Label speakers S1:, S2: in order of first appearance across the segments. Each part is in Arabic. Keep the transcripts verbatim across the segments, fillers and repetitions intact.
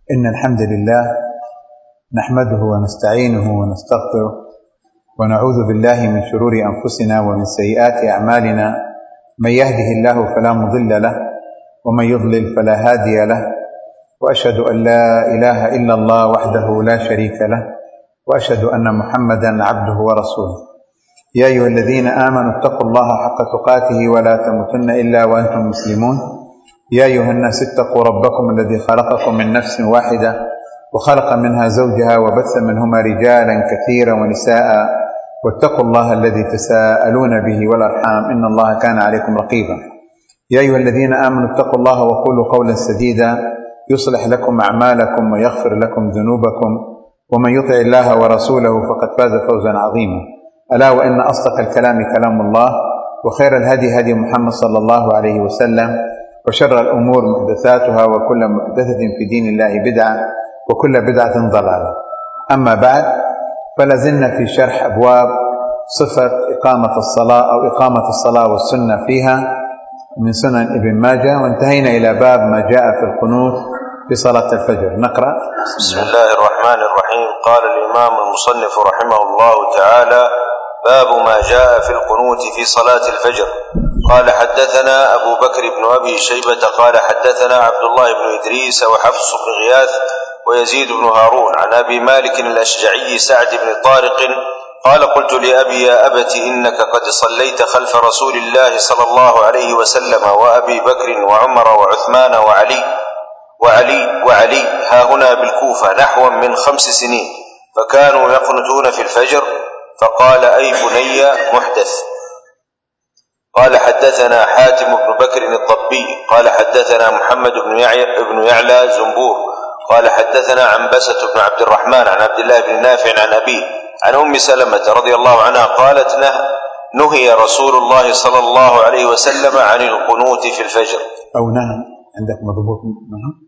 S1: إن الحمد لله نحمده ونستعينه ونستغفره ونعوذ بالله من شرور أنفسنا ومن سيئات أعمالنا. من يهده الله فلا مضل له ومن يضلل فلا هادي له، وأشهد أن لا إله إلا الله وحده لا شريك له، وأشهد أن محمدا عبده ورسوله. يا أيها الذين آمنوا اتقوا الله حق تقاته ولا تموتن إلا وأنتم مسلمون. يا أيها الناس اتقوا ربكم الذي خلقكم من نفس واحدة وخلق منها زوجها وبث منهما رجالا كثيرا ونساء، واتقوا الله الذي تساءلون به والأرحام إن الله كان عليكم رقيبا. يا أيها الذين آمنوا اتقوا الله وقولوا قولا سديدا يصلح لكم أعمالكم ويغفر لكم ذنوبكم، ومن يطع الله ورسوله فقد فاز فوزا عظيما. ألا وإن أصدق الكلام كلام الله، وخير الهدي هدي محمد صلى الله عليه وسلم، وشر الأمور محدثاتها، وكل محدثة في دين الله بدعة، وكل بدعة ضلالة. أما بعد، فلازلنا في شرح أبواب صفة إقامة الصلاة أو إقامة الصلاة والسنة فيها من سنن ابن ماجه، وانتهينا إلى باب ما جاء في القنوت في صلاة الفجر. نقرأ.
S2: بسم الله الرحمن الرحيم. قال الإمام المصنف رحمه الله تعالى: باب ما جاء في القنوت في صلاة الفجر. قال: حدثنا أبو بكر بن أبي شيبة قال حدثنا عبد الله بن إدريس وحفص بن غياث ويزيد بن هارون عن أبي مالك الأشجعي سعد بن طارق قال: قلت لأبي: يا أبت إنك قد صليت خلف رسول الله صلى الله عليه وسلم وأبي بكر وعمر وعثمان وعلي وعلي وعلي ها هنا بالكوفة نحو من خمس سنين، فكانوا يقنتون في الفجر. فقال: أي بني محدث. قال: حدثنا حاتم بن بكر الضبي قال حدثنا محمد بن بن يعلى زنبور قال حدثنا عنبسة بن عبد الرحمن عن عبد الله بن نافع عن أبيه عن أم سلمة رضي الله عنها قالت: نهي رسول الله صلى الله عليه وسلم عن القنوت في الفجر.
S1: أو نهى عندك مضبوط نهى.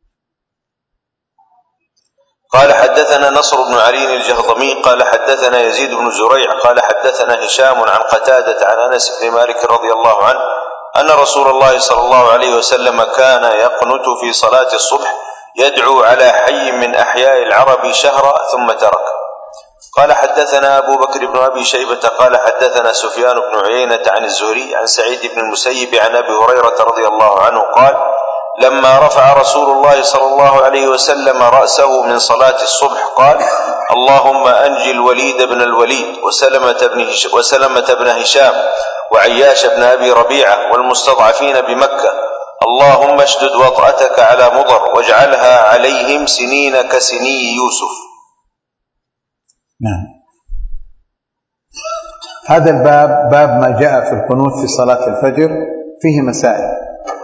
S2: قال: حدثنا نصر بن علي الجهضمي قال حدثنا يزيد بن زريع قال حدثنا هشام عن قتادة عن أنس بن مالك رضي الله عنه أن رسول الله صلى الله عليه وسلم كان يقنت في صلاة الصبح يدعو على حي من أحياء العرب شهرا ثم ترك. قال: حدثنا أبو بكر بن أبي شيبة قال حدثنا سفيان بن عيينة عن الزهري عن سعيد بن المسيب عن أبي هريرة رضي الله عنه قال: لما رفع رسول الله صلى الله عليه وسلم رأسه من صلاة الصبح قال: اللهم أنجي الوليد بن الوليد وسلمة بن, وسلمة بن هشام وعياش بن أبي ربيعة والمستضعفين بمكة، اللهم اشدد وطأتك على مضر واجعلها عليهم سنين كسني يوسف.
S1: نعم. هذا الباب باب ما جاء في القنوت في صلاة الفجر، فيه مسائل.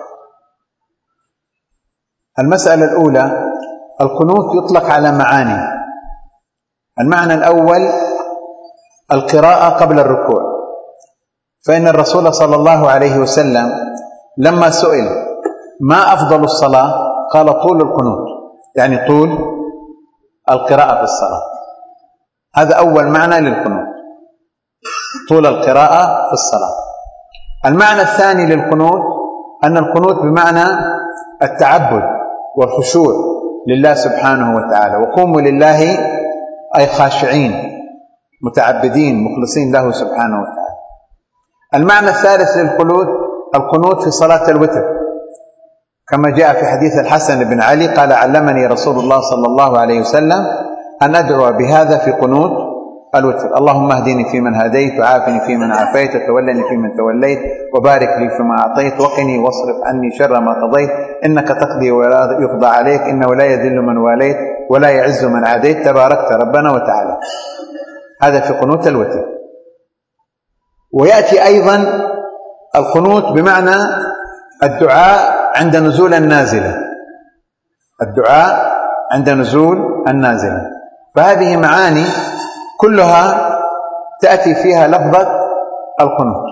S1: المسألة الأولى: القنوت يطلق على معاني. المعنى الأول القراءة قبل الركوع، فإن الرسول صلى الله عليه وسلم لما سئل ما أفضل الصلاة قال: طول القنوت، يعني طول القراءة في الصلاة. هذا أول معنى للقنوت، طول القراءة في الصلاة. المعنى الثاني للقنوت أن القنوت بمعنى التعبد والخشوع لله سبحانه وتعالى، وقوموا لله أي خاشعين متعبدين مخلصين له سبحانه وتعالى. المعنى الثالث للقنوت القنوت في صلاة الوتر، كما جاء في حديث الحسن بن علي قال: علمني رسول الله صلى الله عليه وسلم أن أدعو بهذا في قنوت الوتر: اللهم اهدني فيمن هديت، وعافني فيمن عافيت، وتولني فيمن توليت، وبارك لي فيما أعطيت، وقني واصرف عني شر ما قضيت، إنك تقضي ولا يقضى عليك، إنه لا يذل من واليت ولا يعز من عاديت، تباركت ربنا وتعالى. هذا في قنوت الوتر. ويأتي أيضا القنوت بمعنى الدعاء عند نزول النازلة، الدعاء عند نزول النازلة. فهذه معاني كلها تأتي فيها لفظة القنوت.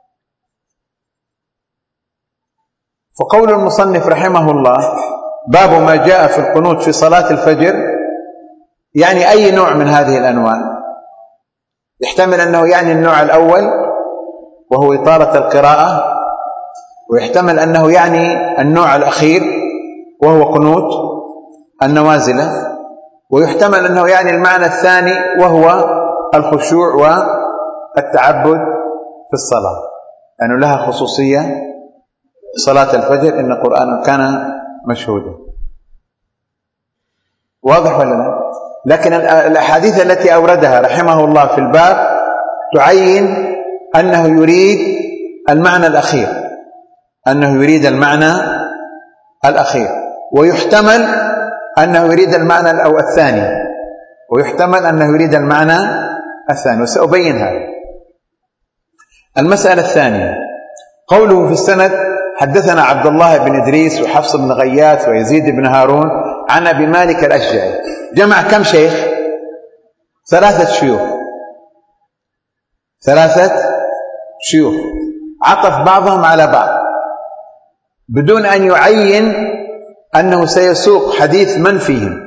S1: فقول المصنف رحمه الله: باب ما جاء في القنوت في صلاة الفجر، يعني أي نوع من هذه الأنواع. يحتمل أنه يعني النوع الأول وهو إطالة القراءة، ويحتمل أنه يعني النوع الأخير وهو قنوت النوازل، ويحتمل أنه يعني المعنى الثاني وهو الخشوع والتعبد في الصلاة، لأنه يعني لها خصوصية صلاة الفجر إن القرآن كان مشهودا. واضح ولا لا؟ لكن الأحاديث التي أوردها رحمه الله في الباب تعين أنه يريد المعنى الأخير، أنه يريد المعنى الأخير، ويحتمل أنه يريد المعنى أو الثاني، ويحتمل أنه يريد المعنى الثاني، وسأبين هذا. المسألة الثانية قوله في السند حدثنا عبد الله بن إدريس وحفص بن غياث ويزيد بن هارون عن أبي مالك الأشجعي. جمع كم شيخ؟ ثلاثة شيوخ، ثلاثة شيوخ، عطف بعضهم على بعض بدون أن يعين أنه سيسوق حديث من فيهم.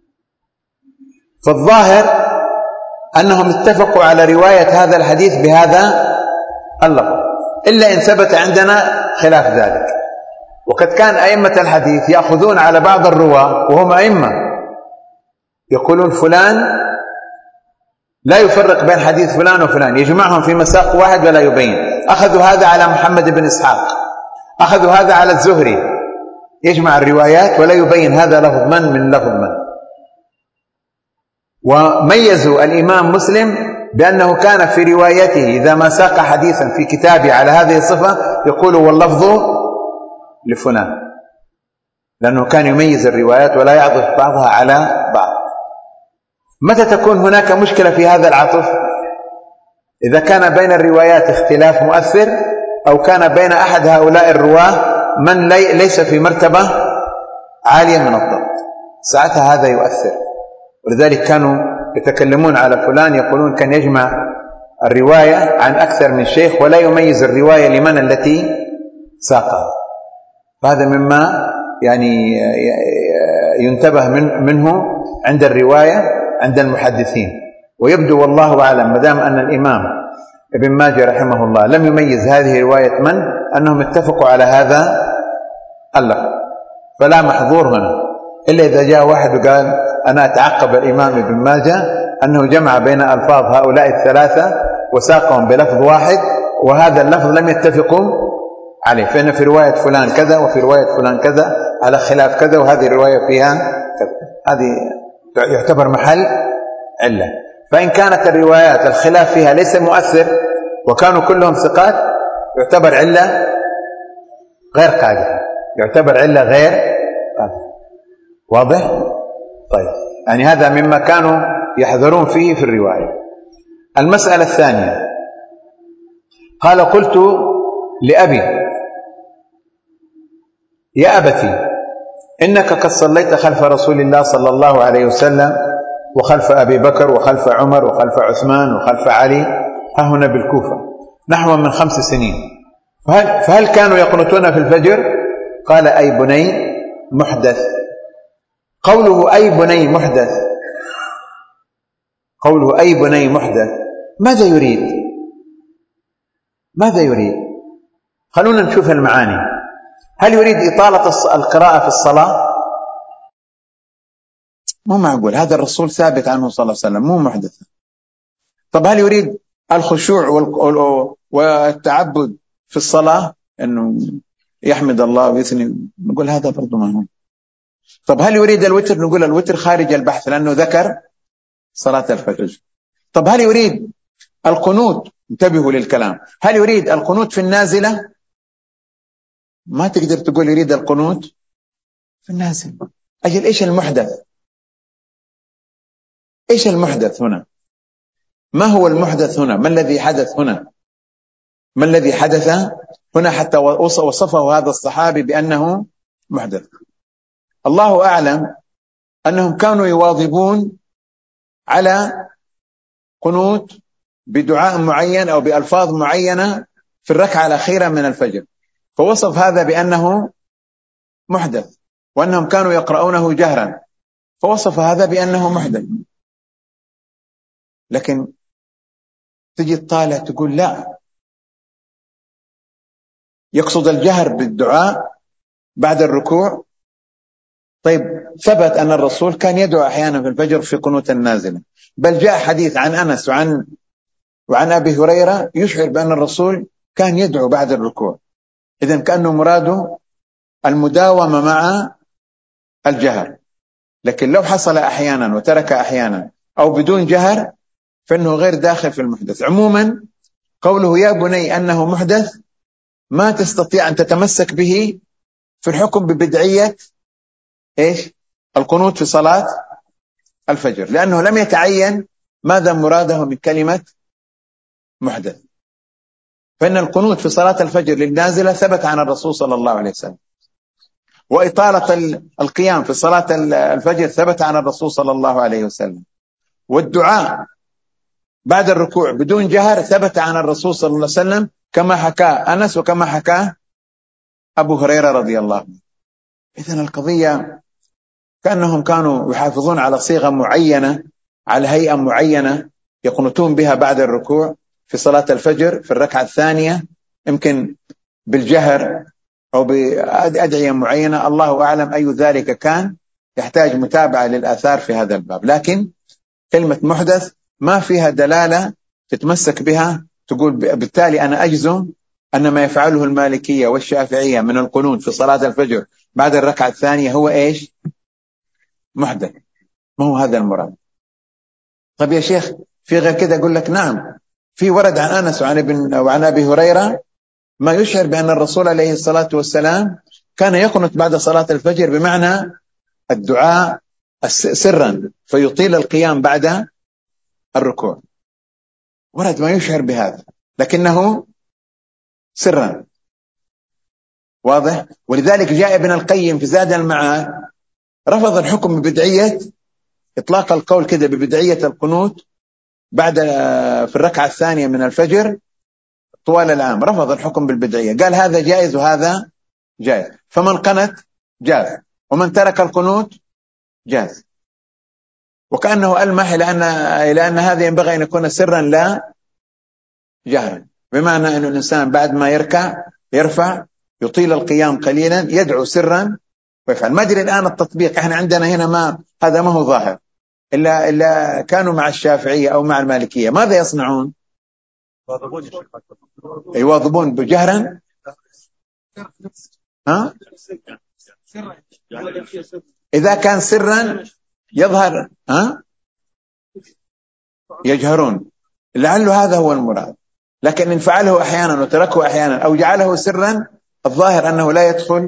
S1: فالظاهر أنهم اتفقوا على رواية هذا الحديث بهذا اللفظ، إلا إن ثبت عندنا خلاف ذلك. وقد كان أئمة الحديث يأخذون على بعض الرواة وهم أئمة يقولون فلان لا يفرق بين حديث فلان وفلان، يجمعهم في مساق واحد ولا يبين. أخذوا هذا على محمد بن إسحاق، أخذوا هذا على الزهري، يجمع الروايات ولا يبين هذا لفظ من من لفظ من. وميزوا الإمام مسلم بأنه كان في روايته إذا ما ساق حديثا في كتابه على هذه الصفة يقول واللفظ لفلان، لأنه كان يميز الروايات ولا يعطف بعضها على بعض. متى تكون هناك مشكلة في هذا العطف؟ إذا كان بين الروايات اختلاف مؤثر، أو كان بين أحد هؤلاء الرواه من لي ليس في مرتبة عالية من الضبط، ساعتها هذا يؤثر. ولذلك كانوا يتكلمون على فلان يقولون كان يجمع الرواية عن أكثر من شيخ ولا يميز الرواية لمن التي ساقها. فهذا مما يعني ينتبه من منه عند الرواية عند المحدثين. ويبدو والله أعلم مدام أن الإمام ابن ماجه رحمه الله لم يميز هذه رواية من أنهم اتفقوا على هذا اللفظ، فلا محظور هنا، إلا إذا جاء واحد وقال أنا أتعقب الإمام ابن ماجه أنه جمع بين ألفاظ هؤلاء الثلاثة وساقهم بلفظ واحد وهذا اللفظ لم يتفقوا عليه، فإن في رواية فلان كذا وفي رواية فلان كذا على خلاف كذا وهذه الرواية فيها كذا، هذه يعتبر محل علة. فإن كانت الروايات الخلاف فيها ليس مؤثر وكانوا كلهم ثقات يعتبر علة غير قادحة، يعتبر علة غير قادحة. واضح؟ طيب، يعني هذا مما كانوا يحذرون فيه في الرواية. المسألة الثانية قال قلت لأبي يا أبتي إنك قد صليت خلف رسول الله صلى الله عليه وسلم وخلف أبي بكر وخلف عمر وخلف عثمان وخلف علي ها هنا بالكوفة نحو من خمس سنين، فهل, فهل كانوا يقنطون في الفجر؟ قال أي بني محدث. قوله أي بني محدث، قوله أي بني محدث ماذا يريد؟ ماذا يريد؟ خلونا نشوف المعاني. هل يريد إطالة القراءة في الصلاة؟ مو معقول، هذا الرسول ثابت عنه صلى الله عليه وسلم مو محدث. طب هل يريد الخشوع والتعبد في الصلاة أنه يحمد الله ويثني؟ نقول هذا برضو ما هو. طب هل يريد الوتر؟ نقول الوتر خارج البحث لأنه ذكر صلاة الفجر. طب هل يريد القنوت؟ انتبهوا للكلام، هل يريد القنوت في النازلة؟ ما تقدر تقول يريد القنوت في النازل. أجل إيش المحدث؟ إيش المحدث هنا؟ ما هو المحدث هنا؟ ما الذي حدث هنا؟ ما الذي حدث هنا حتى وصفه هذا الصحابي بأنه محدث؟ الله أعلم أنهم كانوا يواظبون على قنوت بدعاء معين أو بألفاظ معينة في الركعة الأخيرة من الفجر، فوصف هذا بأنه محدث، وأنهم كانوا يقرؤونه جهرا فوصف هذا بأنه محدث. لكن تجي الطالع تقول لا، يقصد الجهر بالدعاء بعد الركوع. طيب ثبت أن الرسول كان يدعو أحيانا في الفجر في قنوت النازلة، بل جاء حديث عن أنس وعن وعن أبي هريرة يشعر بأن الرسول كان يدعو بعد الركوع. إذن كأنه مراده المداومة مع الجهر، لكن لو حصل أحيانا وترك أحيانا أو بدون جهر فإنه غير داخل في المحدث. عموما قوله يا بني أنه محدث ما تستطيع أن تتمسك به في الحكم ببدعية إيش القنوت في صلاة الفجر، لأنه لم يتعين ماذا مراده من كلمة محدث. فإن القنوت في صلاة الفجر للنازلة ثبت عن الرسول صلى الله عليه وسلم، وإطالة القيام في صلاة الفجر ثبت عن الرسول صلى الله عليه وسلم، والدعاء بعد الركوع بدون جهر ثبت عن الرسول صلى الله عليه وسلم كما حكى أنس وكما حكى أبو هريرة رضي الله عنه. إذن القضية كأنهم كانوا يحافظون على صيغة معينة، على هيئة معينة يقنطون بها بعد الركوع في صلاة الفجر في الركعة الثانية، يمكن بالجهر أو بأدعية معينة، الله أعلم أي ذلك كان، يحتاج متابعة للآثار في هذا الباب. لكن كلمة محدث ما فيها دلالة تتمسك بها تقول بالتالي أنا أجزم أن ما يفعله المالكية والشافعية من القنوت في صلاة الفجر بعد الركعة الثانية هو إيش محدث. ما هو هذا المراد. طب يا شيخ في غير كده؟ أقول لك نعم، في ورد عن أنس وعن ابن وعن أبي هريرة ما يشعر بأن الرسول عليه الصلاة والسلام كان يقنط بعد صلاة الفجر بمعنى الدعاء سرا فيطيل القيام بعد الركوع. ورد ما يشعر بهذا لكنه سرا، واضح. ولذلك جاء ابن القيم في زاد المعاد رفض الحكم ببدعية إطلاق القول كده ببدعية القنوت بعد في الركعة الثانية من الفجر طوال العام، رفض الحكم بالبدعية، قال هذا جائز وهذا جائز، فمن قنت جاز ومن ترك القنوت جاز. وكأنه ألمح إلى أن إلى أن هذا ينبغي أن يكون سرا لا جهرا، بمعنى أن الإنسان بعد ما يركع يرفع يطيل القيام قليلا يدعو سرا ويفعل. ما أدري الآن التطبيق، إحنا عندنا هنا ما هذا ما هو ظاهر، إلا إلا كانوا مع الشافعية أو مع المالكية ماذا يصنعون؟ يواظبون بجهرا. ها؟ إذا كان سرا يظهر ها يجهرون، لعله هذا هو المراد. لكن إن فعله أحيانا وتركه أحيانا أو جعله سرا الظاهر أنه لا يدخل.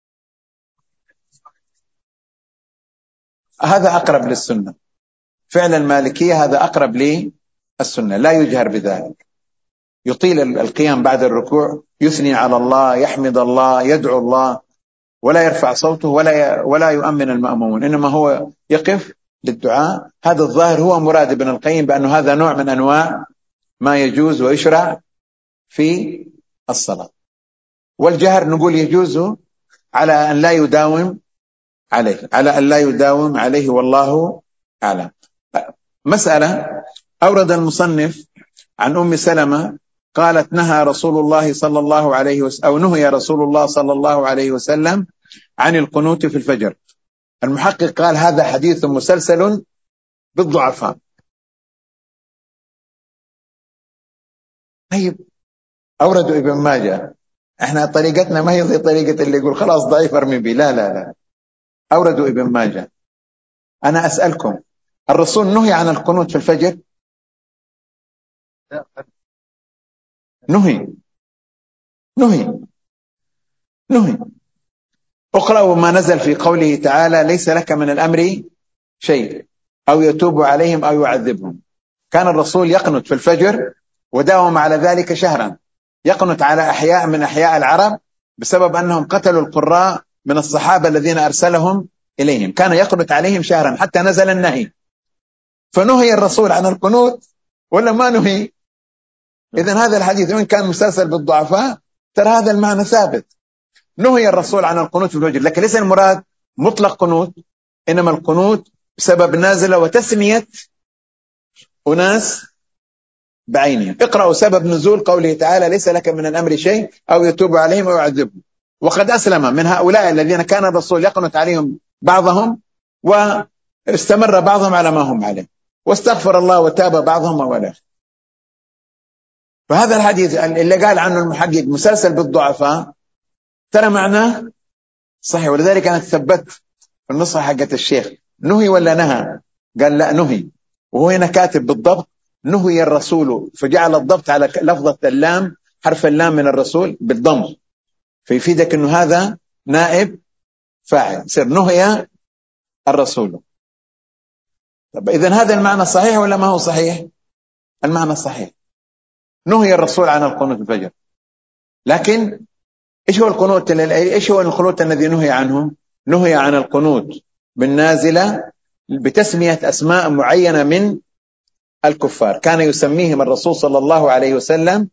S1: هذا أقرب للسنة، فعل المالكية هذا أقرب للسنة، لا يجهر بذلك، يطيل القيام بعد الركوع يثني على الله يحمد الله يدعو الله ولا يرفع صوته ولا ولا يؤمن المأمومون، إنما هو يقف للدعاء. هذا الظاهر هو مراد ابن القيم بأنه هذا نوع من أنواع ما يجوز ويشرع في الصلاة. والجهر نقول يجوز على أن لا يداوم عليه، على أن لا يداوم عليه والله أعلم. مسألة أورد المصنف عن أم سلمة قالت نهى رسول الله صلى الله عليه وسلم أو نهي رسول الله صلى الله عليه وسلم عن القنوت في الفجر. المحقق قال هذا حديث مسلسل بالضعفاء. طيب أوردوا ابن ماجه، احنا طريقتنا ما هي زي طريقة اللي يقول خلاص ضعيف ارمي بي، لا لا لا، أوردوا ابن ماجه. أنا أسألكم الرسول نهي عن القنوت في الفجر؟ نهي نهي نهي اقرأوا ما نزل في قوله تعالى ليس لك من الأمر شيء أو يتوب عليهم أو يعذبهم. كان الرسول يقنت في الفجر وداوم على ذلك شهرا، يقنت على أحياء من أحياء العرب بسبب أنهم قتلوا القراء من الصحابة الذين أرسلهم إليهم، كان يقنت عليهم شهرا حتى نزل النهي. فنهي الرسول عن القنوت ولا ما نهي؟ إذن هذا الحديث وإن كان مسلسل بالضعفاء ترى هذا المعنى ثابت، نهي الرسول عن القنوت في الفجر، لكن ليس المراد مطلق قنوت، إنما القنوت بسبب نازلة وتسمية أناس بعينهم. اقرأوا سبب نزول قوله تعالى ليس لك من الأمر شيء أو يتوب عليهم أو يعذبهم. وقد أسلم من هؤلاء الذين كان الرسول يقنت عليهم بعضهم واستمر بعضهم على ما هم عليه، واستغفر الله وتاب بعضهم ولا. فهذا الحديث اللي قال عنه المحقق مسلسل بالضعفاء ترى معناه صحيح. ولذلك أنا ثبت في النصحة حقت الشيخ نهي ولا نهى؟ قال لا نهي، وهو هنا كاتب بالضبط نهي الرسول، فجعل الضبط على لفظة اللام، حرف اللام من الرسول بالضم، فيفيدك أنه هذا نائب فاعل، يصير نهي الرسول. طب إذن هذا المعنى صحيح ولا ما هو صحيح؟ المعنى صحيح، نهي الرسول عن القنوت الفجر. لكن إيش هو القنوت؟ إيش هو القنوت الذي نهي عنه؟ نهي عن القنوت بالنازلة بتسمية أسماء معينة من الكفار، كان يسميهم الرسول صلى الله عليه وسلم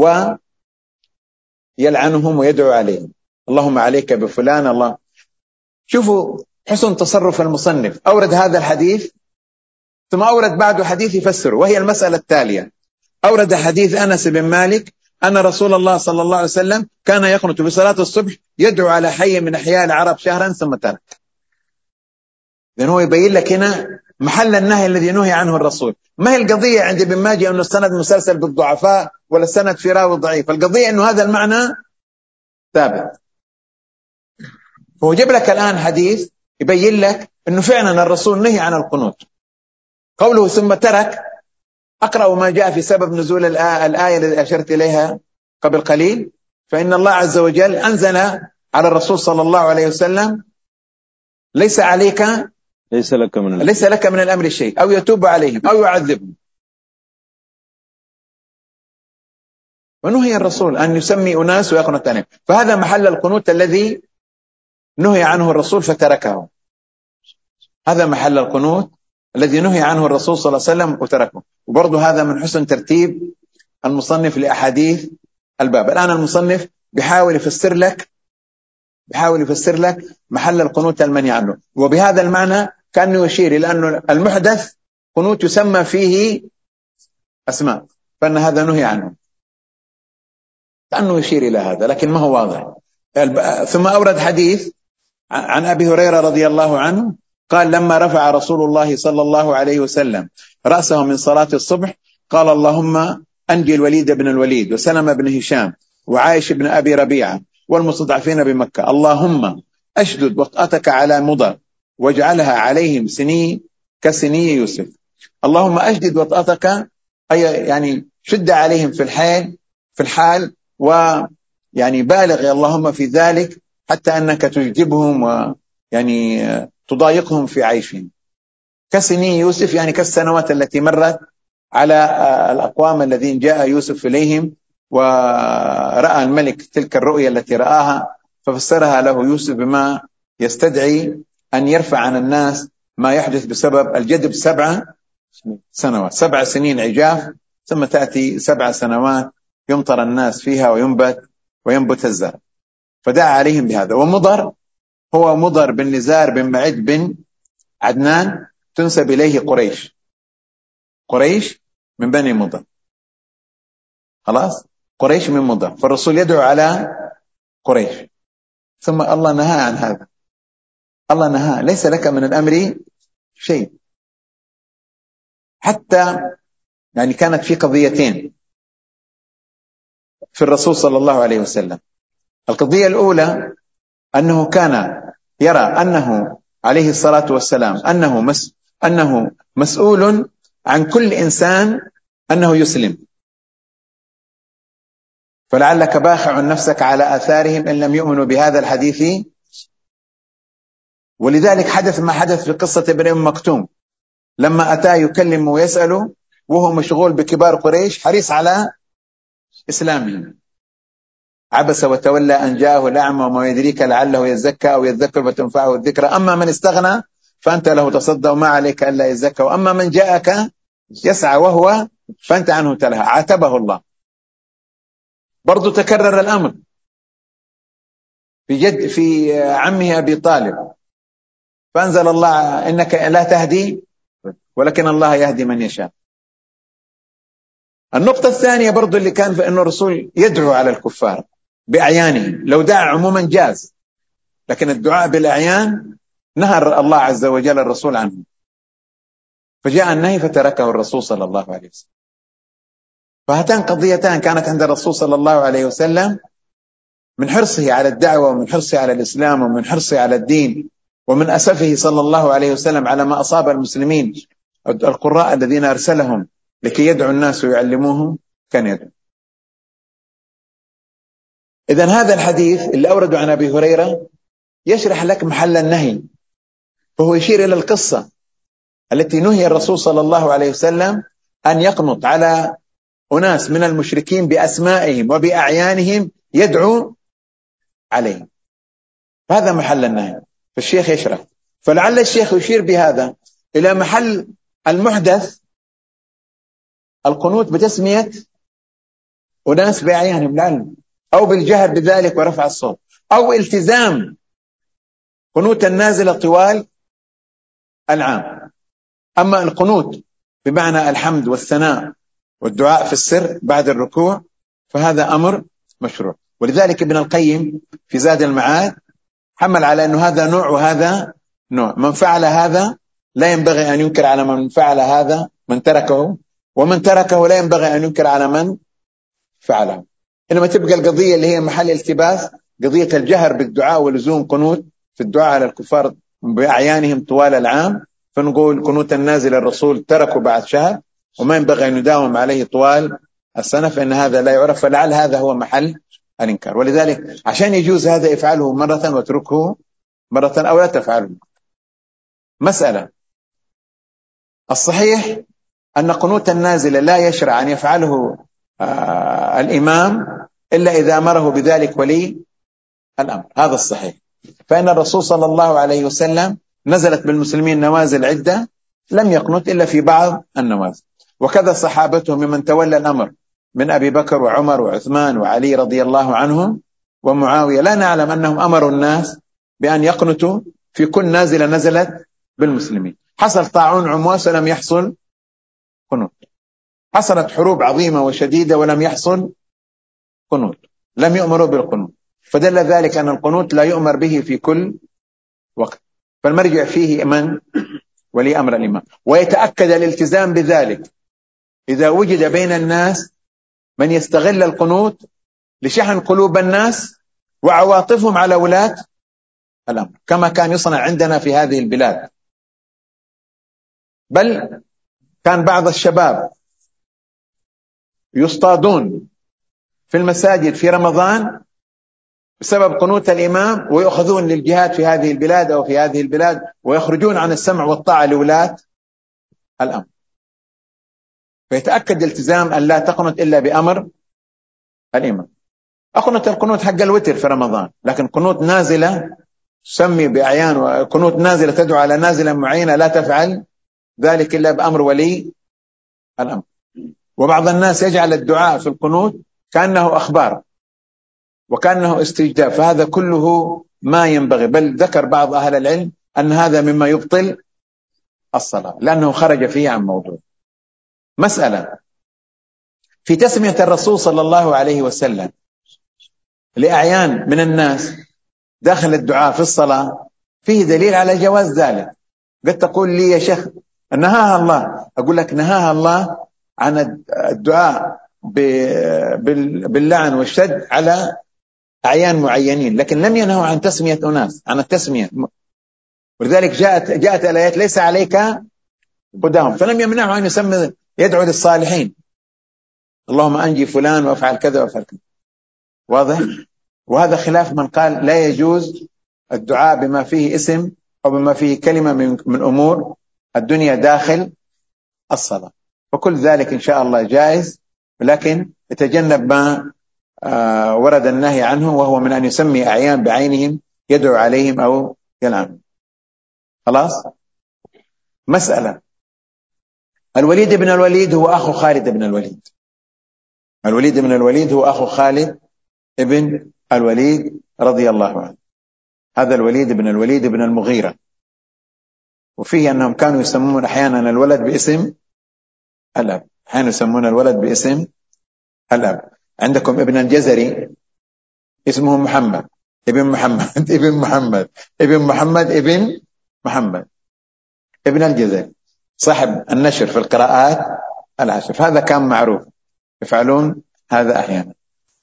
S1: ويلعنهم ويدعو عليهم، اللهم عليك بفلان الله. شوفوا حسن تصرف المصنف، أورد هذا الحديث ثم أورد بعده حديث يفسره، وهي المسألة التالية. أورد حديث أنس بن مالك أن رسول الله صلى الله عليه وسلم كان يقنط بصلاة الصبح يدعو على حي من أحياء العرب شهرا ثم ترك. لأن هو يبين لك هنا محل النهي الذي نهي عنه الرسول. ما هي القضية عند ابن ماجه أنه السند مسلسل بالضعفاء ولا السند في راوي ضعيف، القضية أنه هذا المعنى ثابت. فهو جاب لك الآن حديث يبين لك أنه فعلا الرسول نهي عن القنوت. قوله ثم ترك، أقرأ ما جاء في سبب نزول الآية التي أشرت إليها قبل قليل، فإن الله عز وجل أنزل على الرسول صلى الله عليه وسلم ليس عليك
S3: ليس لك من الأمر.
S1: ليس لك من الأمر شيء، أو يتوب عليهم أو يعذبهم. ونهي الرسول أن يسمي أناس ويقنط عليهم، فهذا محل القنوت الذي نهي عنه الرسول فتركه. هذا محل القنوت الذي نهي عنه الرسول صلى الله عليه وسلم وتركه. وبرضه هذا من حسن ترتيب المصنف لأحاديث الباب. الآن المصنف بيحاول يفسر لك بيحاول يفسر لك محل القنوت المنهي عنه، وبهذا المعنى كأنه يشير إلى أنه المحدث قنوت يسمى فيه أسماء، فإن هذا نهي عنه، كأنه يشير إلى هذا لكن ما هو واضح. ثم أورد حديث عن أبي هريرة رضي الله عنه قال لما رفع رسول الله صلى الله عليه وسلم رأسه من صلاة الصبح قال اللهم أنجي الوليد بن الوليد وسلم بن هشام وعائش بن أبي ربيعة والمستضعفين بمكة، اللهم أشدد وطأتك على مضر واجعلها عليهم سني كسني يوسف. اللهم أشدد وطأتك أي يعني شد عليهم في الحال في الحال ويعني بالغ يا اللهم في ذلك حتى أنك تجدبهم ويعني تضايقهم في عيشهم. كسني يوسف يعني كالسنوات التي مرت على الأقوام الذين جاء يوسف إليهم ورأى الملك تلك الرؤيا التي رآها، ففسرها له يوسف بما يستدعي أن يرفع عن الناس ما يحدث بسبب الجدب سبع سنوات، سبع سنين عجاف ثم تأتي سبع سنوات يمطر الناس فيها وينبت وينبت الزرع، فدعا عليهم بهذا. ومضر هو مضر بن نزار بن معد بن عدنان تنسب إليه قريش، قريش من بني مضر، خلاص قريش من مضر، فالرسول يدعو على قريش. ثم الله نهى عن هذا، الله نهى ليس لك من الأمر شيء. حتى يعني كانت في قضيتين في الرسول صلى الله عليه وسلم. القضية الأولى أنه كان يرى أنه عليه الصلاة والسلام أنه مس أنه مسؤول عن كل إنسان أنه يسلم، فلعلك باخع نفسك على آثارهم إن لم يؤمنوا بهذا الحديث. ولذلك حدث ما حدث في قصة ابن أم مكتوم لما أتى يكلم ويسأله وهو مشغول بكبار قريش حريص على إسلامهم، عبس وتولى أن جاءه الأعمى وما يدريك لعله يزكى أو يذكر فتنفعه الذكرى، أما من استغنى فأنت له تصدى وما عليك ألا يزكى، وأما من جاءك يسعى وهو فأنت عنه تلهى، عاتبه الله. برضو تكرر الأمر في جد في عمه أبي طالب، فأنزل الله إنك لا تهدي ولكن الله يهدي من يشاء. النقطة الثانية برضو اللي كان في أنه الرسول يدعو على الكفار بأعيانهم، لو دعا عموما جاز، لكن الدعاء بالأعيان نهى الله عز وجل الرسول عنه، فجاء النهي فتركه الرسول صلى الله عليه وسلم. فهاتان قضيتان كانت عند الرسول صلى الله عليه وسلم من حرصه على الدعوة ومن حرصه على الإسلام ومن حرصه على الدين ومن أسفه صلى الله عليه وسلم على ما أصاب المسلمين القراء الذين أرسلهم لكي يدعوا الناس ويعلموهم كان يدعو. إذن هذا الحديث اللي أورده عن أبي هريرة يشرح لك محل النهي، فهو يشير إلى القصة التي نهي الرسول صلى الله عليه وسلم أن يقنط على أناس من المشركين بأسمائهم وبأعيانهم يدعو عليهم. هذا محل النهي، فالشيخ يشرح. فلعل الشيخ يشير بهذا إلى محل المحدث القنوت بتسمية أناس بأعيانهم العلم، أو بالجهر بذلك ورفع الصوت، أو التزام قنوت النازلة طوال العام. أما القنوت بمعنى الحمد والثناء والدعاء في السر بعد الركوع فهذا أمر مشروع. ولذلك ابن القيم في زاد المعاد حمل على أنه هذا نوع وهذا نوع، من فعل هذا لا ينبغي أن ينكر على من فعل هذا من تركه، ومن تركه لا ينبغي أن ينكر على من فعله. إنما تبقى القضية اللي هي محل التباس قضية الجهر بالدعاء ولزوم قنوت في الدعاء على الكفار بأعيانهم طوال العام، فنقول قنوت النازل الرسول تركوا بعد شهر وما ينبغي أن يداوم عليه طوال السنة، فإن هذا لا يعرف، فلعل هذا هو محل الإنكار. ولذلك عشان يجوز هذا يفعله مرة وتركه مرة أو لا تفعله. مسألة الصحيح أن قنوت النازل لا يشرع أن يفعله آه الإمام إلا إذا أمره بذلك ولي الأمر، هذا الصحيح. فإن الرسول صلى الله عليه وسلم نزلت بالمسلمين نوازل عدة لم يقنط إلا في بعض النوازل، وكذا صحابته ممن تولى الأمر من أبي بكر وعمر وعثمان وعلي رضي الله عنهم ومعاوية، لا نعلم أنهم أمروا الناس بأن يقنطوا في كل نازلة نزلت بالمسلمين. حصل طاعون عمواس ولم يحصل قنوط، حصلت حروب عظيمة وشديدة ولم يحصل قنوط، لم يؤمروا بالقنوط، فدل ذلك أن القنوط لا يؤمر به في كل وقت، فالمرجع فيه من ولي أمر الإمام. ويتأكد الالتزام بذلك إذا وجد بين الناس من يستغل القنوط لشحن قلوب الناس وعواطفهم على ولاة الأمر، كما كان يصنع عندنا في هذه البلاد. بل كان بعض الشباب يصطادون في المساجد في رمضان بسبب قنوت الإمام ويأخذون للجهاد في هذه البلاد أو في هذه البلاد ويخرجون عن السمع والطاعة لولاة الأمر. فيتأكد التزام أن لا تقنط إلا بأمر الإمام. أقنط القنوت حق الوتر في رمضان، لكن قنوت نازلة تسمي بأعيان وقنوت نازلة تدعو على نازلة معينة لا تفعل ذلك إلا بأمر ولي الأمر. وبعض الناس يجعل الدعاء في القنوت كأنه أخبار وكأنه استجداء، فهذا كله ما ينبغي. بل ذكر بعض أهل العلم أن هذا مما يبطل الصلاة لأنه خرج فيه عن موضوع. مسألة في تسمية الرسول صلى الله عليه وسلم لأعيان من الناس داخل الدعاء في الصلاة فيه دليل على جواز ذلك. قد تقول لي يا شيخ نهاها الله، أقول لك نهاها الله عن الدعاء باللعن والشد على أعيان معينين، لكن لم ينهوا عن تسمية أناس، عن التسمية. ولذلك جاءت جاءت الآيات ليس عليك هداهم، فلم يمنعوا أن يسمي يدعو للصالحين اللهم أنجي فلان وافعل كذا وافعل كذا. واضح؟ وهذا خلاف من قال لا يجوز الدعاء بما فيه اسم أو بما فيه كلمة من, من أمور الدنيا داخل الصلاة، وكل ذلك إن شاء الله جائز، ولكن يتجنب ما آه ورد النهي عنه، وهو من أن يسمي أعيان بعينهم يدعو عليهم أو يلعنهم. خلاص؟ مسألة الوليد بن الوليد هو أخو خالد بن الوليد. الوليد بن الوليد هو أخو خالد ابن الوليد رضي الله عنه. هذا الوليد بن الوليد بن المغيرة، وفيه أنهم كانوا يسمون أحيانا الولد باسم الأب، أحيانا يسمون الولد باسم الأب. عندكم ابن الجزري اسمه محمد ابن محمد ابن محمد ابن محمد ابن محمد ابن الجزري صاحب النشر في القراءات العشر، فهذا كان معروف، يفعلون هذا أحيانا.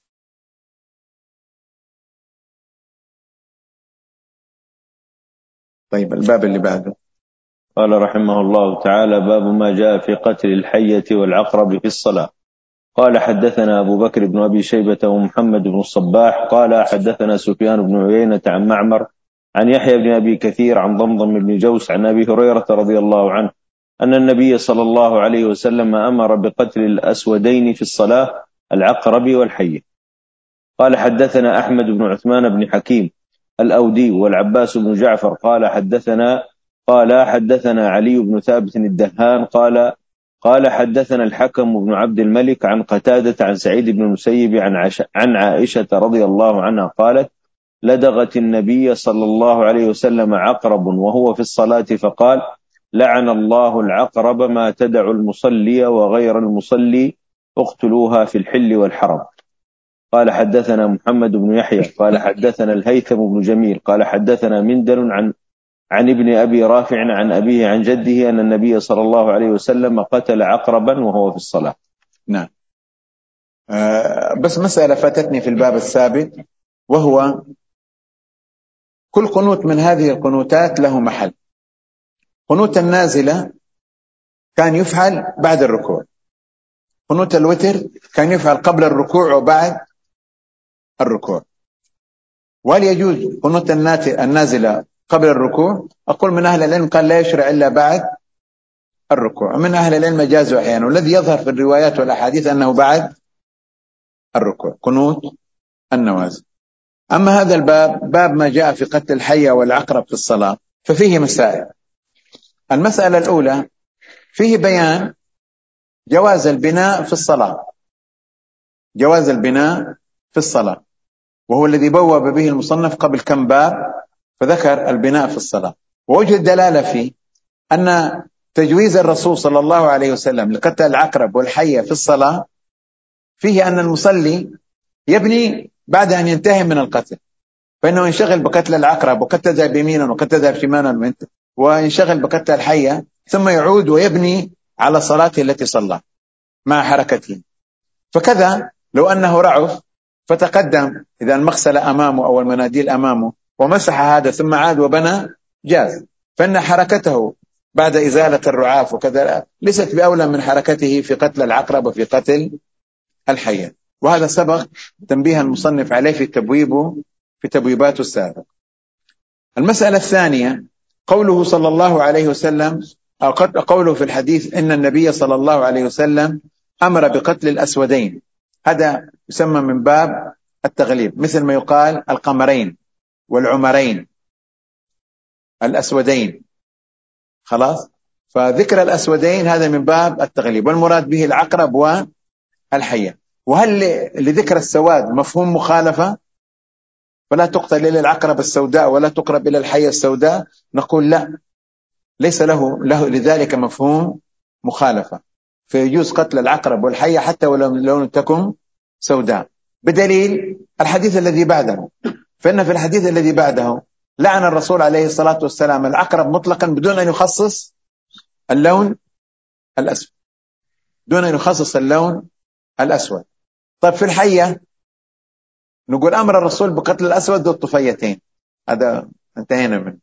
S1: طيب الباب اللي بعده.
S3: قال رحمه الله تعالى: باب ما جاء في قتل الحية والعقرب في الصلاة. قال حدثنا أبو بكر بن أبي شيبة ومحمد بن الصباح قال حدثنا سفيان بن عيينة عن معمر عن يحيى بن أبي كثير عن ضمضم بن جوس عن أبي هريرة رضي الله عنه أن النبي صلى الله عليه وسلم أمر بقتل الأسودين في الصلاة، العقرب والحية. قال حدثنا أحمد بن عثمان بن حكيم الأودي والعباس بن جعفر قال حدثنا قال حدثنا علي بن ثابت الدهان قال قال حدثنا الحكم بن عبد الملك عن قتادة عن سعيد بن المسيب عن, عش عن عائشة رضي الله عنها قالت: لدغت النبي صلى الله عليه وسلم عقرب وهو في الصلاة فقال: لعن الله العقرب ما تدع المصلي وغير المصلي اقتلوها في الحل والحرم. قال حدثنا محمد بن يحيى قال حدثنا الهيثم بن جميل قال حدثنا مندل عن عن ابن أبي رافع عن أبيه عن جده أن النبي صلى الله عليه وسلم قتل عقربا وهو في الصلاة.
S1: نعم. آه بس مسألة فاتتني في الباب السابق، وهو كل قنوت من هذه القنوتات له محل. قنوت النازلة كان يفعل بعد الركوع، قنوت الوتر كان يفعل قبل الركوع وبعد الركوع. وهل يجوز قنوت النازلة قبل الركوع؟ أقول من أهل العلم قال لا يشرع إلا بعد الركوع، من أهل العلم جازوا أحيانا، والذي يظهر في الروايات والأحاديث أنه بعد الركوع قنوت النوازل. أما هذا الباب، باب ما جاء في قتل الحية والعقرب في الصلاة، ففيه مسائل. المسألة الأولى فيه بيان جواز البناء في الصلاة، جواز البناء في الصلاة، وهو الذي بوب به المصنف قبل كم باب، فذكر البناء في الصلاة. ووجه الدلالة فيه أن تجويز الرسول صلى الله عليه وسلم لقتل العقرب والحية في الصلاة فيه أن المصلي يبني بعد أن ينتهي من القتل، فإنه ينشغل بقتل العقرب وقد تذهب يمينا وقد تذهب شمالا وينشغل بقتل الحية، ثم يعود ويبني على صلاته التي صلى مع حركته. فكذا لو أنه رعف فتقدم إذا المغسلة أمامه أو المناديل أمامه ومسح هذا ثم عاد وبنى جاز، فإن حركته بعد إزالة الرعاف وكذا ليست بأولى من حركته في قتل العقرب وفي قتل الحية. وهذا سبق تنبيه المصنف عليه في تبويبه في تبويباته السابقة. المسألة الثانية قوله صلى الله عليه وسلم، أو قوله في الحديث إن النبي صلى الله عليه وسلم أمر بقتل الأسودين، هذا يسمى من باب التغليب، مثل ما يقال القمرين والعمرين الأسودين، خلاص. فذكر الأسودين هذا من باب التغليب، والمراد به العقرب والحية. وهل لذكر السواد مفهوم مخالفة؟ فلا تقتل إلى العقرب السوداء ولا تقرب إلى الحية السوداء؟ نقول لا، ليس له, له لذلك مفهوم مخالفة، فيجوز قتل العقرب والحية حتى ولو لون تكن سوداء، بدليل الحديث الذي بعده. فإن في الحديث الذي بعده لعن الرسول عليه الصلاة والسلام العقرب مطلقا بدون أن يخصص اللون الأسود، دون أن يخصص اللون الأسود. طيب في الحية نقول أمر الرسول بقتل الأسود والطفيتين، هذا انتهينا منه.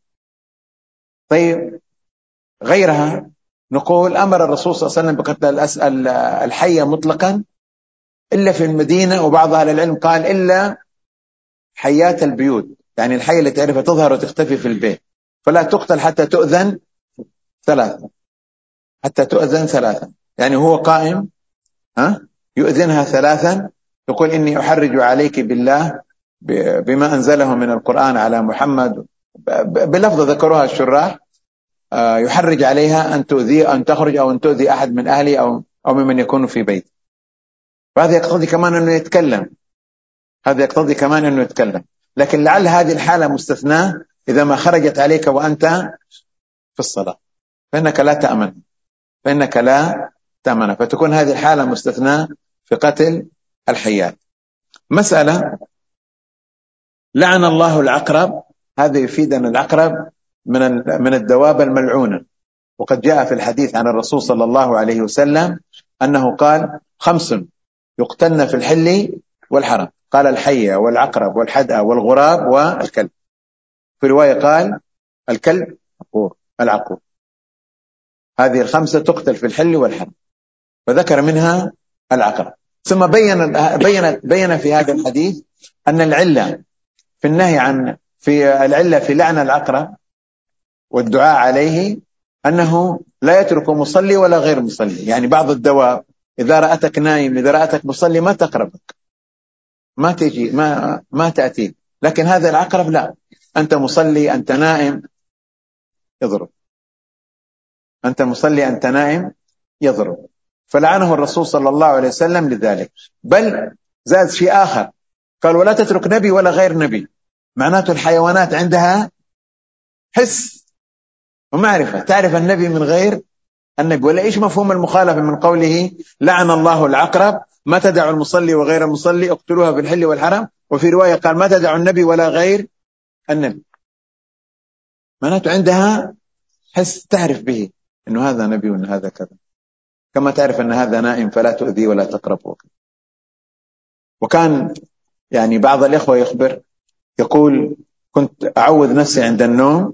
S1: طيب غيرها نقول أمر الرسول صلى الله عليه وسلم بقتل الحية مطلقا إلا في المدينة، وبعض أهل العلم قال إلا حيات البيوت، يعني الحية اللي تعرفها تظهر وتختفي في البيت، فلا تقتل حتى تؤذن ثلاثة، حتى تؤذن ثلاثة، يعني هو قائم ها يؤذنها ثلاثا، يقول إني أحرج عليك بالله بما أنزله من القرآن على محمد، بلفظ ذكروها الشراح، يحرج عليها أن تؤذي أن تخرج أو أن تؤذي أحد من أهلي أو أو ممن يكون في بيت. فهذا يقتضي كمان أنه يتكلم، هذا يقتضي كمان أنه يتكلم، لكن لعل هذه الحالة مستثناة إذا ما خرجت عليك وأنت في الصلاة، فإنك لا تأمن فإنك لا تأمن فتكون هذه الحالة مستثناة في قتل الحيات. مسألة لعن الله العقرب، هذا يفيد أن العقرب من من الدواب الملعونة. وقد جاء في الحديث عن الرسول صلى الله عليه وسلم أنه قال: خمس يقتلن في الحل والحرم، قال: الحية والعقرب والحدأ والغراب والكلب. في رواية قال: الكلب العقور. هذه الخمسة تقتل في الحل والحرم، فذكر منها العقرب. ثم بين بين بين في هذا الحديث أن العلة في النهي عن في العلة في لعن العقرب والدعاء عليه أنه لا يترك مصلي ولا غير مصلي. يعني بعض الدواب إذا رأتك نايم، إذا رأتك مصلي ما تقربك، ما تجي، ما ما تأتي. لكن هذا العقرب لا، أنت مصلي أنت نائم يضرب، أنت مصلي أنت نائم يضرب. فلعنه الرسول صلى الله عليه وسلم لذلك. بل زاد شيء آخر، قال: ولا تترك نبي ولا غير نبي. معناته الحيوانات عندها حس ومعرفة، تعرف النبي من غير النبي. ولا إيش مفهوم المخالفة من قوله: لعن الله العقرب، ما تدع المصلي وغير المصلي اقتلوها في الحل والحرم. وفي رواية قال: ما تدع النبي ولا غير النبي. معناته عندها حس، تعرف به إنه هذا نبي وإن هذا كذا، كما تعرف أن هذا نائم فلا تؤذي ولا تقربه. وكان يعني بعض الإخوة يخبر يقول: كنت أعوذ نفسي عند النوم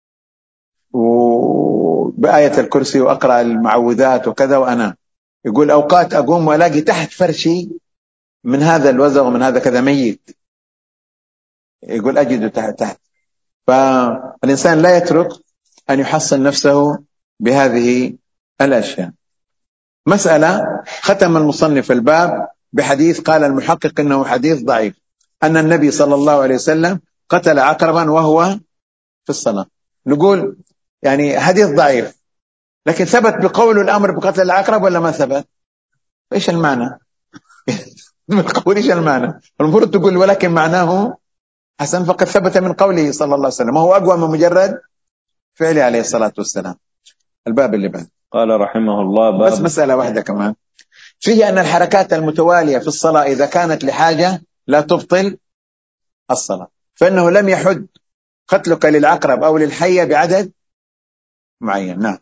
S1: وبآية الكرسي وأقرأ المعوذات وكذا وأنا، يقول أوقات أقوم وألاقي تحت فرشي من هذا الوزغ ومن هذا كذا ميت، يقول أجده تحت تحت. فالإنسان لا يترك أن يحصن نفسه بهذه الأشياء. مسألة ختم المصنف الباب بحديث قال المحقق إنه حديث ضعيف، أن النبي صلى الله عليه وسلم قتل عقربا وهو في الصلاة. نقول يعني حديث ضعيف، لكن ثبت بقول الأمر بقتل العقرب ولا ما ثبت؟ إيش المعنى؟ بالقول إيش المعنى؟ المفروض تقول ولكن معناه حسن، فقد ثبت من قوله صلى الله عليه وسلم، وهو أقوى من مجرد فعله عليه الصلاة والسلام. الباب اللي بعد
S3: قال رحمه الله: باب.
S1: بس مسألة واحدة كمان فيه، أن الحركات المتوالية في الصلاة إذا كانت لحاجة لا تبطل الصلاة، فإنه لم يحد قتلك للعقرب أو للحية بعدد معين. نعم.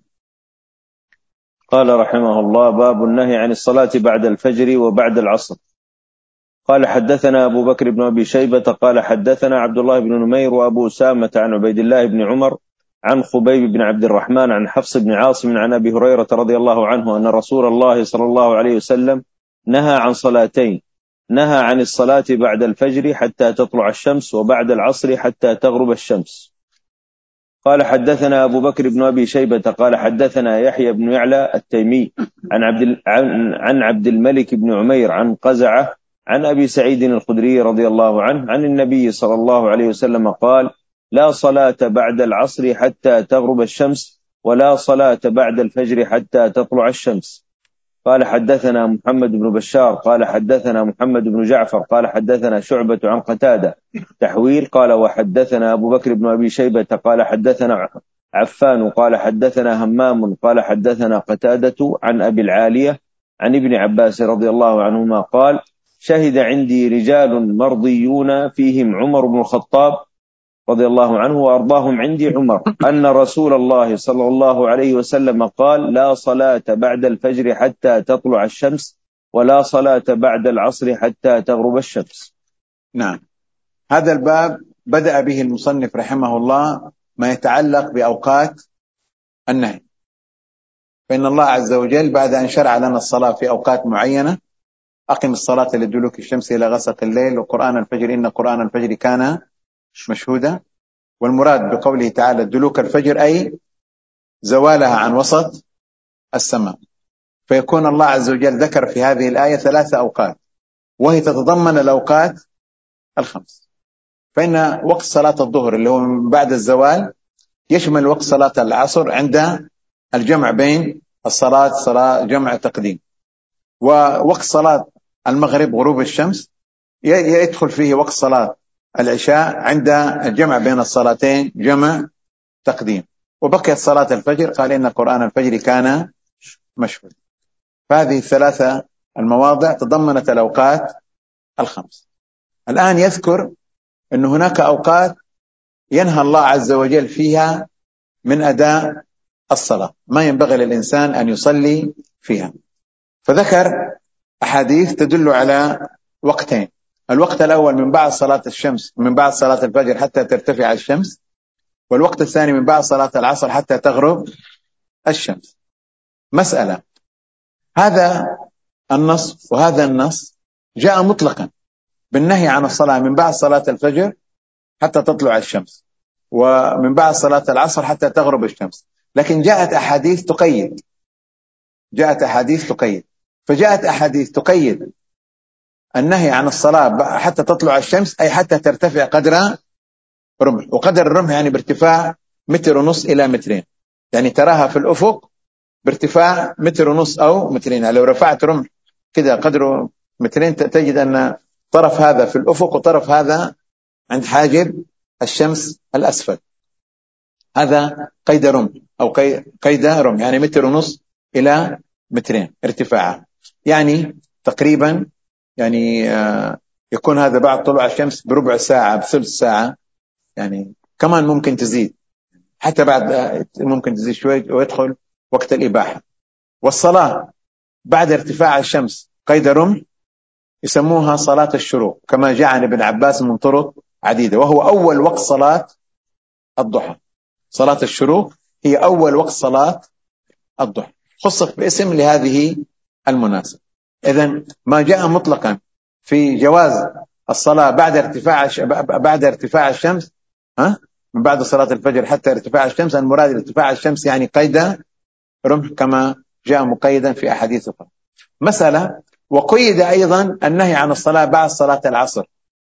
S3: قال رحمه الله: باب النهي عن الصلاة بعد الفجر وبعد العصر. قال: حدثنا أبو بكر بن أبي شيبة قال حدثنا عبد الله بن نمير وأبو أسامة عن عبيد الله بن عمر عن خبيب بن عبد الرحمن عن حفص بن عاصم عن أبي هريرة رضي الله عنه أن رسول الله صلى الله عليه وسلم نهى عن صلاتين: نهى عن الصلاة بعد الفجر حتى تطلع الشمس، وبعد العصر حتى تغرب الشمس. قال: حدثنا أبو بكر بن أبي شيبة قال حدثنا يحيى بن يعلى التيمي عن عبد عن, عن عبد الملك بن عمير عن قزعة عن أبي سعيد الخدري رضي الله عنه عن النبي صلى الله عليه وسلم قال: لا صلاة بعد العصر حتى تغرب الشمس، ولا صلاة بعد الفجر حتى تطلع الشمس. قال: حدثنا محمد بن بشار قال حدثنا محمد بن جعفر قال حدثنا شعبة عن قتادة تحويل. قال: وحدثنا أبو بكر بن أبي شيبة قال حدثنا عفان قال حدثنا همام قال حدثنا قتادة عن أبي العالية عن ابن عباس رضي الله عنهما قال: شهد عندي رجال مرضيون فيهم عمر بن الخطاب رضي الله عنه وأرضاهم عندي عمر، أن رسول الله صلى الله عليه وسلم قال: لا صلاة بعد الفجر حتى تطلع الشمس، ولا صلاة بعد العصر حتى تغرب الشمس.
S1: نعم. هذا الباب بدأ به المصنف رحمه الله ما يتعلق بأوقات النهي. فإن الله عز وجل بعد أن شرع لنا الصلاة في أوقات معينة: أقم الصلاة لدلوك الشمس إلى غسق الليل وقرآن الفجر إن قرآن الفجر كان مشهودا. والمراد بقوله تعالى دلوك الفجر أي زوالها عن وسط السماء. فيكون الله عز وجل ذكر في هذه الآية ثلاثة أوقات، وهي تتضمن الأوقات الخمس. فإن وقت صلاة الظهر اللي هو من بعد الزوال يشمل وقت صلاة العصر عند الجمع بين الصلاة صلاة جمع تقديم، ووقت صلاة المغرب غروب الشمس يدخل فيه وقت صلاة العشاء عند الجمع بين الصلاتين جمع تقديم، وبقيت صلاة الفجر قال إن قرآن الفجر كان مشهود. فهذه الثلاثة المواضع تضمنت الأوقات الخمس. الآن يذكر أن هناك أوقات ينهى الله عز وجل فيها من أداء الصلاة، ما ينبغي للإنسان أن يصلي فيها. فذكر أحاديث تدل على وقتين. الوقت الأول من بعد صلاة الشمس، من بعد صلاة الفجر حتى ترتفع الشمس، والوقت الثاني من بعد صلاة العصر حتى تغرب الشمس. مسألة، هذا النص وهذا النص جاء مطلقا بالنهي عن الصلاة من بعد صلاة الفجر حتى تطلع الشمس، ومن بعد صلاة العصر حتى تغرب الشمس، لكن جاءت أحاديث تقيد، جاءت أحاديث تقيد فجاءت أحاديث تقيد النهي عن الصلاة حتى تطلع الشمس، أي حتى ترتفع قدر رمح، وقدر الرمح يعني بارتفاع متر ونص إلى مترين، يعني تراها في الأفق بارتفاع متر ونص أو مترين. يعني لو رفعت رمح كده قدره مترين تجد أن طرف هذا في الأفق وطرف هذا عند حاجب الشمس الأسفل، هذا قيد رمح أو قيد رمح، يعني متر ونص إلى مترين ارتفاعه، يعني تقريبا يعني يكون هذا بعد طلوع الشمس بربع ساعة بثلث ساعة، يعني كمان ممكن تزيد، حتى بعد ممكن تزيد شوي ويدخل وقت الإباحة. والصلاة بعد ارتفاع الشمس قيد رمح يسموها صلاة الشروق، كما جاء عن ابن عباس من طرق عديدة، وهو أول وقت صلاة الضحى. صلاة الشروق هي أول وقت صلاة الضحى، خصت باسم لهذه المناسبة. إذن ما جاء مطلقا في جواز الصلاة بعد ارتفاع بعد ارتفاع الشمس، ها من بعد صلاة الفجر حتى ارتفاع الشمس، المراد ارتفاع الشمس يعني قيد رمح كما جاء مقيدا في أحاديث أخرى. مسألة، وقيد أيضا النهي عن الصلاة بعد صلاة العصر،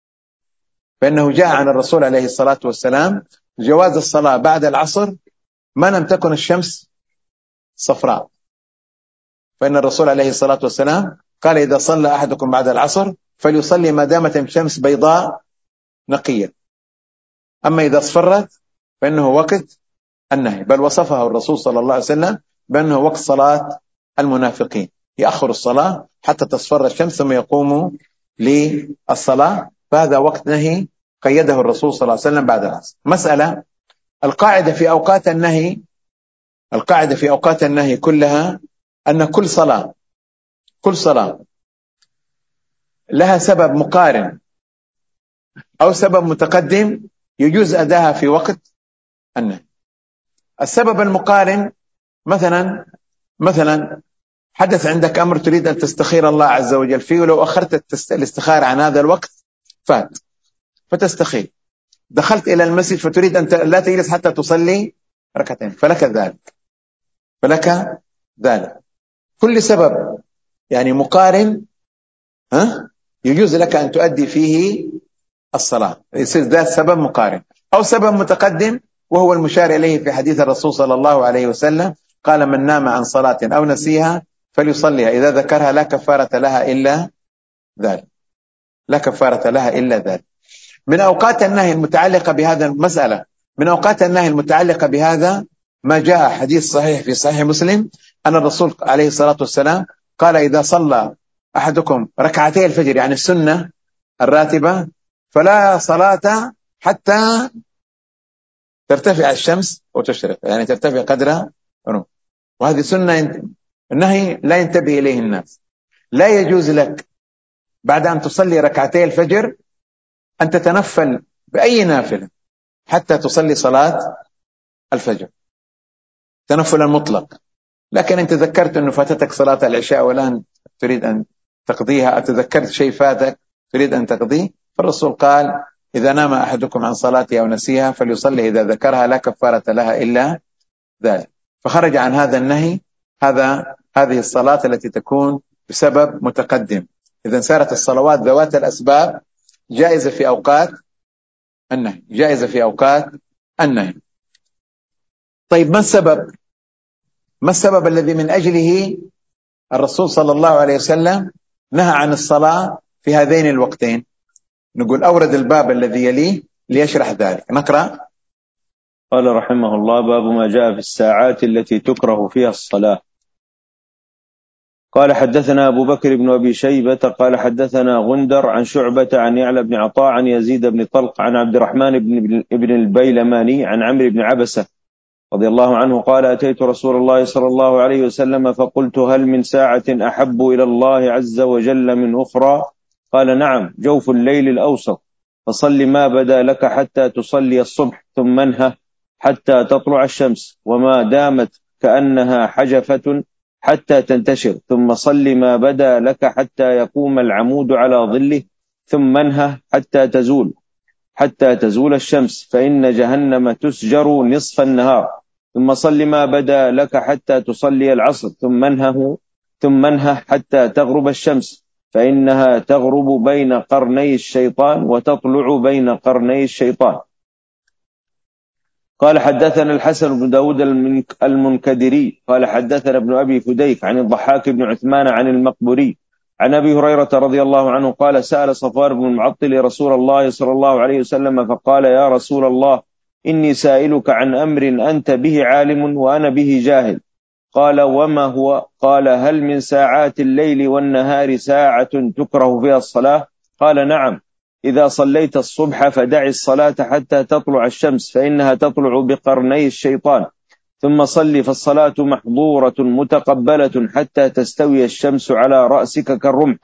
S1: فإنه جاء عن الرسول عليه الصلاة والسلام جواز الصلاة بعد العصر ما لم تكن الشمس صفراء، فإن الرسول عليه الصلاة والسلام قال إذا صلى أحدكم بعد العصر فليصلي ما دامت الشمس بيضاء نقية، أما إذا اصفرت فإنه وقت النهي، بل وصفه الرسول صلى الله عليه وسلم بأنه وقت صلاة المنافقين، يأخر الصلاة حتى تصفر الشمس ثم يقوموا للصلاة، فهذا وقت نهي قيده الرسول صلى الله عليه وسلم بعد العصر. مسألة، القاعدة في أوقات النهي القاعدة في أوقات النهي كلها أن كل صلاة كل صلاة لها سبب مقارن أو سبب متقدم يجوز أداها في وقت النهي. السبب المقارن مثلا مثلا حدث عندك أمر تريد أن تستخير الله عز وجل فيه، ولو أخرت الاستخارة عن هذا الوقت فات، فتستخير، دخلت إلى المسجد فتريد أن لا تجلس حتى تصلي ركعتين، فلك ذلك فلك ذلك كل سبب يعني مقارن ها يجوز لك أن تؤدي فيه الصلاة، يصير ذات سبب مقارن. أو سبب متقدم وهو المشار إليه في حديث الرسول صلى الله عليه وسلم، قال من نام عن صلاة أو نسيها فليصليها إذا ذكرها لا كفارة لها إلا ذلك لا كفارة لها إلا ذلك. من أوقات النهي المتعلقة بهذا المسألة من أوقات النهي المتعلقة بهذا ما جاء حديث صحيح في صحيح مسلم أن الرسول عليه الصلاة والسلام قال إذا صلى أحدكم ركعتي الفجر يعني السنة الراتبة فلا صلاة حتى ترتفع الشمس وتشرق، يعني ترتفع قدر رمح، وهذه سنة النهي لا ينتبه إليه الناس. لا يجوز لك بعد أن تصلي ركعتي الفجر أن تتنفل بأي نافلة حتى تصلي صلاة الفجر تنفلا مطلق، لكن أنت تذكرت أنه فاتتك صلاة العشاء والآن تريد أن تقضيها، أتذكرت شيء فاتك تريد أن تقضيه، فالرسول قال إذا نام أحدكم عن صلاته أو نسيها فليصلي إذا ذكرها لا كفارة لها إلا ذلك. فخرج عن هذا النهي هذا هذه الصلاة التي تكون بسبب متقدم. إذن صارت الصلوات ذوات الأسباب جائزة في أوقات النهي جائزة في أوقات النهي. طيب ما السبب ما السبب الذي من أجله الرسول صلى الله عليه وسلم نهى عن الصلاة في هذين الوقتين؟ نقول أورد الباب الذي يليه ليشرح ذلك. نقرأ.
S3: قال رحمه الله باب ما جاء في الساعات التي تكره فيها الصلاة. قال حدثنا أبو بكر بن أبي شيبة قال حدثنا غندر عن شعبة عن يعلى بن عطاء عن يزيد بن طلق عن عبد الرحمن بن ابن البيلماني عن عمرو بن عبسة رضي الله عنه قال أتيت رسول الله صلى الله عليه وسلم فقلت هل من ساعة أحب إلى الله عز وجل من أخرى؟ قال نعم، جوف الليل الأوسط، فصل ما بدا لك حتى تصلي الصبح، ثم انهى حتى تطلع الشمس وما دامت كأنها حجفة حتى تنتشر، ثم صل ما بدا لك حتى يقوم العمود على ظله، ثم انهى حتى تزول حتى تزول الشمس، فإن جهنم تسجر نصف النهار، ثم صل ما بدا لك حتى تصلي العصر، ثم انهه ثم انهى حتى تغرب الشمس، فإنها تغرب بين قرني الشيطان وتطلع بين قرني الشيطان. قال حدثنا الحسن بن داود المنكدري قال حدثنا ابن أبي فديك عن الضحاك بن عثمان عن المقبري عن أبي هريرة رضي الله عنه قال سأل صفوان بن المعطل رسول الله صلى الله عليه وسلم فقال يا رسول الله إني سائلك عن أمر أنت به عالم وأنا به جاهل. قال وما هو؟ قال هل من ساعات الليل والنهار ساعة تكره فيها الصلاة؟ قال نعم، إذا صليت الصبح فدع الصلاة حتى تطلع الشمس فإنها تطلع بقرني الشيطان، ثم صل فالصلاة محظورة متقبلة حتى تستوي الشمس على رأسك كالرمح،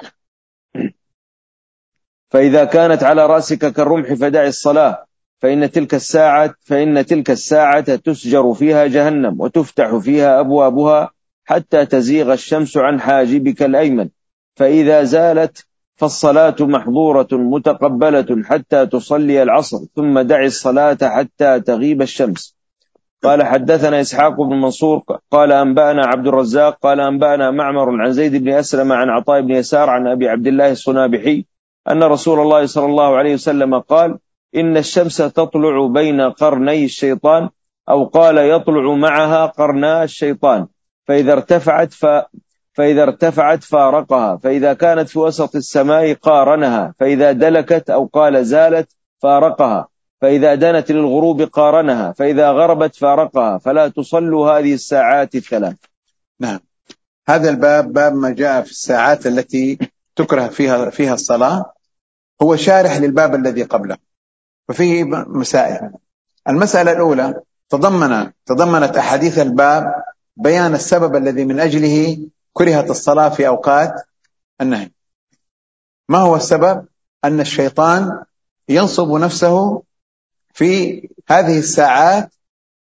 S3: فإذا كانت على رأسك كالرمح فدع الصلاة، فإن تلك الساعة فإن تلك الساعة تسجر فيها جهنم وتفتح فيها أبوابها حتى تزيغ الشمس عن حاجبك الأيمن، فإذا زالت فالصلاة محظورة متقبلة حتى تصلي العصر، ثم دع الصلاة حتى تغيب الشمس. قال حدثنا إسحاق بن منصور قال أنبأنا عبد الرزاق قال أنبأنا معمر عن زيد بن أسلم عن عطاء بن يسار عن أبي عبد الله الصنابحي أن رسول الله صلى الله عليه وسلم قال إن الشمس تطلع بين قرني الشيطان، أو قال يطلع معها قرنا الشيطان، فإذا ارتفعت ف... فإذا ارتفعت فارقها، فإذا كانت في وسط السماء قارنها، فإذا دلكت أو قال زالت فارقها، فإذا دنت للغروب قارنها، فإذا غربت فارقها، فلا تصلوا هذه الساعات الثلاث.
S1: نعم، هذا الباب باب ما جاء في الساعات التي تكره فيها فيها الصلاة، هو شارح للباب الذي قبله، وفيه مسائل. المسألة الأولى تضمن تضمنت أحاديث الباب بيان السبب الذي من أجله كرهت الصلاة في أوقات النهي. ما هو السبب؟ أن الشيطان ينصب نفسه في هذه الساعات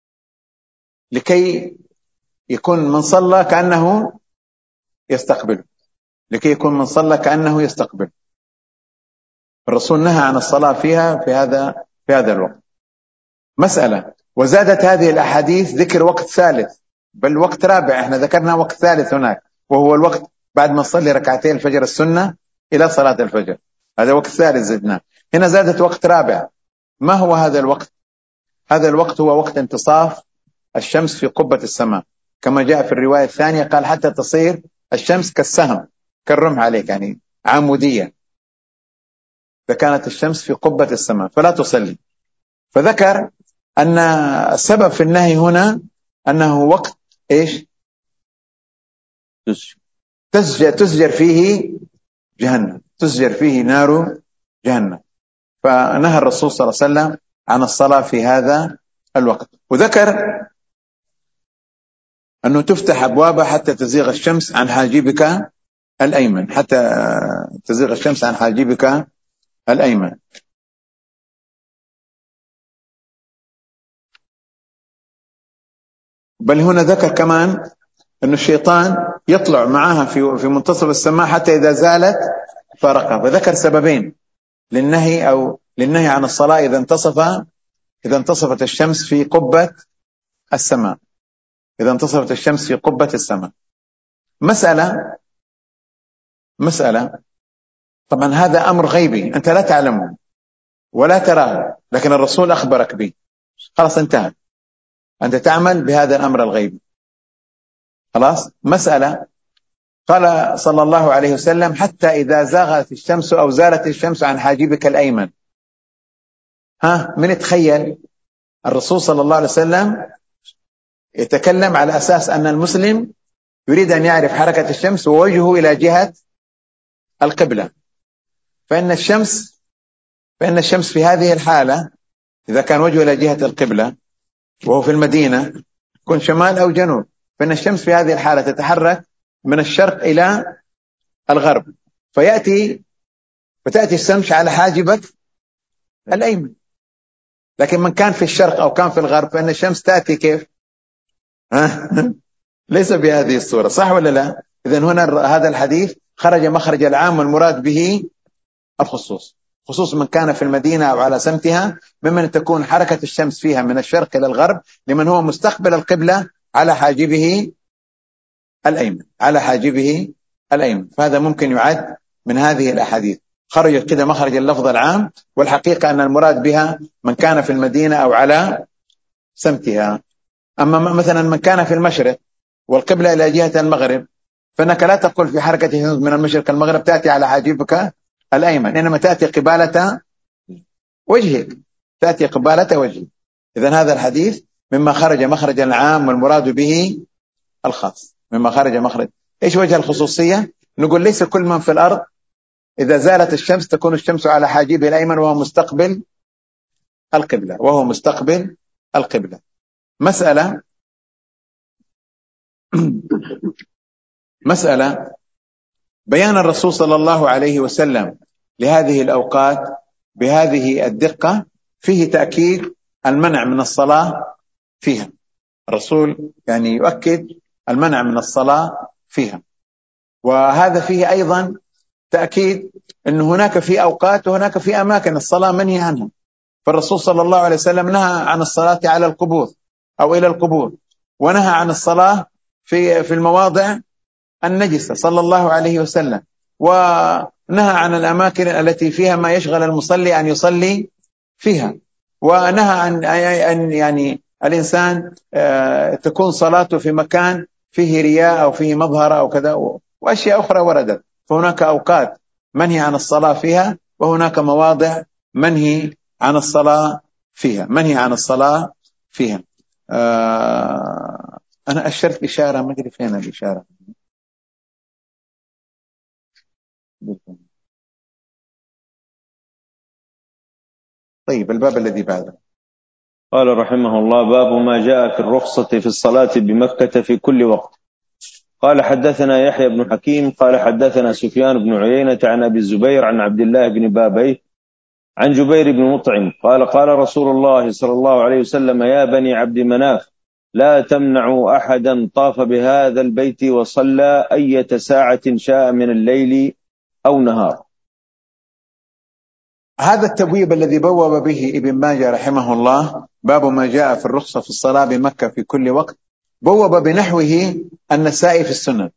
S1: لكي يكون من صلى كأنه يستقبل لكي يكون من صلى كأنه يستقبل الرسول نهى عن الصلاة فيها في هذا في هذا الوقت. مسألة. وزادت هذه الأحاديث ذكر وقت ثالث، بل وقت رابع، احنا ذكرنا وقت ثالث هناك، وهو الوقت بعد ما نصلي ركعتين الفجر السنة إلى صلاة الفجر، هذا وقت ثالث زدناه. هنا زادت وقت رابع. ما هو هذا الوقت؟ هذا الوقت هو وقت انتصاف الشمس في قبة السماء، كما جاء في الرواية الثانية قال حتى تصير الشمس كالسهم كالرمح عليك، يعني عمودية، فكانت الشمس في قبة السماء فلا تصلي. فذكر أن السبب في النهي هنا أنه وقت إيش؟ تسجر, تسجر فيه جهنم، تسجر فيه نار جهنم، فنهى الرسول صلى الله عليه وسلم عن الصلاة في هذا الوقت. وذكر أنه تفتح أبوابها حتى تزيغ الشمس عن حاجبك الأيمن، حتى تزيغ الشمس عن حاجبك الأيمن. بل هنا ذكر كمان أن الشيطان يطلع معها في في منتصف السماء حتى إذا زالت فارقها، فذكر سببين للنهي أو للنهي عن الصلاة إذا انتصف إذا انتصفت الشمس في قبة السماء إذا انتصفت الشمس في قبة السماء. مسألة مسألة طبعا هذا أمر غيبي أنت لا تعلمه ولا تراه، لكن الرسول أخبرك به، خلاص انتهى، أنت تعمل بهذا الأمر الغيبي خلاص. مسألة قال صلى الله عليه وسلم حتى إذا زاغت الشمس أو زالت الشمس عن حاجبك الأيمن. ها، من يتخيل الرسول صلى الله عليه وسلم يتكلم على أساس أن المسلم يريد أن يعرف حركة الشمس ووجهه إلى جهة القبلة، فإن الشمس فإن الشمس في هذه الحالة إذا كان وجهه إلى جهة القبلة وهو في المدينة تكون شمال أو جنوب، فإن الشمس في هذه الحالة تتحرك من الشرق إلى الغرب، فيأتي فتأتي الشمس على حاجبك الأيمن. لكن من كان في الشرق أو كان في الغرب فإن الشمس تأتي كيف؟ ليس بهذه الصورة، صح ولا لا؟ إذن هنا هذا الحديث خرج مخرج العام والمراد به الخصوص، خصوص من كان في المدينة أو على سمتها، ممن تكون حركة الشمس فيها من الشرق إلى الغرب، لمن هو مستقبل القبلة على حاجبه الأيمن، على حاجبه الأيمن. فهذا ممكن يعد من هذه الأحاديث، خرجت كده مخرج اللفظ العام، والحقيقة أن المراد بها من كان في المدينة أو على سمتها. أما مثلا من كان في المشرق والقبلة إلى جهة المغرب، فإنك لا تقول في حركة من المشرق المغرب تأتي على حاجبك الأيمن، إنما تأتي قبالة وجهك، تأتي قبالة وجهك. إذن هذا الحديث مما خرج مخرج العام والمراد به الخاص، مما خرج مخرج. إيش وجه الخصوصية؟ نقول ليس كل من في الأرض إذا زالت الشمس تكون الشمس على حاجبه الأيمن وهو مستقبل القبلة، وهو مستقبل القبلة. مسألة مسألة بيان الرسول صلى الله عليه وسلم لهذه الأوقات بهذه الدقة فيه تأكيد المنع من الصلاة فيها. الرسول يعني يؤكد المنع من الصلاة فيها، وهذا فيه أيضا تأكيد أن هناك في أوقات وهناك في أماكن الصلاة منهي عنها. فالرسول صلى الله عليه وسلم نهى عن الصلاة على القبور أو إلى القبور، ونهى عن الصلاة في في المواضع النجسة صلى الله عليه وسلم، ونهى عن الأماكن التي فيها ما يشغل المصلي أن يصلي فيها، ونهى عن أن يعني الإنسان تكون صلاته في مكان فيه رياء أو فيه مظهر أو كذا، وأشياء أخرى وردت. فهناك أوقات منهي عن الصلاة فيها، وهناك مواضع منهي عن الصلاة فيها منهي عن الصلاة فيها. آه أنا أشرت إشارة، ما أدري فين الإشارة. طيب الباب الذي بعده.
S3: قال رحمه الله: باب ما جاء في الرخصة في الصلاة بمكة في كل وقت. قال حدثنا يحيى بن حكيم قال حدثنا سفيان بن عيينة عن أبي الزبير عن عبد الله بن بابيه عن جبير بن مطعم قال قال رسول الله صلى الله عليه وسلم: يا بني عبد مناف لا تمنعوا أحدا طاف بهذا البيت وصلى أية ساعة شاء من الليل أو نهار.
S1: هذا التبويب الذي بوب به ابن ماجه رحمه الله، باب ما جاء في الرخصة في الصلاة بمكة في كل وقت، بوب بنحوه النسائي في السنن.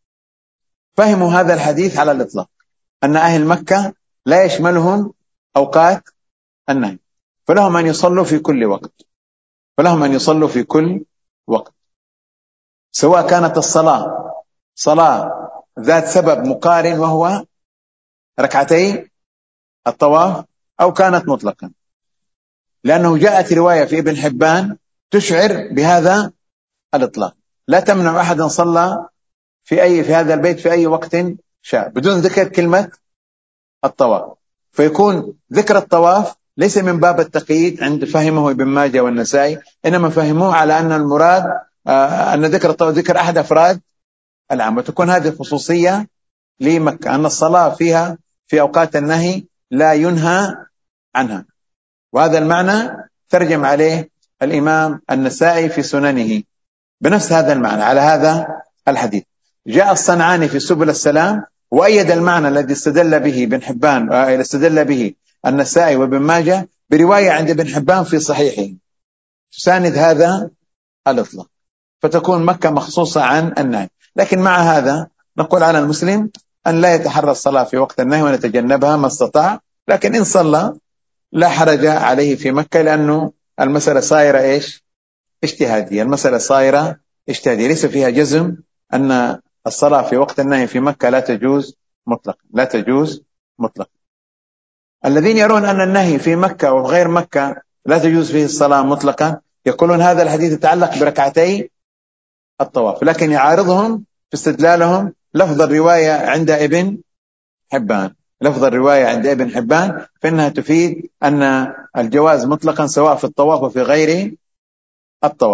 S1: فهموا هذا الحديث على الإطلاق أن أهل مكة لا يشملهم أوقات النهي، فلهم أن يصلوا في كل وقت فلهم أن يصلوا في كل وقت سواء كانت الصلاة صلاة ذات سبب مقارن وهو ركعتي الطواف، أو كانت مطلقا، لأنه جاءت رواية في ابن حبان تشعر بهذا الإطلاق: لا تمنع أحدا صلى في أي في هذا البيت في أي وقت شاء، بدون ذكر كلمة الطواف. فيكون ذكر الطواف ليس من باب التقييد عند فهمه ابن ماجه والنسائي، إنما فهموه على أن المراد آه أن ذكر الطواف ذكر أحد أفراد العام، وتكون هذه خصوصية لمكة، أن الصلاة فيها في أوقات النهي لا ينهى عنها. وهذا المعنى ترجم عليه الإمام النسائي في سننه بنفس هذا المعنى على هذا الحديث. جاء الصنعاني في سبل السلام وأيد المعنى الذي استدل به ابن حبان استدل به النسائي وابن ماجه برواية عند ابن حبان في صحيحه تساند هذا الإطلاق، فتكون مكة مخصوصة عن النهي. لكن مع هذا نقول على المسلم أن لا يتحرى الصلاة في وقت النهي ونتجنبها ما استطاع، لكن إن صلى لا حرج عليه في مكة، لأنه المسألة صايرة إيش اجتهادية، المسألة صايرة اجتهادية ليس فيها جزم أن الصلاة في وقت النهي في مكة لا تجوز مطلقا لا تجوز مطلقا. الذين يرون أن النهي في مكة وغير مكة لا تجوز فيه الصلاة مطلقا يقولون هذا الحديث يتعلق بركعتي الطواف، لكن يعارضهم في استدلالهم لفظ الرواية عند ابن حبان لفظ الرواية عند ابن حبان فإنها تفيد أن الجواز مطلقا سواء في الطواف وفي غير الطواف.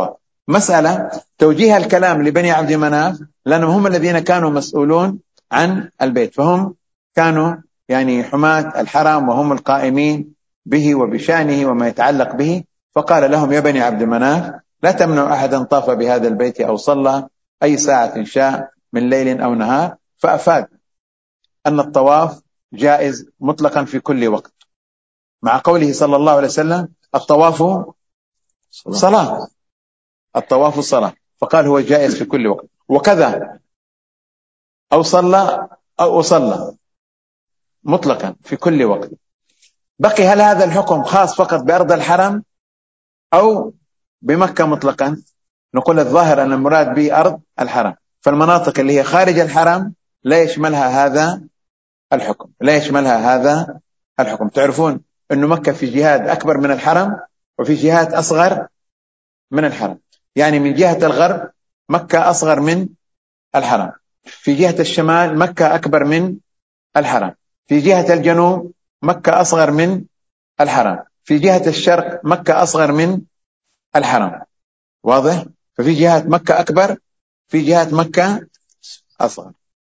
S1: مسألة توجيه الكلام لبني عبد مناف، لأنهم هم الذين كانوا مسؤولون عن البيت، فهم كانوا يعني حماة الحرم وهم القائمين به وبشأنه وما يتعلق به. فقال لهم يا بني عبد مناف لا تمنع أحدا طاف بهذا البيت أو صلى أي ساعة شاء من ليل أو نهار، فأفاد أن الطواف جائز مطلقا في كل وقت، مع قوله صلى الله عليه وسلم الطواف صلاة، الطواف الصلاة، فقال هو جائز في كل وقت. وكذا أو صلى أو أصلى مطلقا في كل وقت. بقي هل هذا الحكم خاص فقط بأرض الحرم أو بمكة مطلقا؟ نقول الظاهر أن المراد به أرض الحرم، فالمناطق اللي هي خارج الحرم لا يشملها هذا الحكم، لا يشملها هذا الحكم. تعرفون أن مكة في جهات أكبر من الحرم وفي جهات أصغر من الحرم، يعني من جهة الغرب مكة أصغر من الحرم، في جهة الشمال مكة أكبر من الحرم، في جهة الجنوب مكة أصغر من الحرم، في جهة الشرق مكة أصغر من الحرم. واضح؟ ففي جهات مكة أكبر، في جهات مكة أصغر.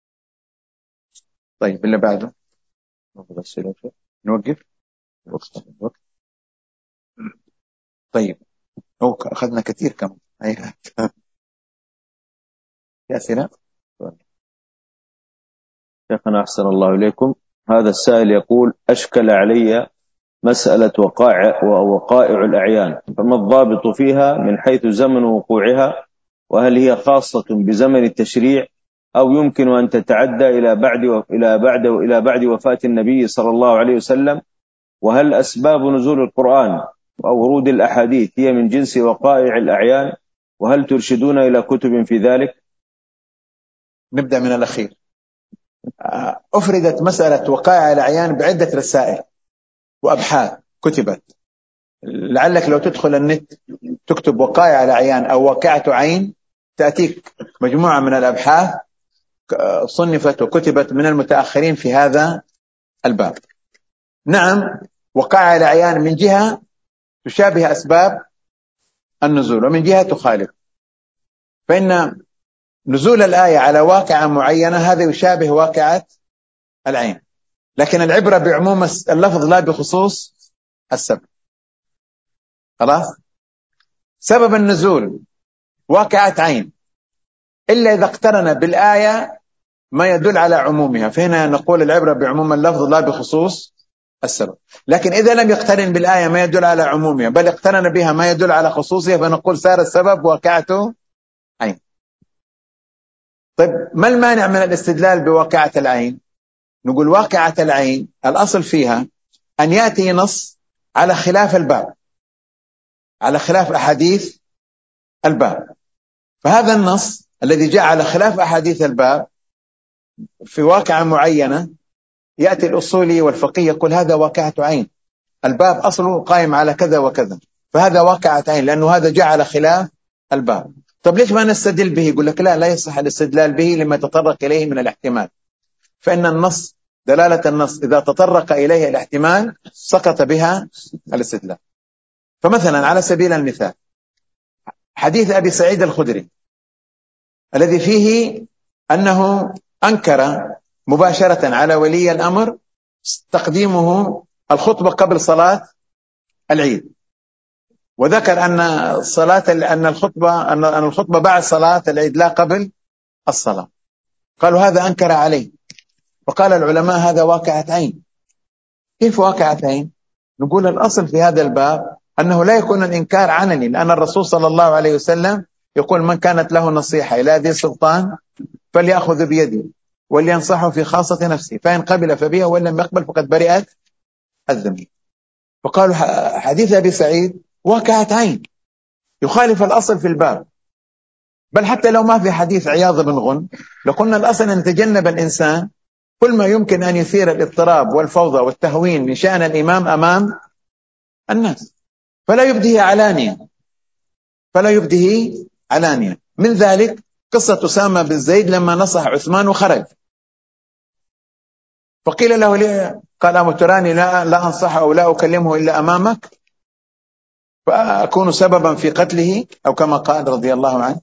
S1: طيب اللي بعده نوقف وقت. طيب أخذنا كثير كم يا أسئلة.
S3: شيخنا أحسن الله إليكم. هذا السائل يقول أشكل علي مسألة وقائع ووقائع الأعيان، فما الضابط فيها من حيث زمن وقوعها؟ وهل هي خاصة بزمن التشريع أو يمكن أن تتعدى إلى بعد إلى بعد إلى بعد وفاة النبي صلى الله عليه وسلم؟ وهل أسباب نزول القرآن أو ورود الأحاديث هي من جنس وقائع الأعيان؟ وهل ترشدون إلى كتب في ذلك؟
S1: نبدأ من الأخير. أفردت مسألة وقائع الأعيان بعدة رسائل وأبحاث كتبت، لعلك لو تدخل النت تكتب وقائع الأعيان أو واقعة عين تأتيك مجموعة من الأبحاث صنفت وكتبت من المتأخرين في هذا الباب. نعم وقائع الأعيان من جهة تشابه أسباب النزول ومن جهة تخالف، فإن نزول الآية على واقعة معينة هذا يشابه واقعة العين، لكن العبرة بعموم اللفظ لا بخصوص السبب. خلاص؟ سبب النزول واقعة عين إلا إذا اقترن بالآية ما يدل على عمومها، فهنا نقول العبرة بعموم اللفظ لا بخصوص السبب. لكن إذا لم يقترن بالآية ما يدل على عمومها بل اقترن بها ما يدل على خصوصها فنقول صار السبب واقعة عين. طيب ما المانع من الاستدلال بواقعة العين؟ نقول واقعة العين الأصل فيها أن يأتي نص على خلاف الباب، على خلاف أحاديث الباب، فهذا النص الذي جاء على خلاف أحاديث الباب في واقعة معينة يأتي الأصولي والفقيه يقول هذا واقعة عين، الباب أصله قائم على كذا وكذا، فهذا واقعة عين لأنه هذا جاء على خلاف الباب. طب ليش ما نستدل به؟ يقول لك لا لا يصح الاستدلال به لما تطرق إليه من الاحتمال، فإن النص دلالة النص إذا تطرق إليه الاحتمال سقط بها الاستدلال. فمثلا على سبيل المثال حديث أبي سعيد الخدري الذي فيه أنه أنكر مباشرة على ولي الأمر تقديمه الخطبة قبل صلاة العيد، وذكر أن صلاة أن الخطبة أن الخطبة بعد صلاة العيد لا قبل الصلاة. قالوا هذا أنكر عليه، وقال العلماء هذا واقعة عين. كيف واقعة عين؟ نقول الأصل في هذا الباب أنه لا يكون الإنكار علني، لأن الرسول صلى الله عليه وسلم يقول من كانت له نصيحة إلى ذي سلطان فليأخذ بيده ولينصحه في خاصة نفسه فإن قبل فبها وإن لم يقبل فقد برئت الذمة. فقالوا حديث أبي سعيد واقعة عين يخالف الأصل في الباب، بل حتى لو ما في حديث عياض بن غنم لقلنا الأصل أن يتجنب الإنسان كل ما يمكن أن يثير الاضطراب والفوضى والتهوين من شأن الإمام أمام الناس، فلا يبديه علانية فلا يبديه علانية. من ذلك قصة أسامة بن زيد لما نصح عثمان وخرج، فقيل له ليه؟ قال أمتراني لا, لا أنصحه أو لا أكلمه إلا أمامك؟ فأكون سببا في قتله، أو كما قال رضي الله عنه.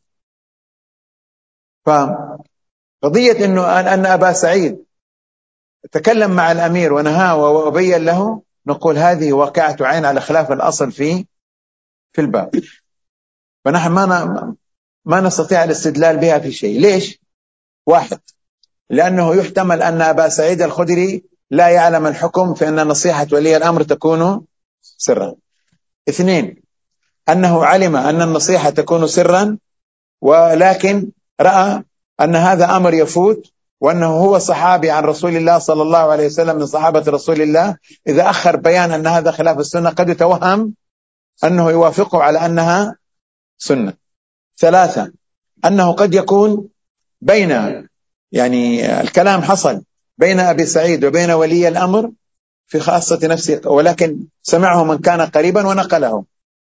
S1: فقضية أنه أن أبا سعيد تكلم مع الأمير ونهاه وبين له، نقول هذه واقعة عين على خلاف الأصل في في الباب، فنحن ما ما نستطيع الاستدلال بها في شيء. ليش؟ واحد، لأنه يحتمل أن أبا سعيد الخدري لا يعلم الحكم في أن نصيحة ولي الأمر تكون سرا. اثنين، أنه علم أن النصيحة تكون سرا، ولكن رأى أن هذا أمر يفوت، وأنه هو صحابي عن رسول الله صلى الله عليه وسلم من صحابة رسول الله، إذا أخر بيان أن هذا خلاف السنة قد يتوهم أنه يوافقه على أنها سنة. ثلاثة، أنه قد يكون بين يعني الكلام حصل بين أبي سعيد وبين ولي الأمر في خاصة نفسه، ولكن سمعه من كان قريبا ونقله،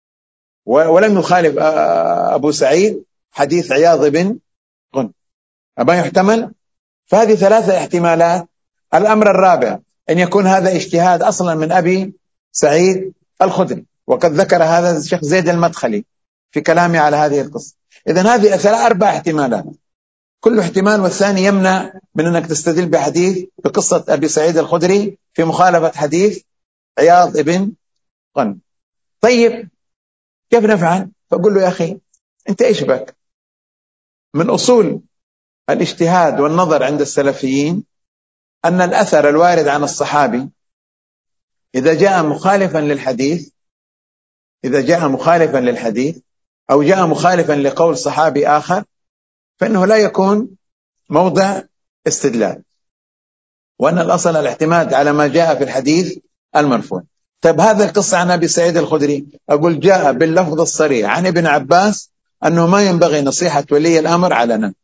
S1: ولم يخالف أبو سعيد حديث عياض بن غنم، أما يحتمل. فهذه ثلاثة احتمالات. الأمر الرابع أن يكون هذا اجتهاد أصلا من أبي سعيد الخدري، وقد ذكر هذا الشيخ زيد المدخلي في كلامه على هذه القصة. إذن هذه ثلاث أربع احتمالات، كل احتمال والثاني يمنع من أنك تستدل بحديث بقصة أبي سعيد الخدري في مخالفة حديث عياض بن غنم. طيب كيف نفعل؟ فأقول له يا أخي أنت إيش بك؟ من أصول الاجتهاد والنظر عند السلفيين أن الأثر الوارد عن الصحابي إذا جاء مخالفا للحديث إذا جاء مخالفا للحديث أو جاء مخالفا لقول صحابي آخر فإنه لا يكون موضع استدلال، وأن الأصل الاعتماد على ما جاء في الحديث المرفوع. طيب هذا القصة عن أبي سعيد الخدري، أقول جاء باللفظ الصريح عن ابن عباس أنه ما ينبغي نصيحة ولي الأمر علنا.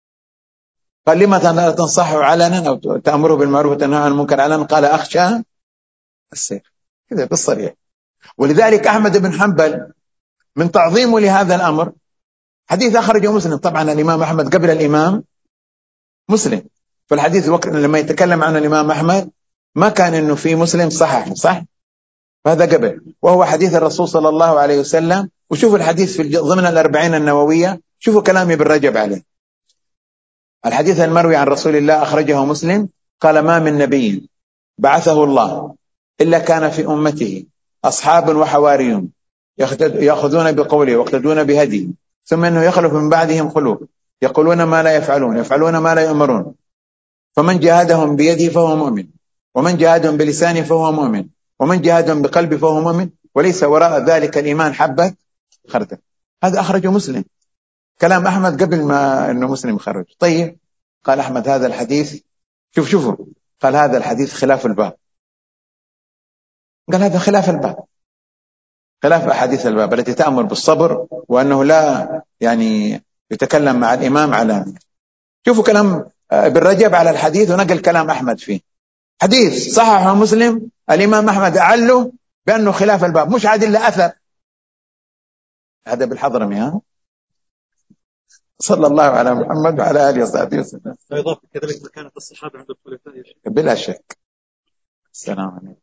S1: قال لما لا تنصحه علنا أو تأمره بالمعروف وتنهى عن المنكر علنا؟ قال أخشى السيف، كذا بالصريح. ولذلك أحمد بن حنبل من تعظيمه لهذا الأمر حديث أخرجه مسلم، طبعا الإمام أحمد قبل الإمام مسلم، فالحديث وقت لما يتكلم عن الإمام أحمد ما كان إنه في مسلم صحح صح، فهذا قبل، وهو حديث الرسول صلى الله عليه وسلم. وشوفوا الحديث في ضمن الأربعين النووية، شوفوا كلام ابن رجب عليه. الحديث المروي عن رسول الله أخرجه مسلم، قال ما من نبي بعثه الله إلا كان في أمته أصحاب وحواريون يأخذون بقوله ويقتدون بهديه، ثم أنه يخلف من بعدهم خلوف يقولون ما لا يفعلون يفعلون ما لا يؤمرون، فمن جاهدهم بيده فهو مؤمن، ومن جاهدهم بلسانه فهو مؤمن، ومن جاهدهم بقلبه فهو مؤمن، وليس وراء ذلك الإيمان حبة خردل. هذا أخرجه مسلم، كلام أحمد قبل ما أنه مسلم يخرج. طيب قال أحمد هذا الحديث، شوف شوفوا قال هذا الحديث خلاف الباب، قال هذا خلاف الباب، خلاف أحاديث الباب التي تأمر بالصبر وأنه لا يعني يتكلم مع الإمام على. شوفوا كلام ابن رجب على الحديث ونقل كلام أحمد فيه، حديث صححه مسلم، الإمام أحمد أعله بأنه خلاف الباب، مش عاد إلا أثر. هذا بالحضرمي. ها صلى الله على محمد وعلى آله وصحبه وسلم.
S4: وإضافة كذلك مكانة الصحابة عند الخلفاء يا شيخ.
S1: بلا شك. السلام عليكم.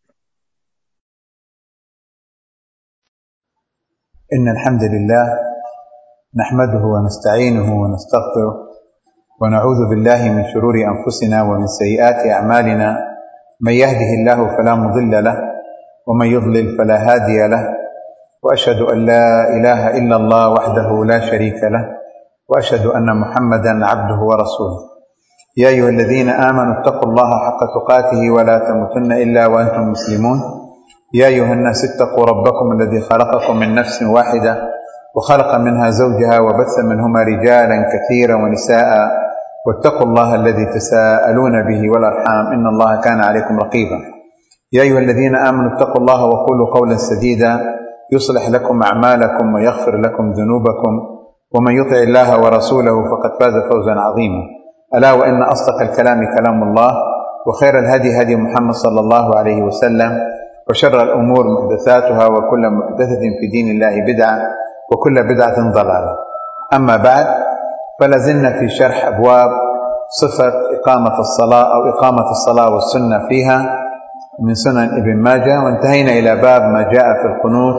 S1: إن الحمد لله نحمده ونستعينه ونستغفره ونعوذ بالله من شرور أنفسنا ومن سيئات أعمالنا، من يهده الله فلا مضل له ومن يضلل فلا هادي له، وأشهد أن لا إله إلا الله وحده لا شريك له، وأشهد أن محمدا عبده ورسوله. يا أيها الذين آمنوا اتقوا الله حق تقاته ولا تموتن إلا وأنتم مسلمون. يا أيها الناس اتقوا ربكم الذي خلقكم من نفس واحدة وخلق منها زوجها وبث منهما رجالا كثيرا ونساء، واتقوا الله الذي تساءلون به والأرحام إن الله كان عليكم رقيبا. يا أيها الذين آمنوا اتقوا الله وقولوا قولا سديدا يصلح لكم أعمالكم ويغفر لكم ذنوبكم، ومن يطع الله ورسوله فقد فاز فوزا عظيما. ألا وإن أصدق الكلام كلام الله، وخير الهدي هدي محمد صلى الله عليه وسلم، وشر الأمور محدثاتها، وكل محدثة في دين الله بدعة، وكل بدعة ضلالة. أما بعد، فلازلنا في شرح أبواب صفة إقامة الصلاة أو إقامة الصلاة والسنة فيها من سنن ابن ماجه، وانتهينا إلى باب ما جاء في القنوت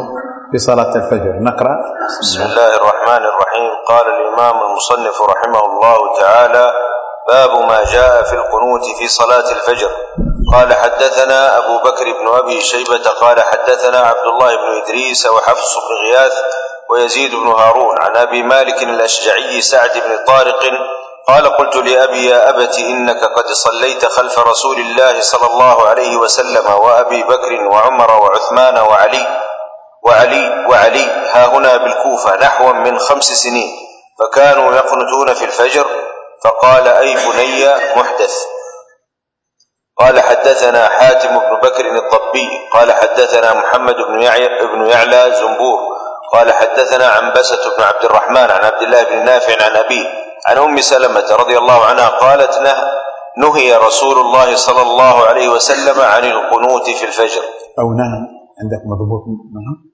S1: في صلاة الفجر. نقرأ.
S2: بسم الله الرحمن الرحيم. قال الإمام المصنف رحمه الله تعالى: باب ما جاء في القنوت في صلاة الفجر. قال حدثنا أبو بكر بن أبي شيبة قال حدثنا عبد الله بن إدريس وحفص بن غياث ويزيد بن هارون عن أبي مالك الأشجعي سعد بن طارق قال: قلت لأبي: يا أبت إنك قد صليت خلف رسول الله صلى الله عليه وسلم وأبي بكر وعمر وعثمان وعلي وعلي وعلي ها هنا بالكوفة نحو من خمس سنين، فكانوا يقنتون في الفجر. فقال: أي بني محدث. قال حدثنا حاتم بن بكر الضبي قال حدثنا محمد بن يعلى زنبور قال حدثنا عنبسة بن عبد الرحمن عن عبد الله بن نافع عن أبيه عن أم سلمة رضي الله عنها قالت: نهي رسول الله صلى الله عليه وسلم عن القنوت في الفجر.
S1: أو نهى عندك مضبوط نهى.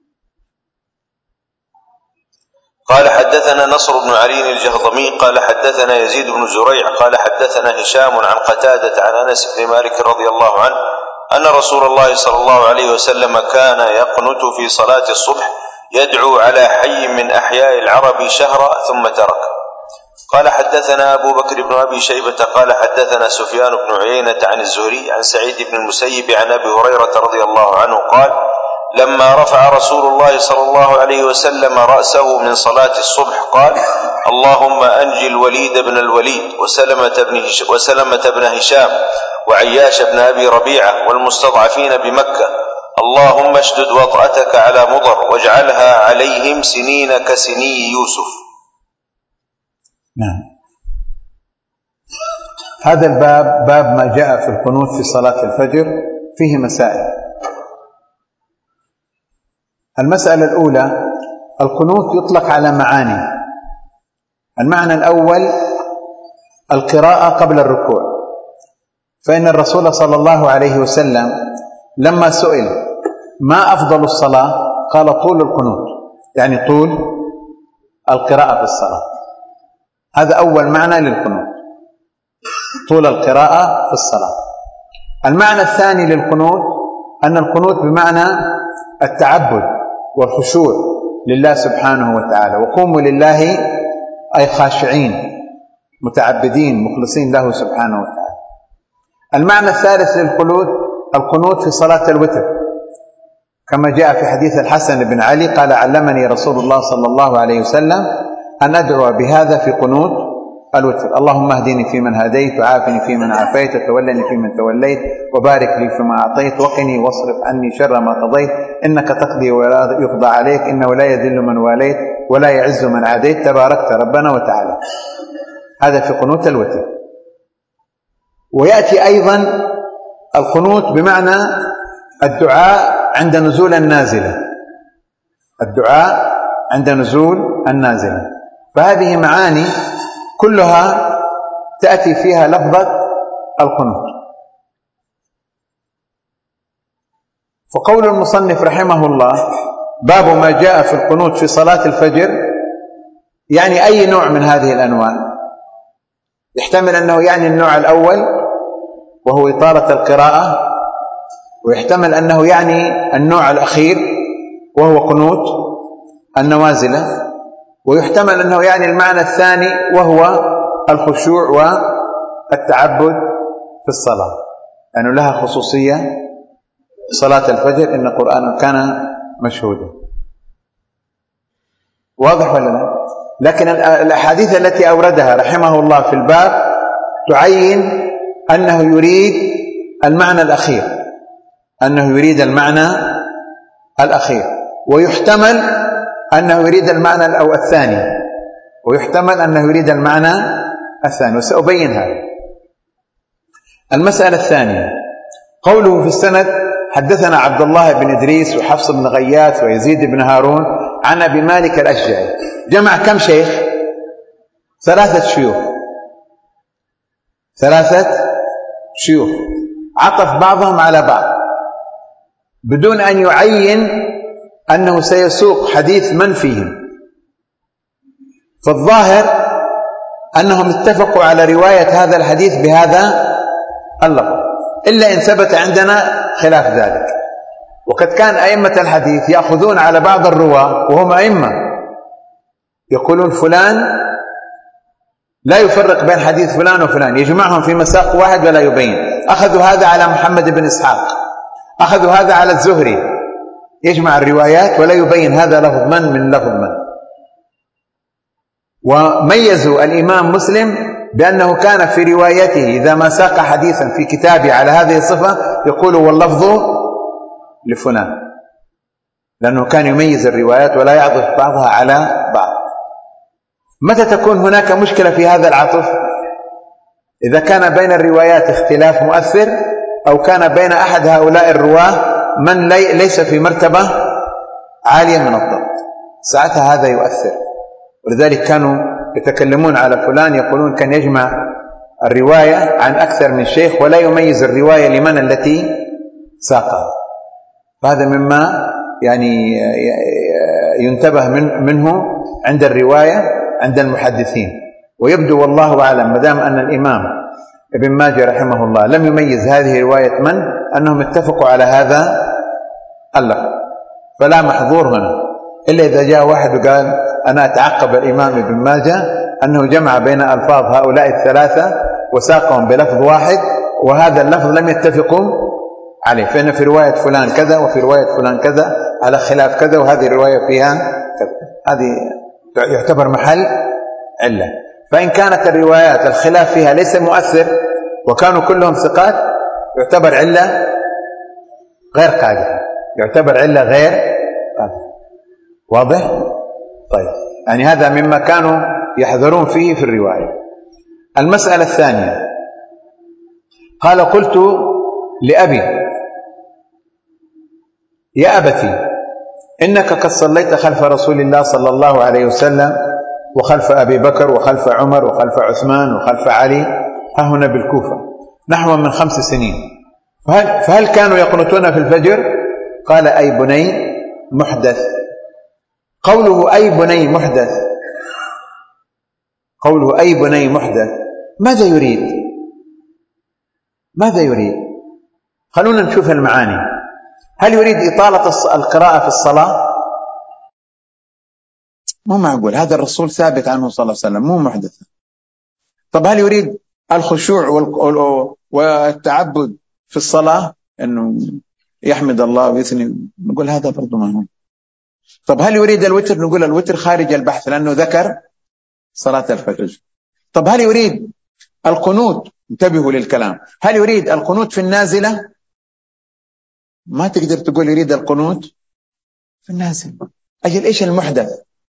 S2: قال حدثنا نصر بن علي الجهضمي قال حدثنا يزيد بن زريع قال حدثنا هشام عن قتادة عن أنس بن مالك رضي الله عنه أن رسول الله صلى الله عليه وسلم كان يقنت في صلاة الصبح يدعو على حي من أحياء العرب شهرا ثم ترك. قال حدثنا أبو بكر بن أبي شيبة قال حدثنا سفيان بن عيينة عن الزهري عن سعيد بن المسيب عن أبي هريرة رضي الله عنه قال: لما رفع رسول الله صلى الله عليه وسلم رأسه من صلاة الصبح قال: اللهم أنجي الوليد بن الوليد وسلمة بن, وسلمة بن هشام وعياش بن أبي ربيعة والمستضعفين بمكة، اللهم اشدد وطأتك على مضر واجعلها عليهم سنين كسني يوسف.
S1: نعم. هذا الباب باب ما جاء في القنوت في صلاة الفجر فيه مسائل. المسألة الأولى: القنوت يطلق على معاني. المعنى الأول القراءة قبل الركوع، فإن الرسول صلى الله عليه وسلم لما سئل ما أفضل الصلاة قال: طول القنوت، يعني طول القراءة في الصلاة. هذا أول معنى للقنوت، طول القراءة في الصلاة. المعنى الثاني للقنوت أن القنوت بمعنى التعبد والخشوع لله سبحانه وتعالى، وقوموا لله أي خاشعين متعبدين مخلصين له سبحانه وتعالى. المعنى الثالث للقنوت القنوت في صلاة الوتر، كما جاء في حديث الحسن بن علي قال: علمني رسول الله صلى الله عليه وسلم أن أدعو بهذا في قنوت الوتر: اللهم اهدني فيمن هديت وعافني فيمن عافيت وتولني فيمن توليت وبارك لي فيما أعطيت وقني واصرف عني شر ما قضيت إنك تقضي ولا يقضى عليك إنه لا يذل من واليت ولا يعز من عاديت تباركت ربنا وتعالى. هذا في قنوت الوتر. ويأتي أيضا القنوت بمعنى الدعاء عند نزول النازلة، الدعاء عند نزول النازلة. فهذه معاني كلها تأتي فيها لفظة القنوت. فقول المصنف رحمه الله: باب ما جاء في القنوت في صلاة الفجر، يعني أي نوع من هذه الأنواع. يحتمل أنه يعني النوع الأول وهو إطالة القراءة، ويحتمل أنه يعني النوع الأخير وهو قنوت النوازلة، ويحتمل أنه يعني المعنى الثاني وهو الخشوع والتعبد في الصلاة، لأنه يعني لها خصوصية صلاة الفجر إن القرآن كان مشهودا. واضح ولا لا؟ لكن الأحاديث التي أوردها رحمه الله في الباب تعين أنه يريد المعنى الأخير، أنه يريد المعنى الأخير، ويحتمل أنه يريد المعنى أو الثاني، ويحتمل أنه يريد المعنى الثاني، وسأبين هذا. المسألة الثانية قوله في السند: حدثنا عبد الله بن إدريس وحفص بن غياث ويزيد بن هارون عن أبي مالك الأشجعي. جمع كم شيخ؟ ثلاثة شيوخ، ثلاثة شيوخ، عطف بعضهم على بعض بدون أن يعين أنه سيسوق حديث من فيهم. فالظاهر أنهم اتفقوا على رواية هذا الحديث بهذا اللفظ، إلا إن ثبت عندنا خلاف ذلك. وقد كان أئمة الحديث يأخذون على بعض الرواة وهم أئمة، يقولون فلان لا يفرق بين حديث فلان وفلان، يجمعهم في مساق واحد ولا يبين. أخذوا هذا على محمد بن إسحاق، أخذوا هذا على الزهري، يجمع الروايات ولا يبين هذا لفظ من من لفظ من. وميزوا الإمام مسلم بأنه كان في روايته إذا ما ساق حديثا في كتابه على هذه الصفة يقول واللفظ لفلان، لأنه كان يميز الروايات ولا يعطف بعضها على بعض. متى تكون هناك مشكلة في هذا العطف؟ إذا كان بين الروايات اختلاف مؤثر، أو كان بين أحد هؤلاء الرواه من لي ليس في مرتبة عالية من الضبط، ساعتها هذا يؤثر. ولذلك كانوا يتكلمون على فلان يقولون كان يجمع الرواية عن أكثر من شيخ ولا يميز الرواية لمن التي ساقها. فهذا مما يعني ينتبه من منه عند الرواية عند المحدثين. ويبدو والله أعلم مدام أن الإمام ابن ماجه رحمه الله لم يميز هذه رواية من أنهم اتفقوا على هذا اللفظ، فلا محظور هنا إلا إذا جاء واحد وقال أنا أتعقب الإمام ابن ماجه أنه جمع بين ألفاظ هؤلاء الثلاثة وساقهم بلفظ واحد وهذا اللفظ لم يتفقوا عليه، فإن في رواية فلان كذا وفي رواية فلان كذا على خلاف كذا وهذه الرواية فيها كذا، هذه يعتبر محل علة. فإن كانت الروايات الخلاف فيها ليس مؤثر وكانوا كلهم ثقات يعتبر علة غير قادحة، يعتبر علة غير قادحة. واضح؟ طيب، يعني هذا مما كانوا يحذرون فيه في الرواية. المسألة الثانية، قال قلت لأبي يا أبتي إنك قد صليت خلف رسول الله صلى الله عليه وسلم وخلف أبي بكر وخلف عمر وخلف عثمان وخلف علي ها هنا بالكوفة نحو من خمس سنين، فهل, فهل كانوا يقنطون في الفجر؟ قال أي بني محدث. قوله أي بني محدث، قوله أي بني محدث ماذا يريد؟ ماذا يريد؟ خلونا نشوف المعاني. هل يريد إطالة القراءة في الصلاة؟ مو معقول، هذا الرسول ثابت عنه صلى الله عليه وسلم مو محدث. طب هل يريد الخشوع والتعبد في الصلاة أنه يحمد الله ويثني؟ نقول هذا برضو ما هو. طب هل يريد الوتر؟ نقول الوتر خارج البحث لأنه ذكر صلاة الفجر. طب هل يريد القنوت؟ انتبهوا للكلام، هل يريد القنوت في النازلة؟ ما تقدر تقول يريد القنوت في النازل. أجل إيش المحدث؟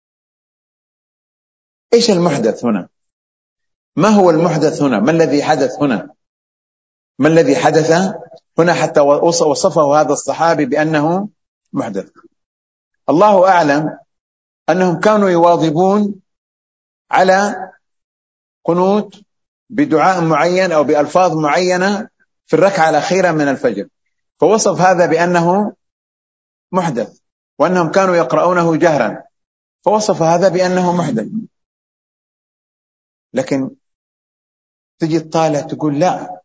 S1: إيش المحدث هنا؟ ما هو المحدث هنا؟ ما الذي حدث هنا؟ ما الذي حدث هنا حتى وصفه هذا الصحابي بأنه محدث؟ الله أعلم أنهم كانوا يواظبون على قنوت بدعاء معين أو بألفاظ معينة في الركعة الأخيرة من الفجر، فوصف هذا بأنه محدث، وأنهم كانوا يقرؤونه جهرا فوصف هذا بأنه محدث. لكن تجي الطالع تقول لا،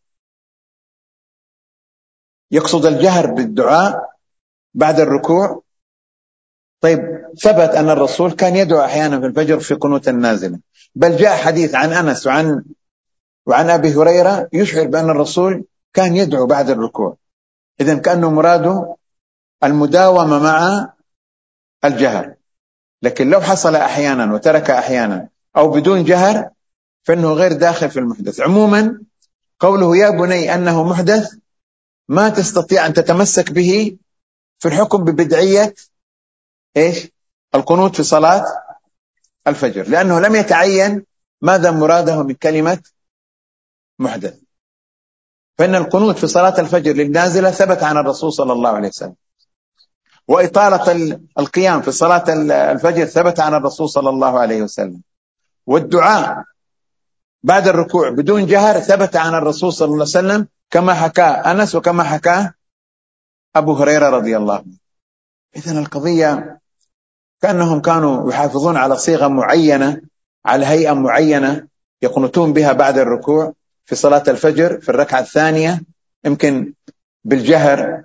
S1: يقصد الجهر بالدعاء بعد الركوع. طيب ثبت أن الرسول كان يدعو أحيانا في الفجر في قنوت النازلة، بل جاء حديث عن أنس وعن وعن أبي هريرة يشعر بأن الرسول كان يدعو بعد الركوع. إذن كأنه مراده المداومة مع الجهر. لكن لو حصل أحيانا وترك أحيانا أو بدون جهر فإنه غير داخل في المحدث. عموما قوله يا بني أنه محدث ما تستطيع أن تتمسك به في الحكم ببدعية إيش؟ القنوت في صلاة الفجر، لأنه لم يتعين ماذا مراده من كلمة محدث. فإن القنوت في صلاة الفجر للنازلة ثبت عن الرسول صلى الله عليه وسلم، وإطالة القيام في صلاة الفجر ثبت عن الرسول صلى الله عليه وسلم، والدعاء بعد الركوع بدون جهر ثبت عن الرسول صلى الله عليه وسلم كما حكى أنس وكما حكى أبو هريرة رضي الله عنه. إذن القضية كأنهم كانوا يحافظون على صيغة معينة، على هيئة معينة يقنطون بها بعد الركوع في صلاة الفجر في الركعة الثانية، يمكن بالجهر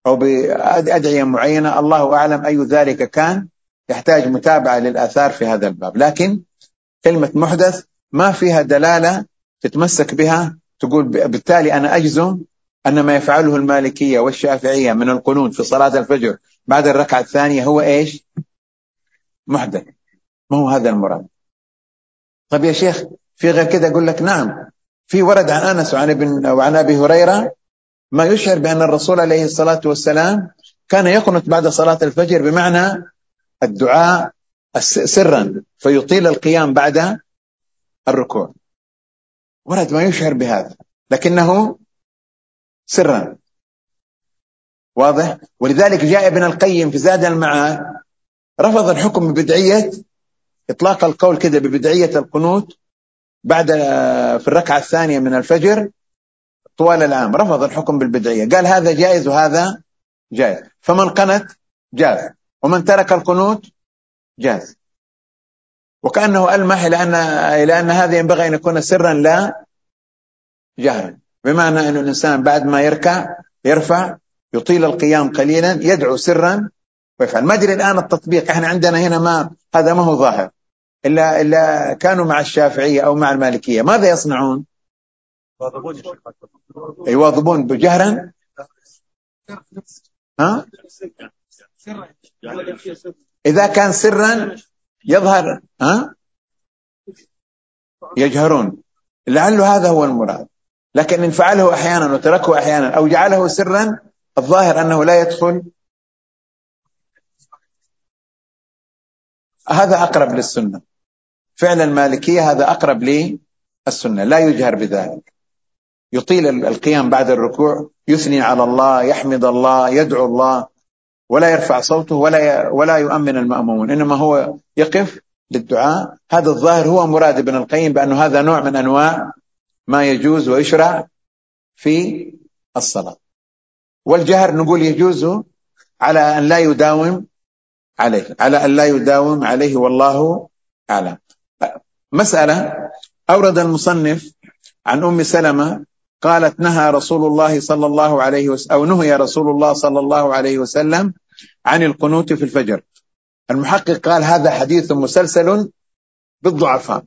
S1: أو بأدعية معينة، الله أعلم أي ذلك كان، يحتاج متابعة للآثار في هذا الباب. لكن كلمة محدث ما فيها دلالة تتمسك بها تقول بالتالي أنا أجزم أن ما يفعله المالكية والشافعية من القنوت في صلاة الفجر بعد الركعة الثانية هو إيش؟ محدث. ما هو هذا المراد. طب يا شيخ في غير كده؟ أقول لك نعم، في ورد عن أنس وعن ابن وعن أبي هريرة ما يشعر بأن الرسول عليه الصلاة والسلام كان يقنط بعد صلاة الفجر بمعنى الدعاء سرا فيطيل القيام بعد الركوع. ورد ما يشعر بهذا لكنه سرا، واضح. ولذلك جاء ابن القيم في زاد المعاد رفض الحكم ببدعية إطلاق القول كده ببدعية القنوت بعد في الركعة الثانية من الفجر طوال العام، رفض الحكم بالبدعية، قال هذا جائز وهذا جائز، فمن قنت جاز ومن ترك القنوت جاز. وكأنه ألمح إلى أن إلى أن هذا ينبغي أن يكون سرا لا جهرا، بمعنى أن الإنسان بعد ما يركع يرفع يطيل القيام قليلا يدعو سرا ويفعل. ما أدري الآن التطبيق، إحنا عندنا هنا ما هذا ما هو ظاهر، إلا إلا كانوا مع الشافعية أو مع المالكية ماذا يصنعون؟ يواظبون بجهرا. ها؟ إذا كان سرا يظهر ها يجهرون، لعل هذا هو المراد. لكن إن فعله أحيانا وتركه أحيانا أو جعله سرا الظاهر أنه لا يدخل، هذا أقرب للسنة. فعل المالكية هذا أقرب للسنة، لا يجهر بذلك، يطيل القيام بعد الركوع، يثني على الله، يحمد الله، يدعو الله، ولا يرفع صوته ولا ولا يؤمن المأمومون، إنما هو يقف للدعاء. هذا الظاهر هو مراد ابن القيم بأنه هذا نوع من أنواع ما يجوز ويشرع في الصلاة. والجهر نقول يجوز على أن لا يداوم عليه، على أن لا يداوم عليه والله أعلم. مسألة أورد المصنف عن أم سلمة قالت نهى رسول الله صلى الله عليه وسلم أو نهي رسول الله صلى الله عليه وسلم عن القنوت في الفجر. المحقق قال هذا حديث مسلسل بالضعفاء.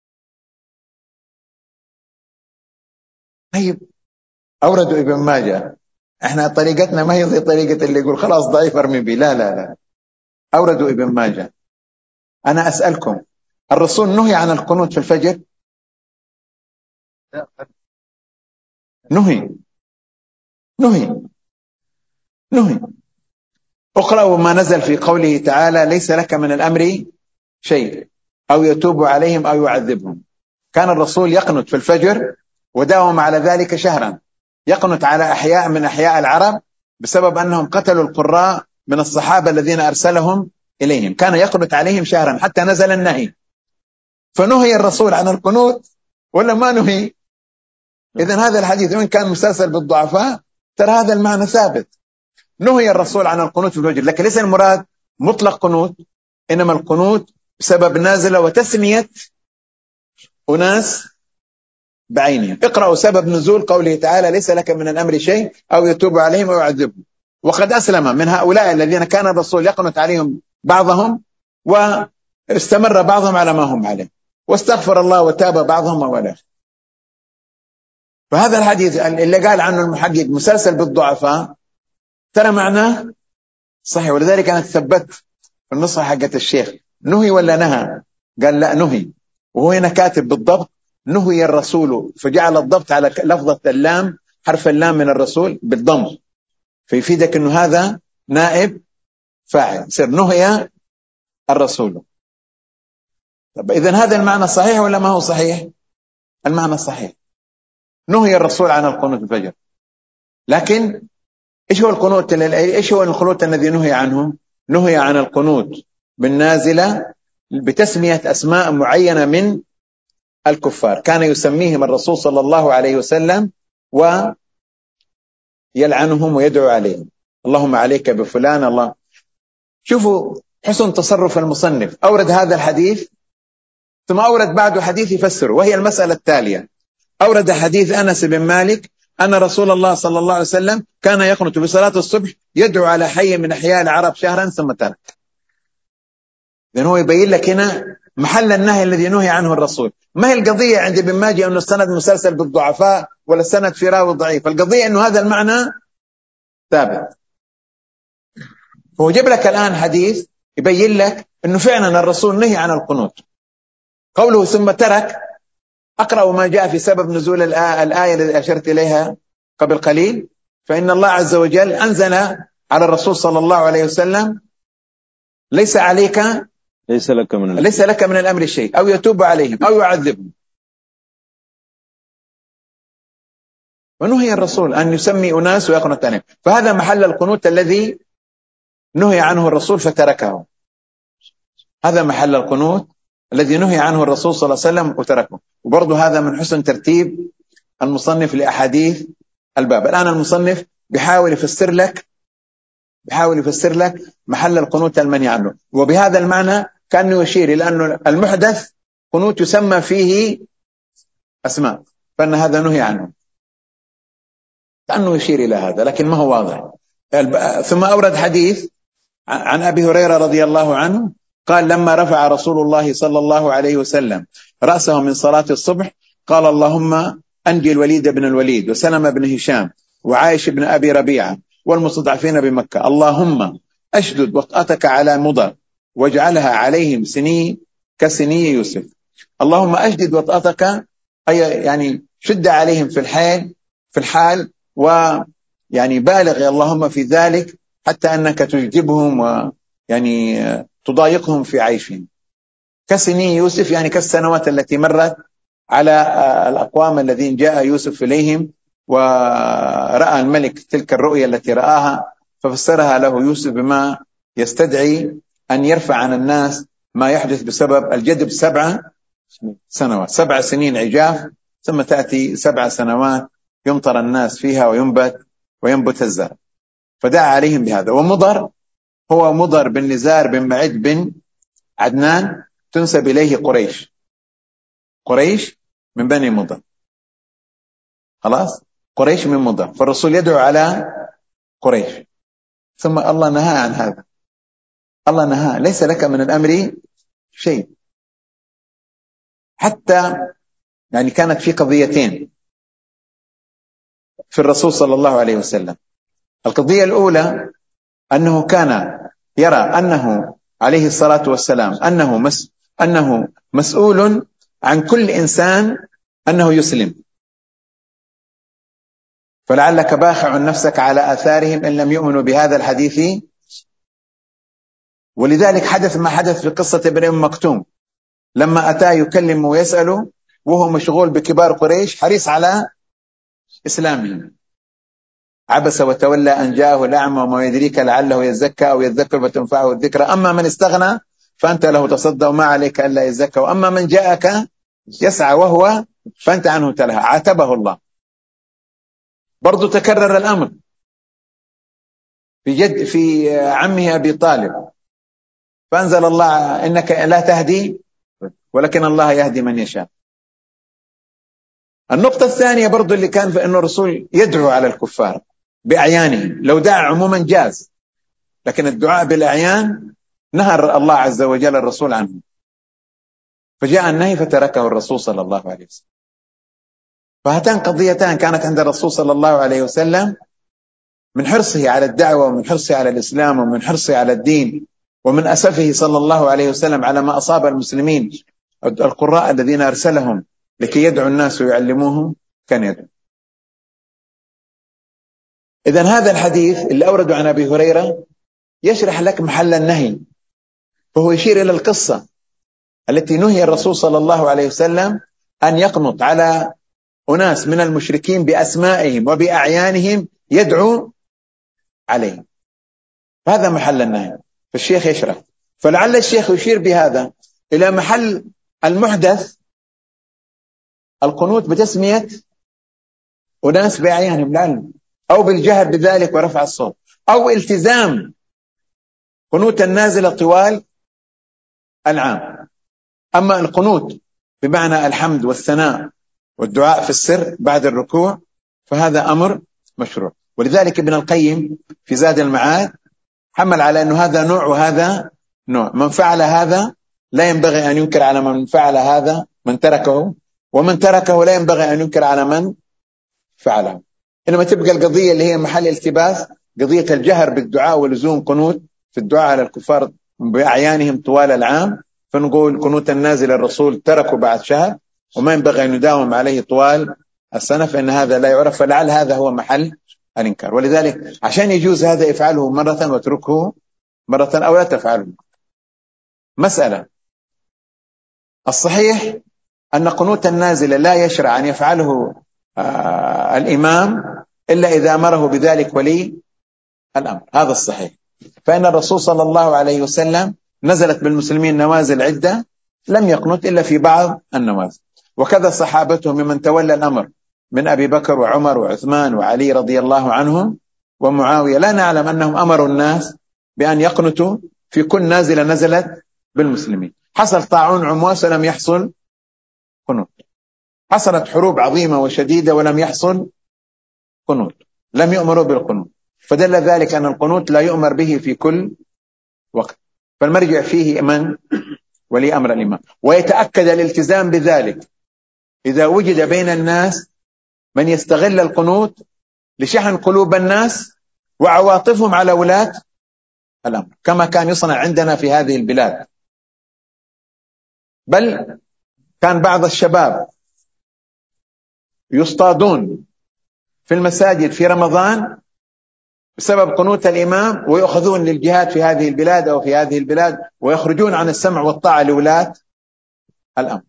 S1: طيب أوردوا ابن ماجه، احنا طريقتنا ما هي زي طريقة اللي يقول خلاص ضعيف ارمي بي، لا لا لا، أوردوا ابن ماجه. أنا أسألكم الرسول نهي عن القنوت في الفجر؟ نهي نهي نهي اقرأوا ما نزل في قوله تعالى ليس لك من الأمر شيء أو يتوب عليهم أو يعذبهم. كان الرسول يقنت في الفجر وداوم على ذلك شهرا، يقنت على أحياء من أحياء العرب بسبب أنهم قتلوا القراء من الصحابة الذين أرسلهم إليهم، كان يقنت عليهم شهرا حتى نزل النهي. فنهي الرسول عن القنوت ولا ما نهي؟ إذن هذا الحديث وإن كان مسلسل بالضعفاء ترى هذا المعنى ثابت، نهي الرسول عن القنوت في الفجر، لكن ليس المراد مطلق قنوت، إنما القنوت بسبب نازلة وتسمية أناس بعينهم. اقرأوا سبب نزول قوله تعالى ليس لك من الأمر شيء أو يتوب عليهم أو يعذبهم. وقد أسلم من هؤلاء الذين كان الرسول يقنت عليهم بعضهم واستمر بعضهم على ما هم عليه واستغفر الله وتاب بعضهم ولا. فهذا الحديث اللي قال عنه المحقق مسلسل بالضعفاء ترى معناه صحيح. ولذلك أنا ثبت في النصحة حقت الشيخ نهي ولا نهى؟ قال لا نهي، وهو هنا كاتب بالضبط نهي الرسول، فجعل الضبط على لفظة اللام، حرف اللام من الرسول بالضم، فيفيدك أنه هذا نائب فاعل، سر نهي الرسول. طب إذن هذا المعنى صحيح ولا ما هو صحيح؟ المعنى صحيح، نهي الرسول عن القنوت الفجر. لكن إيش هو القنوت؟ إيش هو القنوت الذي نهي عنه؟ نهي عن القنوت بالنازلة بتسمية أسماء معينة من الكفار، كان يسميهم الرسول صلى الله عليه وسلم ويلعنهم ويدعو عليهم، اللهم عليك بفلان الله. شوفوا حسن تصرف المصنف، أورد هذا الحديث ثم أورد بعده حديث يفسره، وهي المسألة التالية. أورد حديث أنس بن مالك أن رسول الله صلى الله عليه وسلم كان يقنط بصلاة الصبح يدعو على حي من أحياء العرب شهرا ثم ترك. لأنه هو يبين لك هنا محل النهي الذي نهي عنه الرسول. ما هي القضية عند ابن ماجه أنه السند مسلسل بالضعفاء ولا السند في راوي ضعيف، القضية أنه هذا المعنى ثابت. فهو جاب لك الآن حديث يبين لك أنه فعلا الرسول نهي عن القنوت. قوله ثم ترك، أقرأ ما جاء في سبب نزول الآية التي أشرت إليها قبل قليل، فإن الله عز وجل أنزل على الرسول صلى الله عليه وسلم ليس عليك
S3: ليس لك من الأمر.
S1: ليس لك من الأمر شيء، أو يتوب عليهم أو يعذبهم. ونهي الرسول أن يسمي أناس ويقنط عليهم، فهذا محل القنوت الذي نهي عنه الرسول فتركه. هذا محل القنوت الذي نهي عنه الرسول صلى الله عليه وسلم وتركه. وبرضه هذا من حسن ترتيب المصنف لأحاديث الباب. الآن المصنف بيحاول يفسر لك بيحاول يفسر لك محل القنوت المنهي عنه، وبهذا المعنى كأنه يشير إلى أنه المحدث قنوت يسمى فيه أسماء، فإن هذا نهي عنه، كأنه يشير إلى هذا لكن ما هو واضح. ثم أورد حديث عن أبي هريرة رضي الله عنه قال لما رفع رسول الله صلى الله عليه وسلم رأسه من صلاة الصبح قال اللهم أنجي الوليد بن الوليد وسلم بن هشام وعائش بن أبي ربيعة والمستضعفين بمكة، اللهم أشدد وطأتك على مضر واجعلها عليهم سني كسني يوسف. اللهم أشدد وطأتك أي يعني شد عليهم في الحال في الحال ويعني بالغ اللهم في ذلك حتى أنك تجدبهم ويعني تضايقهم في عيشهم. كسني يوسف يعني كالسنوات التي مرت على الأقوام الذين جاء يوسف إليهم ورأى الملك تلك الرؤيا التي رآها ففسرها له يوسف بما يستدعي أن يرفع عن الناس ما يحدث بسبب الجدب سبع سنوات، سبع سنين عجاف ثم تأتي سبع سنوات يمطر الناس فيها وينبت وينبت الزرع، فدعا عليهم بهذا. ومضر هو مضر بن نزار بن معد بن عدنان تنسب إليه قريش، قريش من بني مضر، خلاص قريش من مضر، فالرسول يدعو على قريش. ثم الله نهى عن هذا، الله نهى ليس لك من الأمر شيء. حتى يعني كانت في قضيتين في الرسول صلى الله عليه وسلم. القضية الأولى أنه كان يرى أنه عليه الصلاة والسلام أنه مس أنه مسؤول عن كل إنسان أنه يسلم، فلعلك باخع نفسك على آثارهم إن لم يؤمنوا بهذا الحديث. ولذلك حدث ما حدث في قصة ابن أم مكتوم لما أتى يكلم ويسأله وهو مشغول بكبار قريش حريص على إسلامهم، عبس وتولى أن جاءه الأعمى وما يدريك لعله يزكى أو يذكر فتنفعه الذكرى، أما من استغنى فأنت له تصدى وما عليك ألا يزكى، وأما من جاءك يسعى وهو فأنت عنه تلهى، عاتبه الله. برضو تكرر الأمر في جد في عمه أبي طالب، فأنزل الله إنك لا تهدي ولكن الله يهدي من يشاء. النقطة الثانية برضو اللي كان في أنه الرسول يدعو على الكفار بأعيانهم، لو دعا عموما جاز، لكن الدعاء بالأعيان نهى الله عز وجل الرسول عنه، فجاء النهي فتركه الرسول صلى الله عليه وسلم. فهاتان قضيتان كانت عند الرسول صلى الله عليه وسلم من حرصه على الدعوة ومن حرصه على الإسلام ومن حرصه على الدين ومن أسفه صلى الله عليه وسلم على ما أصاب المسلمين القراء الذين أرسلهم لكي يدعو الناس ويعلموهم كان يدعو. إذن هذا الحديث اللي أورده عن أبي هريرة يشرح لك محل النهي، فهو يشير إلى القصة التي نهي الرسول صلى الله عليه وسلم أن يقنط على أناس من المشركين بأسمائهم وبأعيانهم يدعو عليهم، هذا محل النهي. فالشيخ يشرح، فلعل الشيخ يشير بهذا إلى محل المحدث القنوت بتسمية أناس بأعيانهم لعلم، أو بالجهر بذلك ورفع الصوت، أو التزام قنوت النازلة طوال العام. أما القنوت بمعنى الحمد والثناء والدعاء في السر بعد الركوع فهذا أمر مشروع. ولذلك ابن القيم في زاد المعاد حمل على أنه هذا نوع وهذا نوع. من فعل هذا لا ينبغي أن ينكر على من فعل هذا من تركه، ومن تركه لا ينبغي أن ينكر على من فعله. إنما تبقى القضية اللي هي محل التباس قضية الجهر بالدعاء ولزوم قنوت في الدعاء على الكفار بأعيانهم طوال العام، فنقول قنوت النازل الرسول تركوا بعد شهر وما ينبغي أن يداوم عليه طوال السنة، فإن هذا لا يعرف، فلعل هذا هو محل الإنكار. ولذلك عشان يجوز هذا افعله مرة واتركه مرة أو لا تفعله. مسألة الصحيح أن قنوت النازل لا يشرع أن يفعله آه الإمام إلا إذا أمره بذلك ولي الأمر، هذا الصحيح. فإن الرسول صلى الله عليه وسلم نزلت بالمسلمين نوازل عدة لم يقنت إلا في بعض النوازل، وكذا صحابته ممن تولى الأمر من أبي بكر وعمر وعثمان وعلي رضي الله عنهم ومعاوية، لا نعلم أنهم أمروا الناس بأن يقنتوا في كل نازلة نزلت بالمسلمين. حصل طاعون عمواس ولم يحصل قنوت، حصلت حروب عظيمة وشديدة ولم يحصل قنوت، لم يؤمروا بالقنوت، فدل ذلك أن القنوت لا يؤمر به في كل وقت. فالمرجع فيه من ولي أمر الإمام، ويتأكد الالتزام بذلك إذا وجد بين الناس من يستغل القنوت لشحن قلوب الناس وعواطفهم على ولاة الأمر، كما كان يصنع عندنا في هذه البلاد. بل كان بعض الشباب يصطادون في المساجد في رمضان بسبب قنوت الإمام ويأخذون للجهاد في هذه البلاد أو في هذه البلاد ويخرجون عن السمع والطاعة لولاة الأمر.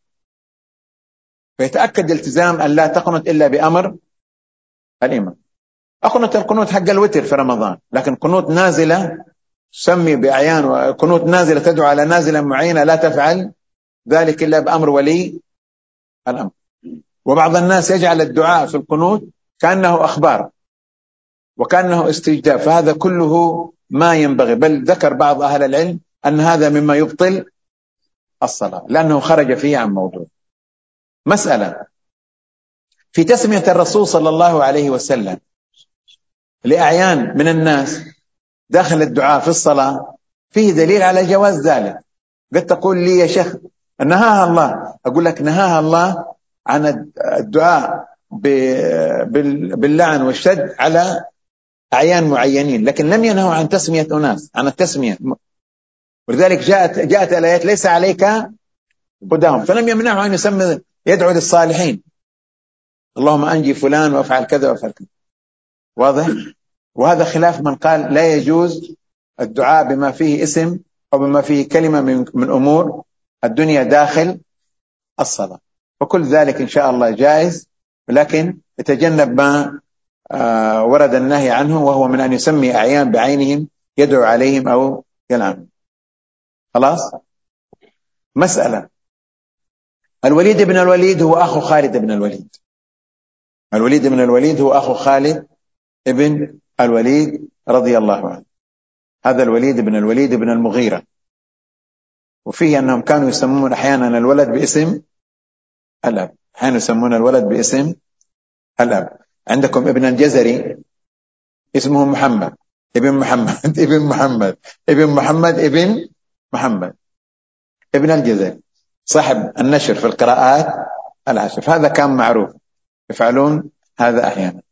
S1: فيتأكد الالتزام أن لا تقنط إلا بأمر الإمام. أقنط القنوت حق الوتر في رمضان، لكن قنوت نازلة تسمي بأعيان وقنوت نازلة تدعو على نازلة معينة لا تفعل ذلك إلا بأمر ولي الأمر. وبعض الناس يجعل الدعاء في القنوت كأنه أخبار وكأنه استجداء، فهذا كله ما ينبغي. بل ذكر بعض أهل العلم أن هذا مما يبطل الصلاة لأنه خرج فيه عن موضوع. مسألة في تسمية الرسول صلى الله عليه وسلم لأعيان من الناس داخل الدعاء في الصلاة فيه دليل على جواز ذلك. قد تقول لي يا شيخ نهاها الله، أقول لك نهاها الله عن الدعاء باللعن والشد على أعيان معينين، لكن لم ينهوا عن تسمية أناس، عن التسمية. ولذلك جاءت جاءت الآيات ليس عليك هداهم، فلم يمنعوا أن يسمي يدعو للصالحين اللهم أنجي فلان وافعل كذا وافعل كذا. واضح؟ وهذا خلاف من قال لا يجوز الدعاء بما فيه اسم أو بما فيه كلمة من, من أمور الدنيا داخل الصلاة، وكل ذلك إن شاء الله جائز، ولكن يتجنب ما آه ورد النهي عنه، وهو من أن يسمي أعيان بعينهم يدعو عليهم أو يلعنهم. خلاص؟ مسألة الوليد بن الوليد هو أخو خالد بن الوليد. الوليد بن الوليد هو أخو خالد ابن الوليد رضي الله عنه. هذا الوليد بن الوليد بن المغيرة، وفيه أنهم كانوا يسمون أحيانا الولد باسم الأب، أحيانا يسمون الولد باسم الأب. عندكم ابن الجزري اسمه محمد ابن محمد ابن محمد ابن محمد ابن محمد ابن الجزري صاحب النشر في القراءات العشر، هذا كان معروف، يفعلون هذا أحيانا.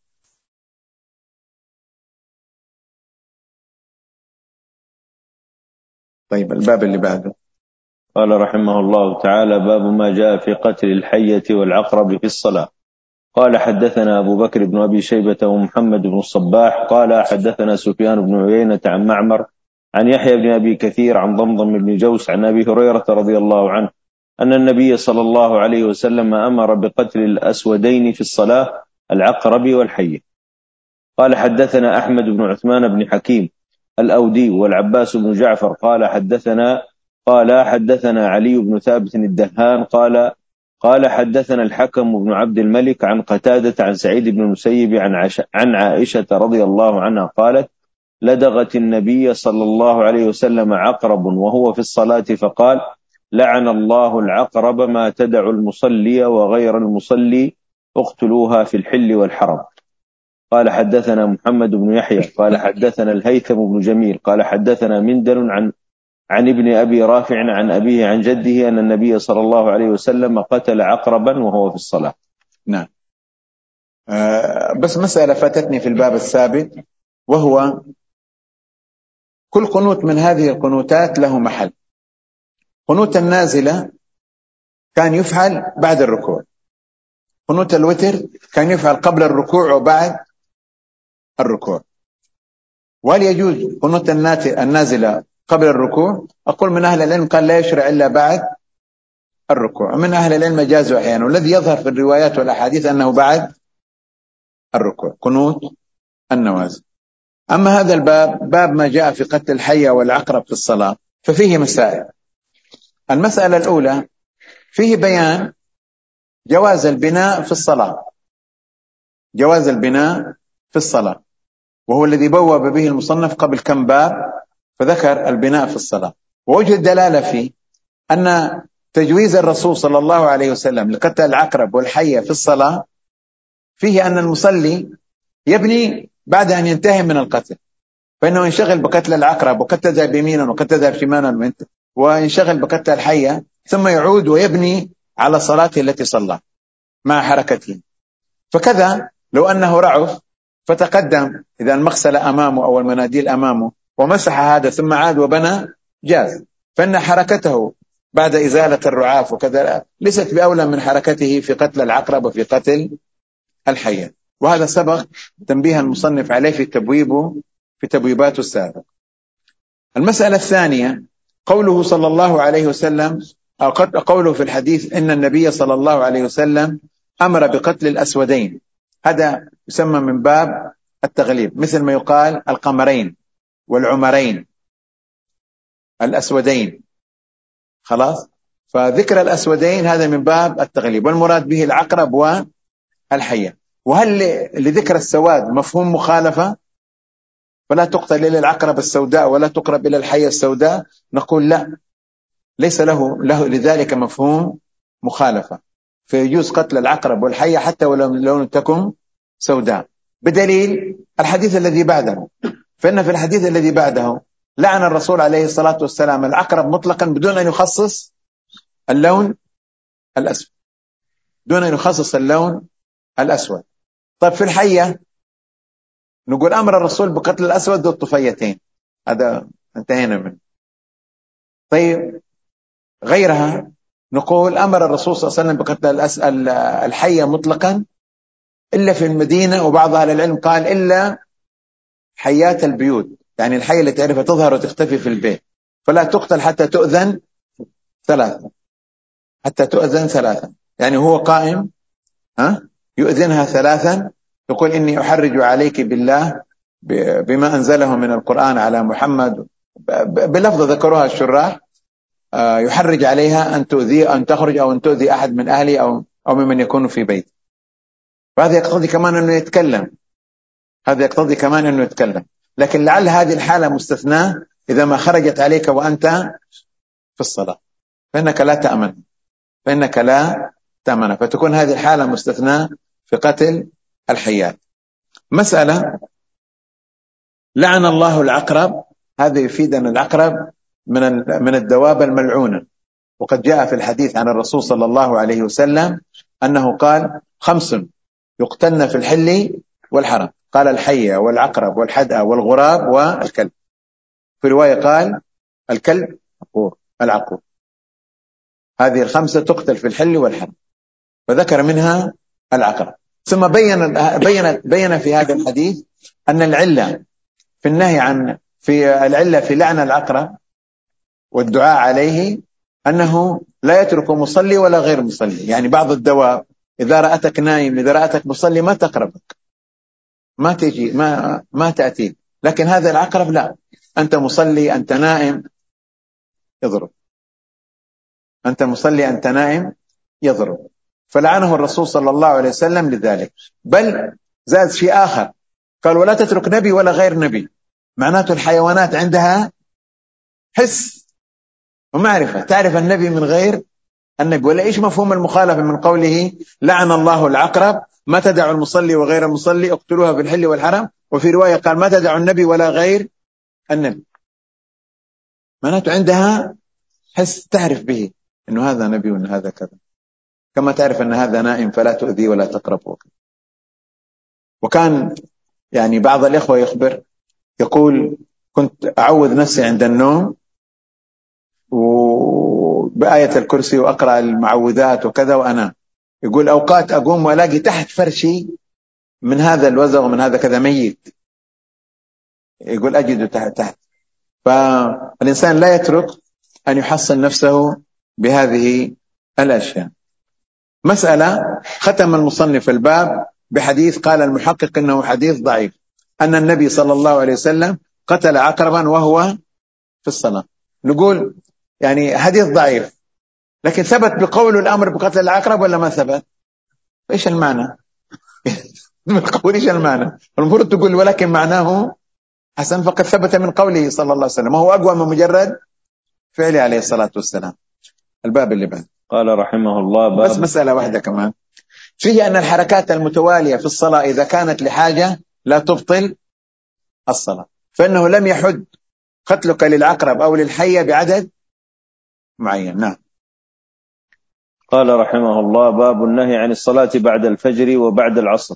S1: طيب الباب اللي بعده
S3: قال رحمه الله تعالى: باب ما جاء في قتل الحية والعقرب في الصلاة. قال حدثنا أبو بكر بن أبي شيبة ومحمد بن الصباح قال حدثنا سفيان بن عيينة عن معمر عن يحيى بن أبي كثير عن ضمضم بن جوس عن أبي هريرة رضي الله عنه أن النبي صلى الله عليه وسلم أمر بقتل الأسودين في الصلاة، العقرب والحية. قال حدثنا أحمد بن عثمان بن حكيم الأودي والعباس بن جعفر قال حدثنا قال حدثنا علي بن ثابت الدهان قال قال حدثنا الحكم بن عبد الملك عن قتادة عن سعيد بن المسيب عن, عش عن عائشة رضي الله عنها قالت: لدغت النبي صلى الله عليه وسلم عقرب وهو في الصلاة فقال: لعن الله العقرب ما تدع المصلي وغير المصلي اقتلوها في الحل والحرم. قال حدثنا محمد بن يحيى قال حدثنا الهيثم بن جميل قال حدثنا مندل عن عن ابن أبي رافع عن أبيه عن جده أن النبي صلى الله عليه وسلم قتل عقربا وهو في الصلاة.
S1: نعم. آه بس مسألة فاتتني في الباب السابق، وهو كل قنوت من هذه القنوتات له محل. قنوت النازلة كان يفعل بعد الركوع، قنوت الوتر كان يفعل قبل الركوع وبعد الركوع. وهل يجوز قنوت النازلة قبل الركوع؟ أقول من أهل العلم قال لا يشرع إلا بعد الركوع، من أهل العلم جازوا أحيانا، والذي يظهر في الروايات والأحاديث أنه بعد الركوع قنوت النوازل. أما هذا الباب، باب ما جاء في قتل الحية والعقرب في الصلاة، ففيه مسائل. المسألة الأولى فيه بيان جواز البناء في الصلاة، جواز البناء في الصلاة، وهو الذي بوب به المصنف قبل كم باب، فذكر البناء في الصلاة. ووجه الدلالة فيه أن تجويز الرسول صلى الله عليه وسلم لقتل العقرب والحية في الصلاة فيه أن المصلي يبني بعد أن ينتهي من القتل، فإنه ينشغل بقتل العقرب وقد تذهب يمينا وقد تذهب شمالا، وينشغل بقتل الحية، ثم يعود ويبني على صلاته التي صلى مع حركته. فكذا لو أنه رعف فتقدم إذا المغسل أمامه أو المناديل أمامه ومسح هذا ثم عاد وبنى جاز، فإن حركته بعد إزالة الرعاف وكذا ليست بأولى من حركته في قتل العقرب وفي قتل الحية. وهذا سبق تنبيه المصنف عليه في تبويبه في تبويباته السابقة. المسألة الثانية قوله صلى الله عليه وسلم، أو قوله في الحديث إن النبي صلى الله عليه وسلم أمر بقتل الأسودين، هذا يسمى من باب التغليب، مثل ما يقال القمرين والعمرين الأسودين، خلاص. فذكر الأسودين هذا من باب التغليب، والمراد به العقرب والحية. وهل لذكر السواد مفهوم مخالفة؟ فلا تقتل إلى العقرب السوداء ولا تقرب إلى الحية السوداء؟ نقول لا، ليس له, له لذلك مفهوم مخالفة، فيجوز قتل العقرب والحية حتى ولو لم تكن سوداء، بدليل الحديث الذي بعده. فإن في الحديث الذي بعده لعن الرسول عليه الصلاة والسلام العقرب مطلقا بدون أن يخصص اللون الأسود، دون أن يخصص اللون الأسود. طيب في الحية نقول أمر الرسول بقتل الأسود والطفيتين، هذا انتهينا منه. طيب غيرها نقول أمر الرسول صلى الله عليه وسلم بقتل الحية مطلقا إلا في المدينة، وبعض أهل العلم قال إلا حيات البيوت، يعني الحية اللي تعرفها تظهر وتختفي في البيت، فلا تقتل حتى تؤذن ثلاثة، حتى تؤذن ثلاثة، يعني هو قائم ها يؤذنها ثلاثا، يقول إني أحرج عليك بالله بما أنزله من القرآن على محمد، بلفظ ذكروها الشراح، يحرج عليها أن تؤذي أن تخرج أو أن تؤذي أحد من أهلي أو أو ممن يكون في بيت. فهذا يقتضي كمان أنه يتكلم، هذا يقتضي كمان أنه يتكلم، لكن لعل هذه الحالة مستثناة إذا ما خرجت عليك وأنت في الصلاة، فإنك لا تأمن، فإنك لا تأمن، فتكون هذه الحالة مستثناة في قتل الحيات. مسألة لعن الله العقرب، هذا يفيد أن العقرب من من الدواب الملعونة، وقد جاء في الحديث عن الرسول صلى الله عليه وسلم أنه قال خمس يقتلن في الحل والحرم، قال الحية والعقرب والحدأ والغراب والكلب، في رواية قال الكلب العقور، هذه الخمسة تقتل في الحل والحرم، فذكر منها العقرب. ثم بين بين بين في هذا الحديث أن العلة في النهي عن في العلة في لعن العقرب والدعاء عليه أنه لا يترك مصلي ولا غير مصلي، يعني بعض الدواب إذا رأتك نايم إذا رأتك مصلي ما تقربك، ما تجي ما ما تأتي، لكن هذا العقرب لا، أنت مصلي أنت نائم يضرب، أنت مصلي أنت نائم يضرب، فلعنه الرسول صلى الله عليه وسلم لذلك. بل زاد شيء آخر، قال ولا تترك نبي ولا غير نبي، معناته الحيوانات عندها حس ومعرفة، تعرف النبي من غير النبي. ولا إيش مفهوم المخالفة من قوله لعن الله العقرب
S5: ما تدع المصلي وغير المصلي اقتلوها في الحل والحرم، وفي رواية قال ما تدع النبي ولا غير النبي. معناته عندها حس تعرف به انه هذا نبي وان هذا كذا، كما تعرف ان هذا نائم فلا تؤذي ولا تقربه. وكان يعني بعض الاخوه يخبر يقول كنت اعوذ نفسي عند النوم وبآية الكرسي واقرا المعوذات وكذا وانام. يقول اوقات اقوم والاقي تحت فرشي من هذا الوزغ ومن هذا كذا ميت، يقول اجده تحت تحت. فالانسان لا يترك ان يحصن نفسه بهذه الاشياء. مسألة ختم المصنف الباب بحديث قال المحقق انه حديث ضعيف، ان النبي صلى الله عليه وسلم قتل عقربا وهو في الصلاة. نقول يعني حديث ضعيف، لكن ثبت بقول الامر بقتل العقرب ولا ما ثبت؟ ايش المعنى؟ بالقول ايش المعنى؟ المفروض تقول ولكن معناه حسن، فقد ثبت من قوله صلى الله عليه وسلم، وهو اقوى من مجرد فعله عليه الصلاة والسلام. الباب اللي بعد
S3: قال رحمه الله باب
S5: بس مسألة واحدة كمان فيه، أن الحركات المتوالية في الصلاة إذا كانت لحاجة لا تبطل الصلاة، فإنه لم يحد قتلك للعقرب أو للحية بعدد معين. نعم.
S3: قال رحمه الله باب النهي عن الصلاة بعد الفجر وبعد العصر.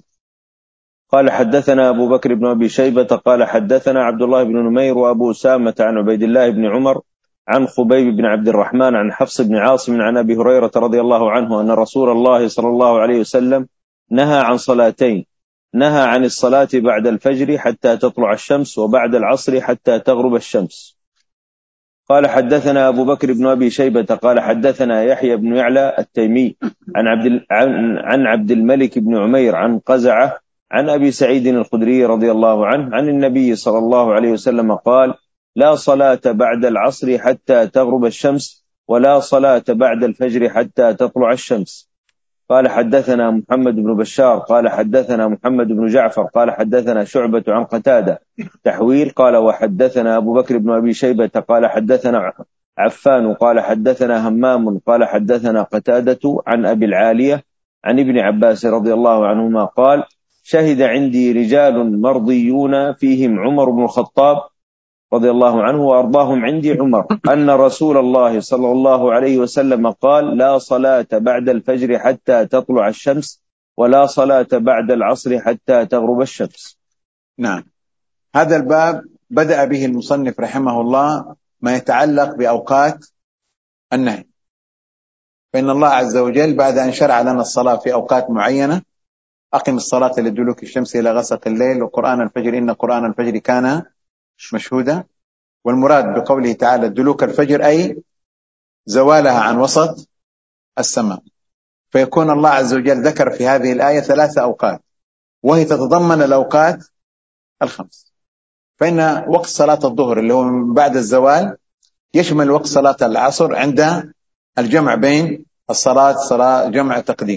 S3: قال حدثنا أبو بكر بن أبي شيبة قال حدثنا عبد الله بن نمير وأبو أسامة عن عبيد الله بن عمر عن خبيب بن عبد الرحمن عن حفص بن عاصم عن أبي هريرة رضي الله عنه أن رسول الله صلى الله عليه وسلم نهى عن صلاتين، نهى عن الصلاة بعد الفجر حتى تطلع الشمس وبعد العصر حتى تغرب الشمس. قال حدثنا أبو بكر بن أبي شيبة قال حدثنا يحيى بن يعلى التيمي عن عبد عن, عن عبد الملك بن عمير عن قزعة عن أبي سعيد الخدري رضي الله عنه عن النبي صلى الله عليه وسلم قال لا صلاة بعد العصر حتى تغرب الشمس ولا صلاة بعد الفجر حتى تطلع الشمس. قال حدثنا محمد بن بشار قال حدثنا محمد بن جعفر قال حدثنا شعبة عن قتادة تحويل. قال وحدثنا أبو بكر بن أبي شيبة قال حدثنا عفان قال حدثنا همام قال حدثنا قتادة عن أبي العالية عن ابن عباس رضي الله عنهما قال شهد عندي رجال مرضيون فيهم عمر بن الخطاب رضي الله عنه وأرضاهم عندي عمر أن رسول الله صلى الله عليه وسلم قال لا صلاة بعد الفجر حتى تطلع الشمس ولا صلاة بعد العصر حتى تغرب الشمس.
S5: نعم. هذا الباب بدأ به المصنف رحمه الله ما يتعلق بأوقات النهي، فإن الله عز وجل بعد أن شرع لنا الصلاة في أوقات معينة أقم الصلاة لدلوك الشمس إلى غسق الليل وقرآن الفجر إن قرآن الفجر كان مشهودا. والمراد بقوله تعالى دلوك الفجر أي زوالها عن وسط السماء، فيكون الله عز وجل ذكر في هذه الآية ثلاثة أوقات وهي تتضمن الأوقات الخمس. فإن وقت صلاة الظهر اللي هو من بعد الزوال يشمل وقت صلاة العصر عند الجمع بين الصلاة صلاة جمع تقديم،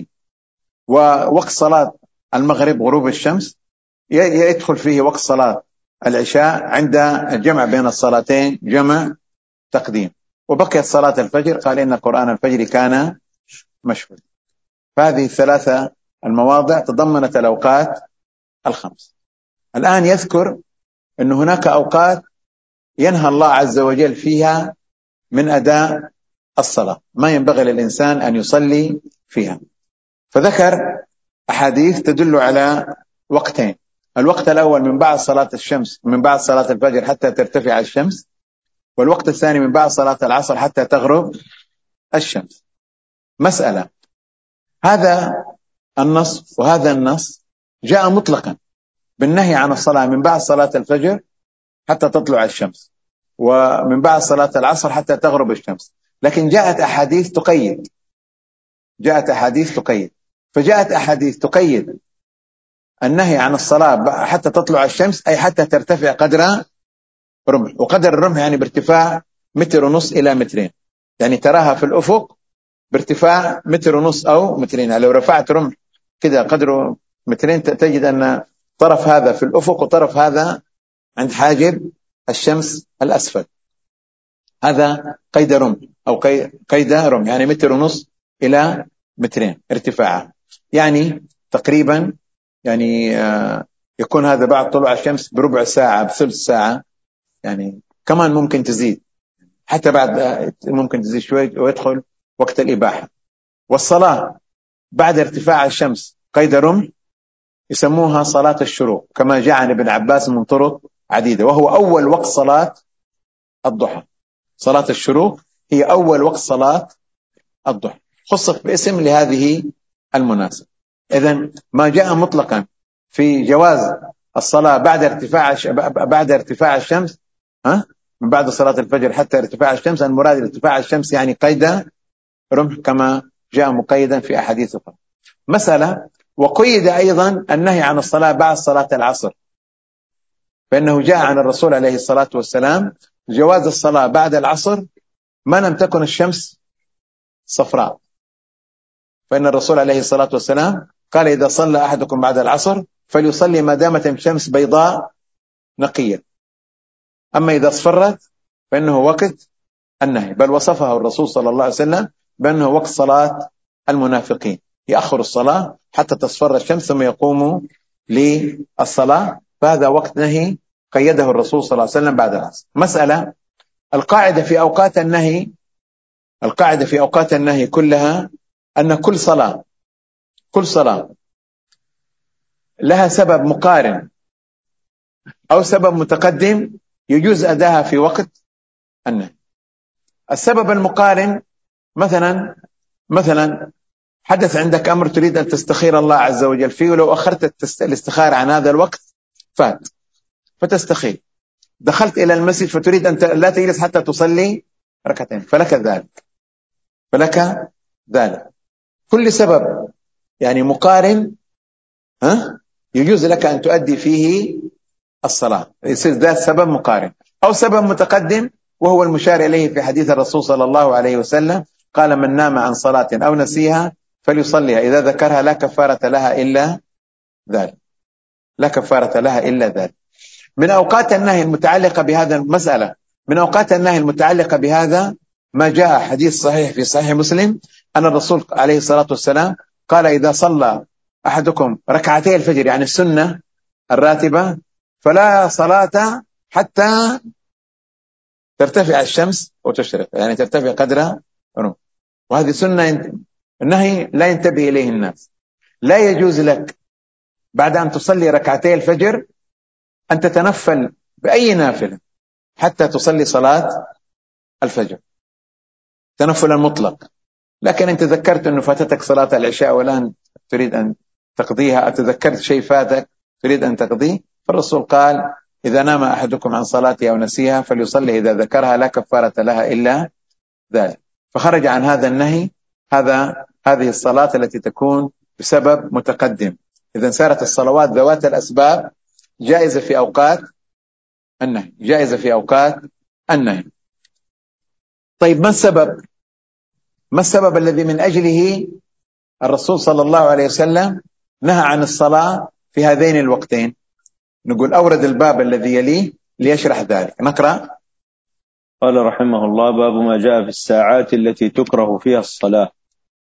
S5: ووقت صلاة المغرب غروب الشمس يدخل فيه وقت صلاة العشاء عند الجمع بين الصلاتين جمع تقديم، وبقيت صلاة الفجر قال إن قرآن الفجر كان مشهود. فهذه الثلاثة المواضع تضمنت الأوقات الخمس. الآن يذكر أن هناك أوقات ينهى الله عز وجل فيها من أداء الصلاة ما ينبغي للإنسان أن يصلي فيها، فذكر أحاديث تدل على وقتين. الوقت الأول من بعد صلاة الشمس من بعد صلاة الفجر حتى ترتفع الشمس، والوقت الثاني من بعد صلاة العصر حتى تغرب الشمس. مسألة، هذا النص وهذا النص جاء مطلقا بالنهي عن الصلاة من بعد صلاة الفجر حتى تطلع الشمس ومن بعد صلاة العصر حتى تغرب الشمس، لكن جاءت أحاديث تقيد جاءت أحاديث تقيد فجاءت أحاديث تقيد النهي عن الصلاة حتى تطلع الشمس أي حتى ترتفع قدر رمح، وقدر الرمح يعني بارتفاع متر ونص إلى مترين، يعني تراها في الأفق بارتفاع متر ونص أو مترين. يعني لو رفعت رمح كده قدره مترين تجد أن طرف هذا في الأفق وطرف هذا عند حاجب الشمس الأسفل، هذا قيد رمح أو قيد رمح يعني متر ونص إلى مترين ارتفاعها. يعني تقريبا يعني يكون هذا بعد طلوع الشمس بربع ساعة بثلث ساعة، يعني كمان ممكن تزيد، حتى بعد ممكن تزيد شوي ويدخل وقت الإباحة. والصلاة بعد ارتفاع الشمس قيد رمح يسموها صلاة الشروق، كما جاء عن ابن عباس من طرق عديدة، وهو أول وقت صلاة الضحى. صلاة الشروق هي أول وقت صلاة الضحى، خصت باسم لهذه المناسبة. إذن ما جاء مطلقا في جواز الصلاة بعد ارتفاع بعد ارتفاع الشمس، ها من بعد صلاة الفجر حتى ارتفاع الشمس، المراد ارتفاع الشمس يعني قيد رمح كما جاء مقيدا في أحاديث أخرى. مسألة: وقيد أيضا النهي عن الصلاة بعد صلاة العصر، فإنه جاء عن الرسول عليه الصلاة والسلام جواز الصلاة بعد العصر ما لم تكن الشمس صفراء، فإن الرسول عليه الصلاة والسلام قال: إذا صلى أحدكم بعد العصر فليصلي ما دامت الشمس بيضاء نقية، أما إذا اصفرت فإنه وقت النهي. بل وصفه الرسول صلى الله عليه وسلم بأنه وقت صلاة المنافقين، يأخر الصلاة حتى تصفر الشمس ثم يقوموا للصلاة، فهذا وقت نهي قيده الرسول صلى الله عليه وسلم بعد العصر. مسألة: القاعدة في أوقات النهي القاعدة في أوقات النهي كلها أن كل صلاة كل صلاة لها سبب مقارن أو سبب متقدم يجوز أداها في وقت النهي. السبب المقارن مثلا مثلا حدث عندك أمر تريد أن تستخير الله عز وجل فيه، ولو أخرت الاستخارة عن هذا الوقت فات، فتستخير. دخلت إلى المسجد فتريد أن لا تجلس حتى تصلي ركعتين، فلك ذلك فلك ذلك كل سبب يعني مقارن ها يجوز لك أن تؤدي فيه الصلاة، يصير ذات سبب مقارن. أو سبب متقدم وهو المشار إليه في حديث الرسول صلى الله عليه وسلم، قال: من نام عن صلاة أو نسيها فليصليها إذا ذكرها لا كفارة لها إلا ذلك لا كفارة لها إلا ذلك. من أوقات النهي المتعلقة بهذا المسألة من أوقات النهي المتعلقة بهذا ما جاء حديث صحيح في صحيح مسلم أن الرسول عليه الصلاة والسلام قال: إذا صلى أحدكم ركعتي الفجر يعني السنة الراتبة فلا صلاة حتى ترتفع الشمس وتشرق، يعني ترتفع قدرها، وهذه سنة النهي لا ينتبه إليه الناس. لا يجوز لك بعد أن تصلي ركعتي الفجر أن تتنفل بأي نافلة حتى تصلي صلاة الفجر تنفلا مطلق. لكن أنت تذكرت أنه فاتتك صلاة العشاء والآن تريد أن تقضيها، أتذكرت شيء فاتك تريد أن تقضيه، فالرسول قال: إذا نام أحدكم عن صلاته أو نسيها فليصلي إذا ذكرها لا كفارة لها إلا ذلك. فخرج عن هذا النهي هذا هذه الصلاة التي تكون بسبب متقدم. إذن صارت الصلوات ذوات الأسباب جائزة في أوقات النهي جائزة في أوقات النهي. طيب، ما السبب ما السبب الذي من أجله الرسول صلى الله عليه وسلم نهى عن الصلاة في هذين الوقتين؟ نقول أورد الباب الذي يليه ليشرح ذلك. نقرأ.
S3: قال رحمه الله: باب ما جاء في الساعات التي تكره فيها الصلاة.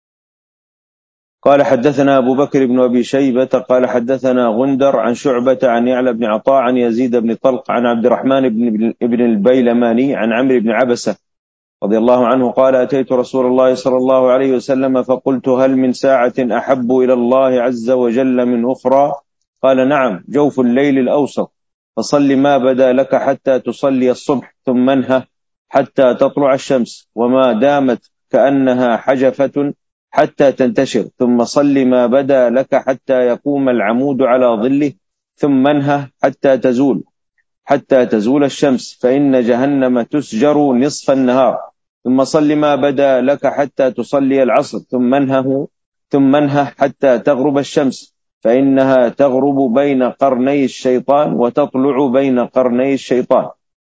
S3: قال: حدثنا أبو بكر بن أبي شيبة قال حدثنا غندر عن شعبة عن يعلى بن عطاء عن يزيد بن طلق عن عبد الرحمن بن ابن البيلماني عن عمرو بن عبسة رضي الله عنه قال: أتيت رسول الله صلى الله عليه وسلم فقلت: هل من ساعة أحب إلى الله عز وجل من أخرى؟ قال: نعم، جوف الليل الأوسط، فصل ما بدا لك حتى تصلي الصبح، ثم انهه حتى تطلع الشمس وما دامت كأنها حجفة حتى تنتشر، ثم صل ما بدا لك حتى يقوم العمود على ظله، ثم انهه حتى تزول حتى تزول الشمس، فإن جهنم تسجر نصف النهار، ثم صل ما بدا لك حتى تصلي العصر، ثم انهه ثم انهه حتى تغرب الشمس، فإنها تغرب بين قرني الشيطان وتطلع بين قرني الشيطان.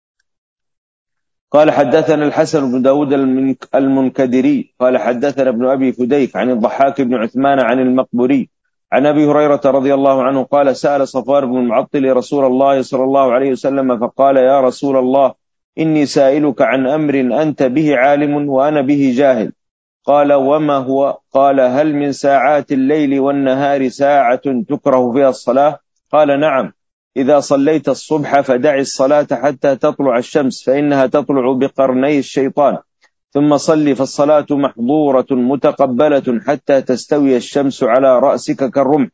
S3: قال: حدثنا الحسن بن داود المنكدري قال حدثنا ابن أبي فديك عن الضحاك بن عثمان عن المقبري عن أبي هريرة رضي الله عنه قال: سأل صفوان بن المعطل رسول الله صلى الله عليه وسلم فقال: يا رسول الله، إني سائلك عن أمر أنت به عالم وأنا به جاهل، قال وما هو؟ قال هل من ساعات الليل والنهار ساعة تكره فيها الصلاة؟ قال نعم، إذا صليت الصبح فدع الصلاة حتى تطلع الشمس فإنها تطلع بقرني الشيطان، ثم صل فالصلاة محظورة متقبلة حتى تستوي الشمس على رأسك كالرمح،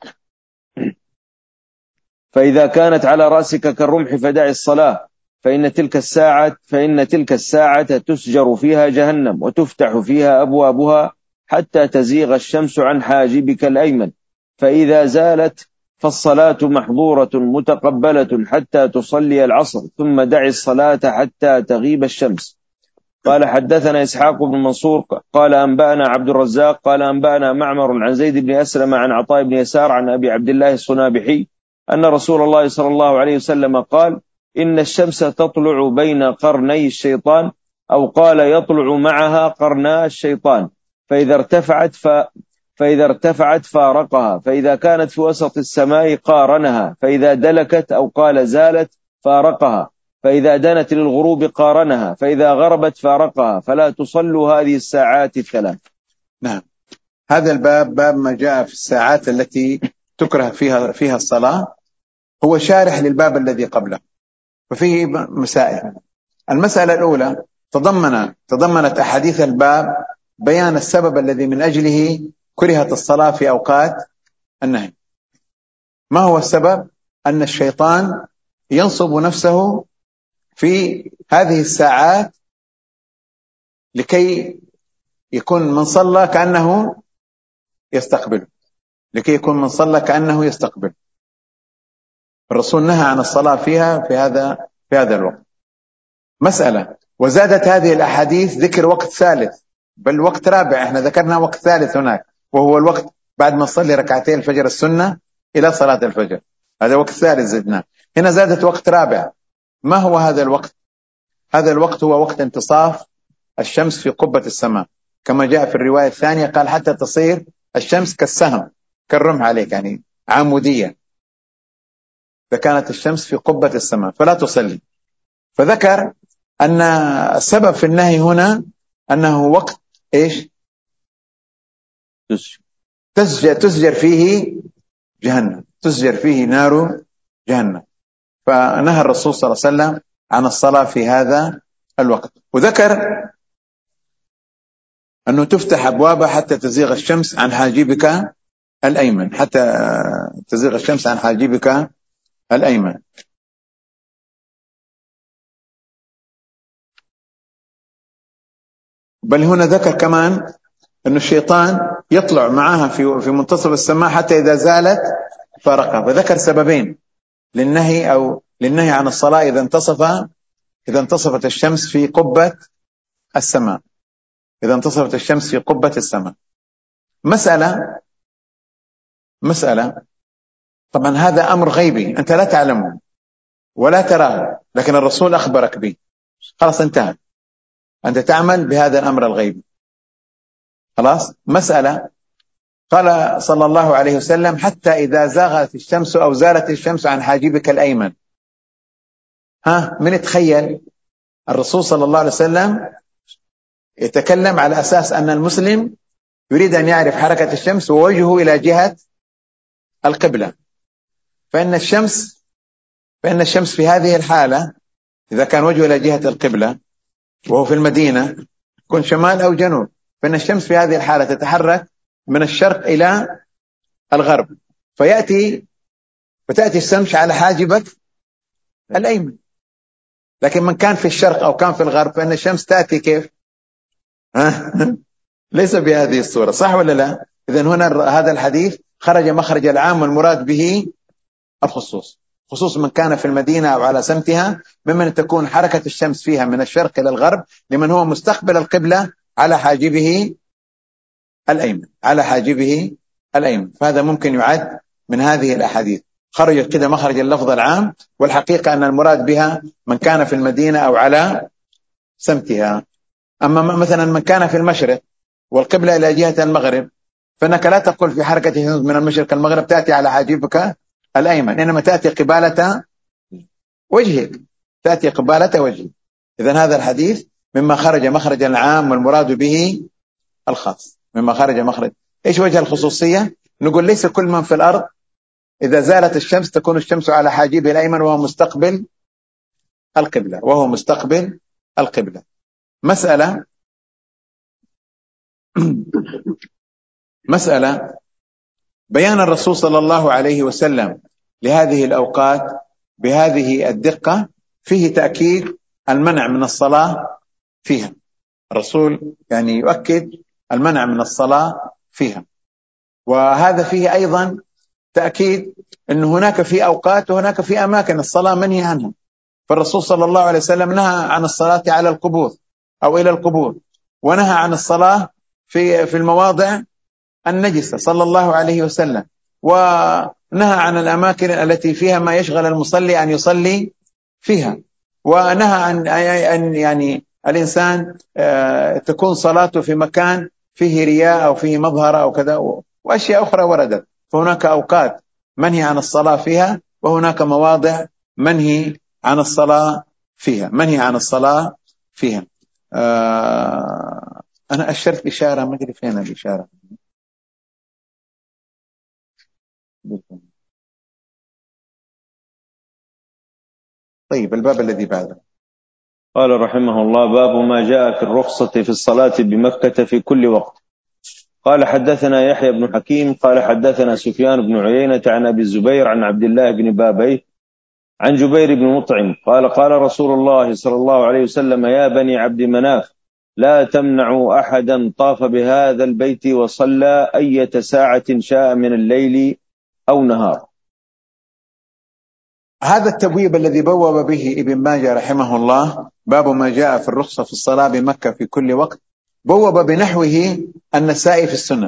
S3: فإذا كانت على رأسك كالرمح فدع الصلاة، فإن تلك الساعة فإن تلك الساعة تسجر فيها جهنم وتفتح فيها أبوابها حتى تزيغ الشمس عن حاجبك الأيمن، فإذا زالت فالصلاة محظورة متقبلة حتى تصلي العصر، ثم دع الصلاة حتى تغيب الشمس. قال حدثنا إسحاق بن منصور قال أنبأنا عبد الرزاق قال أنبأنا معمر عن زيد بن أسلم عن عطاء بن يسار عن أبي عبد الله الصنابحي أن رسول الله صلى الله عليه وسلم قال إن الشمس تطلع بين قرني الشيطان، أو قال يطلع معها قرنا الشيطان، فإذا ارتفعت ف... فإذا ارتفعت فارقها، فإذا كانت في وسط السماء قارنها، فإذا دلكت أو قال زالت فارقها، فإذا دنت للغروب قارنها، فإذا غربت فارقها، فلا تصلوا هذه الساعات الثلاث.
S5: نعم، هذا الباب باب ما جاء في الساعات التي تكره فيها فيها الصلاة، هو شارح للباب الذي قبله، وفيه مسائل. المسألة الأولى تضمن تضمنت أحاديث الباب بيان السبب الذي من أجله كرهت الصلاة في أوقات النهي. ما هو السبب؟ أن الشيطان ينصب نفسه في هذه الساعات لكي يكون من صلى كأنه يستقبل لكي يكون من صلى كأنه يستقبل الرسول نهى عن الصلاة فيها في هذا في هذا الوقت. مسألة. وزادت هذه الأحاديث ذكر وقت ثالث، بل وقت رابع، احنا ذكرنا وقت ثالث هناك، وهو الوقت بعد ما نصلي ركعتين الفجر السنة إلى صلاة الفجر، هذا وقت ثالث زدناه. هنا زادت وقت رابع. ما هو هذا الوقت؟ هذا الوقت هو وقت انتصاف الشمس في قبة السماء، كما جاء في الرواية الثانية قال حتى تصير الشمس كالسهم كالرمح عليك، يعني عمودية، فكانت الشمس في قبة السماء فلا تصلي. فذكر أن السبب في النهي هنا أنه وقت إيش؟ تسجر, تسجر فيه جهنم، تسجر فيه نار جهنم، فنهى الرسول صلى الله عليه وسلم عن الصلاة في هذا الوقت. وذكر أنه تفتح أبوابها حتى تزيغ الشمس عن حاجبك الأيمن، حتى تزيغ الشمس عن حاجبك الأيمن. بل هنا ذكر كمان أن الشيطان يطلع معها في في منتصف السماء حتى إذا زالت فارقها، فذكر سببين للنهي أو للنهي عن الصلاة إذا انتصف إذا انتصفت الشمس في قبة السماء إذا انتصفت الشمس في قبة السماء. مسألة مسألة طبعا هذا أمر غيبي أنت لا تعلمه ولا تراه، لكن الرسول أخبرك به، خلاص انتهى، أنت تعمل بهذا الأمر الغيبي خلاص. مسألة قال صلى الله عليه وسلم حتى إذا زاغت الشمس أو زالت الشمس عن حاجبك الأيمن. ها، من يتخيل الرسول صلى الله عليه وسلم يتكلم على أساس أن المسلم يريد أن يعرف حركة الشمس ووجهه إلى جهة القبلة، فإن الشمس فإن الشمس في هذه الحالة إذا كان وجهه إلى جهة القبلة وهو في المدينة يكون شمال أو جنوب، فإن الشمس في هذه الحالة تتحرك من الشرق إلى الغرب، فيأتي فتأتي الشمس على حاجبك الأيمن. لكن من كان في الشرق أو كان في الغرب فإن الشمس تأتي كيف؟ ليس بهذه الصورة، صح ولا لا؟ إذن هنا هذا الحديث خرج مخرج العام والمراد به الخصوص، خصوص من كان في المدينة أو على سمتها، ممن تكون حركة الشمس فيها من الشرق إلى الغرب، لمن هو مستقبل القبلة على حاجبه الأيمن على حاجبه الأيمن فهذا ممكن يعد من هذه الأحاديث. خرجت كده مخرج اللفظ العام، والحقيقة أن المراد بها من كان في المدينة أو على سمتها. أما مثلا من كان في المشرق والقبلة إلى جهة المغرب فإنك لا تقول في حركة من المشرق المغرب تأتي على حاجبك الأيمن، إنما تأتي قبالة وجهك تأتي قبالة وجهك. إذن هذا الحديث مما خرج مخرج العام والمراد به الخاص مما خرج مخرج. إيش وجه الخصوصية؟ نقول ليس كل من في الأرض إذا زالت الشمس تكون الشمس على حاجبه الأيمن وهو مستقبل القبلة وهو مستقبل القبلة. مسألة مسألة بيان الرسول صلى الله عليه وسلم لهذه الأوقات بهذه الدقة فيه تأكيد المنع من الصلاة فيها. الرسول يعني يؤكد المنع من الصلاة فيها، وهذا فيه أيضا تأكيد أن هناك في أوقات وهناك في أماكن الصلاة منهي عنها. فالرسول صلى الله عليه وسلم نهى عن الصلاة على القبور أو إلى القبور، ونهى عن الصلاة في في المواضع النجسة صلى الله عليه وسلم، ونهى عن الأماكن التي فيها ما يشغل المصلي أن يصلي فيها، ونهى عن أن يعني الإنسان تكون صلاته في مكان فيه رياء أو فيه مظهر أو كذا، وأشياء أخرى وردت. فهناك أوقات منهي عن الصلاة فيها، وهناك مواضع منهي عن الصلاة فيها منهي عن الصلاة فيها. آه أنا أشرت إشارة ما أدري فين الإشارة. طيب الباب الذي بعده.
S3: قال رحمه الله: باب ما جاء في الرخصة في الصلاة بمكة في كل وقت. قال حدثنا يحيى بن حكيم قال حدثنا سفيان بن عيينة عن أبي الزبير عن عبد الله بن بابيه عن جبير بن مطعم قال قال رسول الله صلى الله عليه وسلم: يا بني عبد مناف لا تمنعوا أحدا طاف بهذا البيت وصلى أية ساعة شاء من الليل أو نهار.
S5: هذا التبويب الذي بوب به ابن ماجه رحمه الله، باب ما جاء في الرخصة في الصلاة بمكة في كل وقت، بوب بنحوه النسائي في السنن.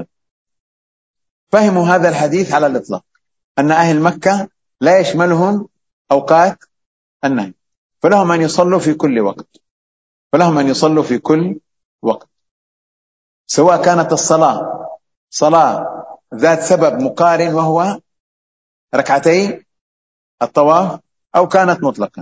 S5: فهموا هذا الحديث على الإطلاق أن أهل مكة لا يشملهم أوقات النهي، فلهم أن يصلوا في كل وقت فلهم أن يصلوا في كل وقت سواء كانت الصلاة صلاة ذات سبب مقارن وهو ركعتي الطواف أو كانت مطلقا،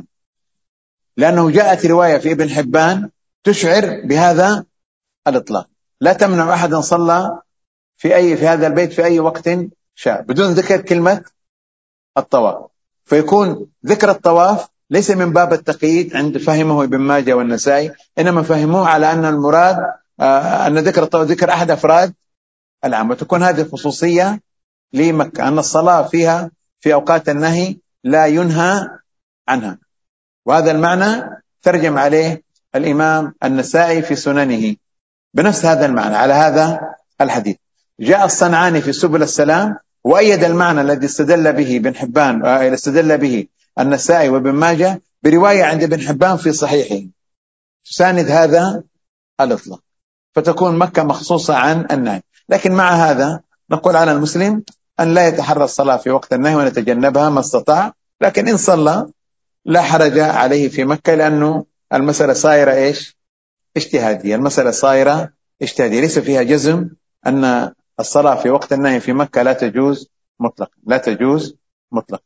S5: لأنه جاءت رواية في ابن حبان تشعر بهذا الإطلاق: لا تمنع أحدا صلى في أي في هذا البيت في أي وقت شاء، بدون ذكر كلمة الطواف. فيكون ذكر الطواف ليس من باب التقييد عند فهمه ابن ماجه والنسائي، إنما فهموه على أن المراد آه أن ذكر الطواف ذكر أحد أفراد العام، وتكون هذه خصوصية لمكة أن الصلاة فيها في أوقات النهي لا ينهى عنها. وهذا المعنى ترجم عليه الإمام النسائي في سننه بنفس هذا المعنى على هذا الحديث. جاء الصنعاني في سبل السلام وأيد المعنى الذي استدل به ابن حبان استدل به النسائي وابن ماجه برواية عند ابن حبان في صحيحه تساند هذا الإطلاق، فتكون مكة مخصوصة عن النهي. لكن مع هذا نقول على المسلم أن لا يتحرى الصلاة في وقت النهي ونتجنبها ما استطاع، لكن إن صلى لا حرج عليه في مكة، لأنه المسألة صايرة إيش اجتهادية المسألة صايرة اجتهادية ليس فيها جزم أن الصلاة في وقت النهي في مكة لا تجوز مطلقا لا تجوز مطلقا.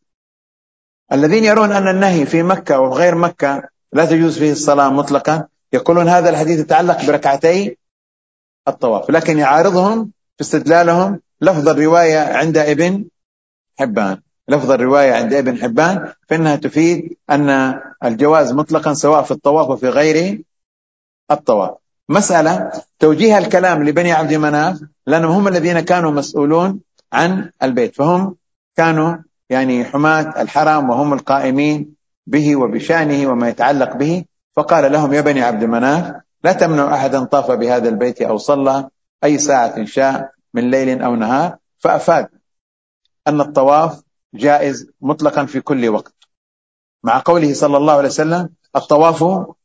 S5: الذين يرون أن النهي في مكة وغير مكة لا تجوز فيه الصلاة مطلقا يقولون هذا الحديث يتعلق بركعتي الطواف، لكن يعارضهم في استدلالهم لفظ الرواية عند ابن حبان لفظ الرواية عند ابن حبان فإنها تفيد أن الجواز مطلقا سواء في الطواف وفي غير الطواف. مسألة توجيه الكلام لبني عبد مناف لأنهم هم الذين كانوا مسؤولون عن البيت، فهم كانوا يعني حماة الحرم وهم القائمين به وبشأنه وما يتعلق به، فقال لهم: يا بني عبد مناف لا تمنع أحدا طاف بهذا البيت أو صلى أي ساعة شاء من ليل أو نهار، فأفاد أن الطواف جائز مطلقا في كل وقت، مع قوله صلى الله عليه وسلم: الطواف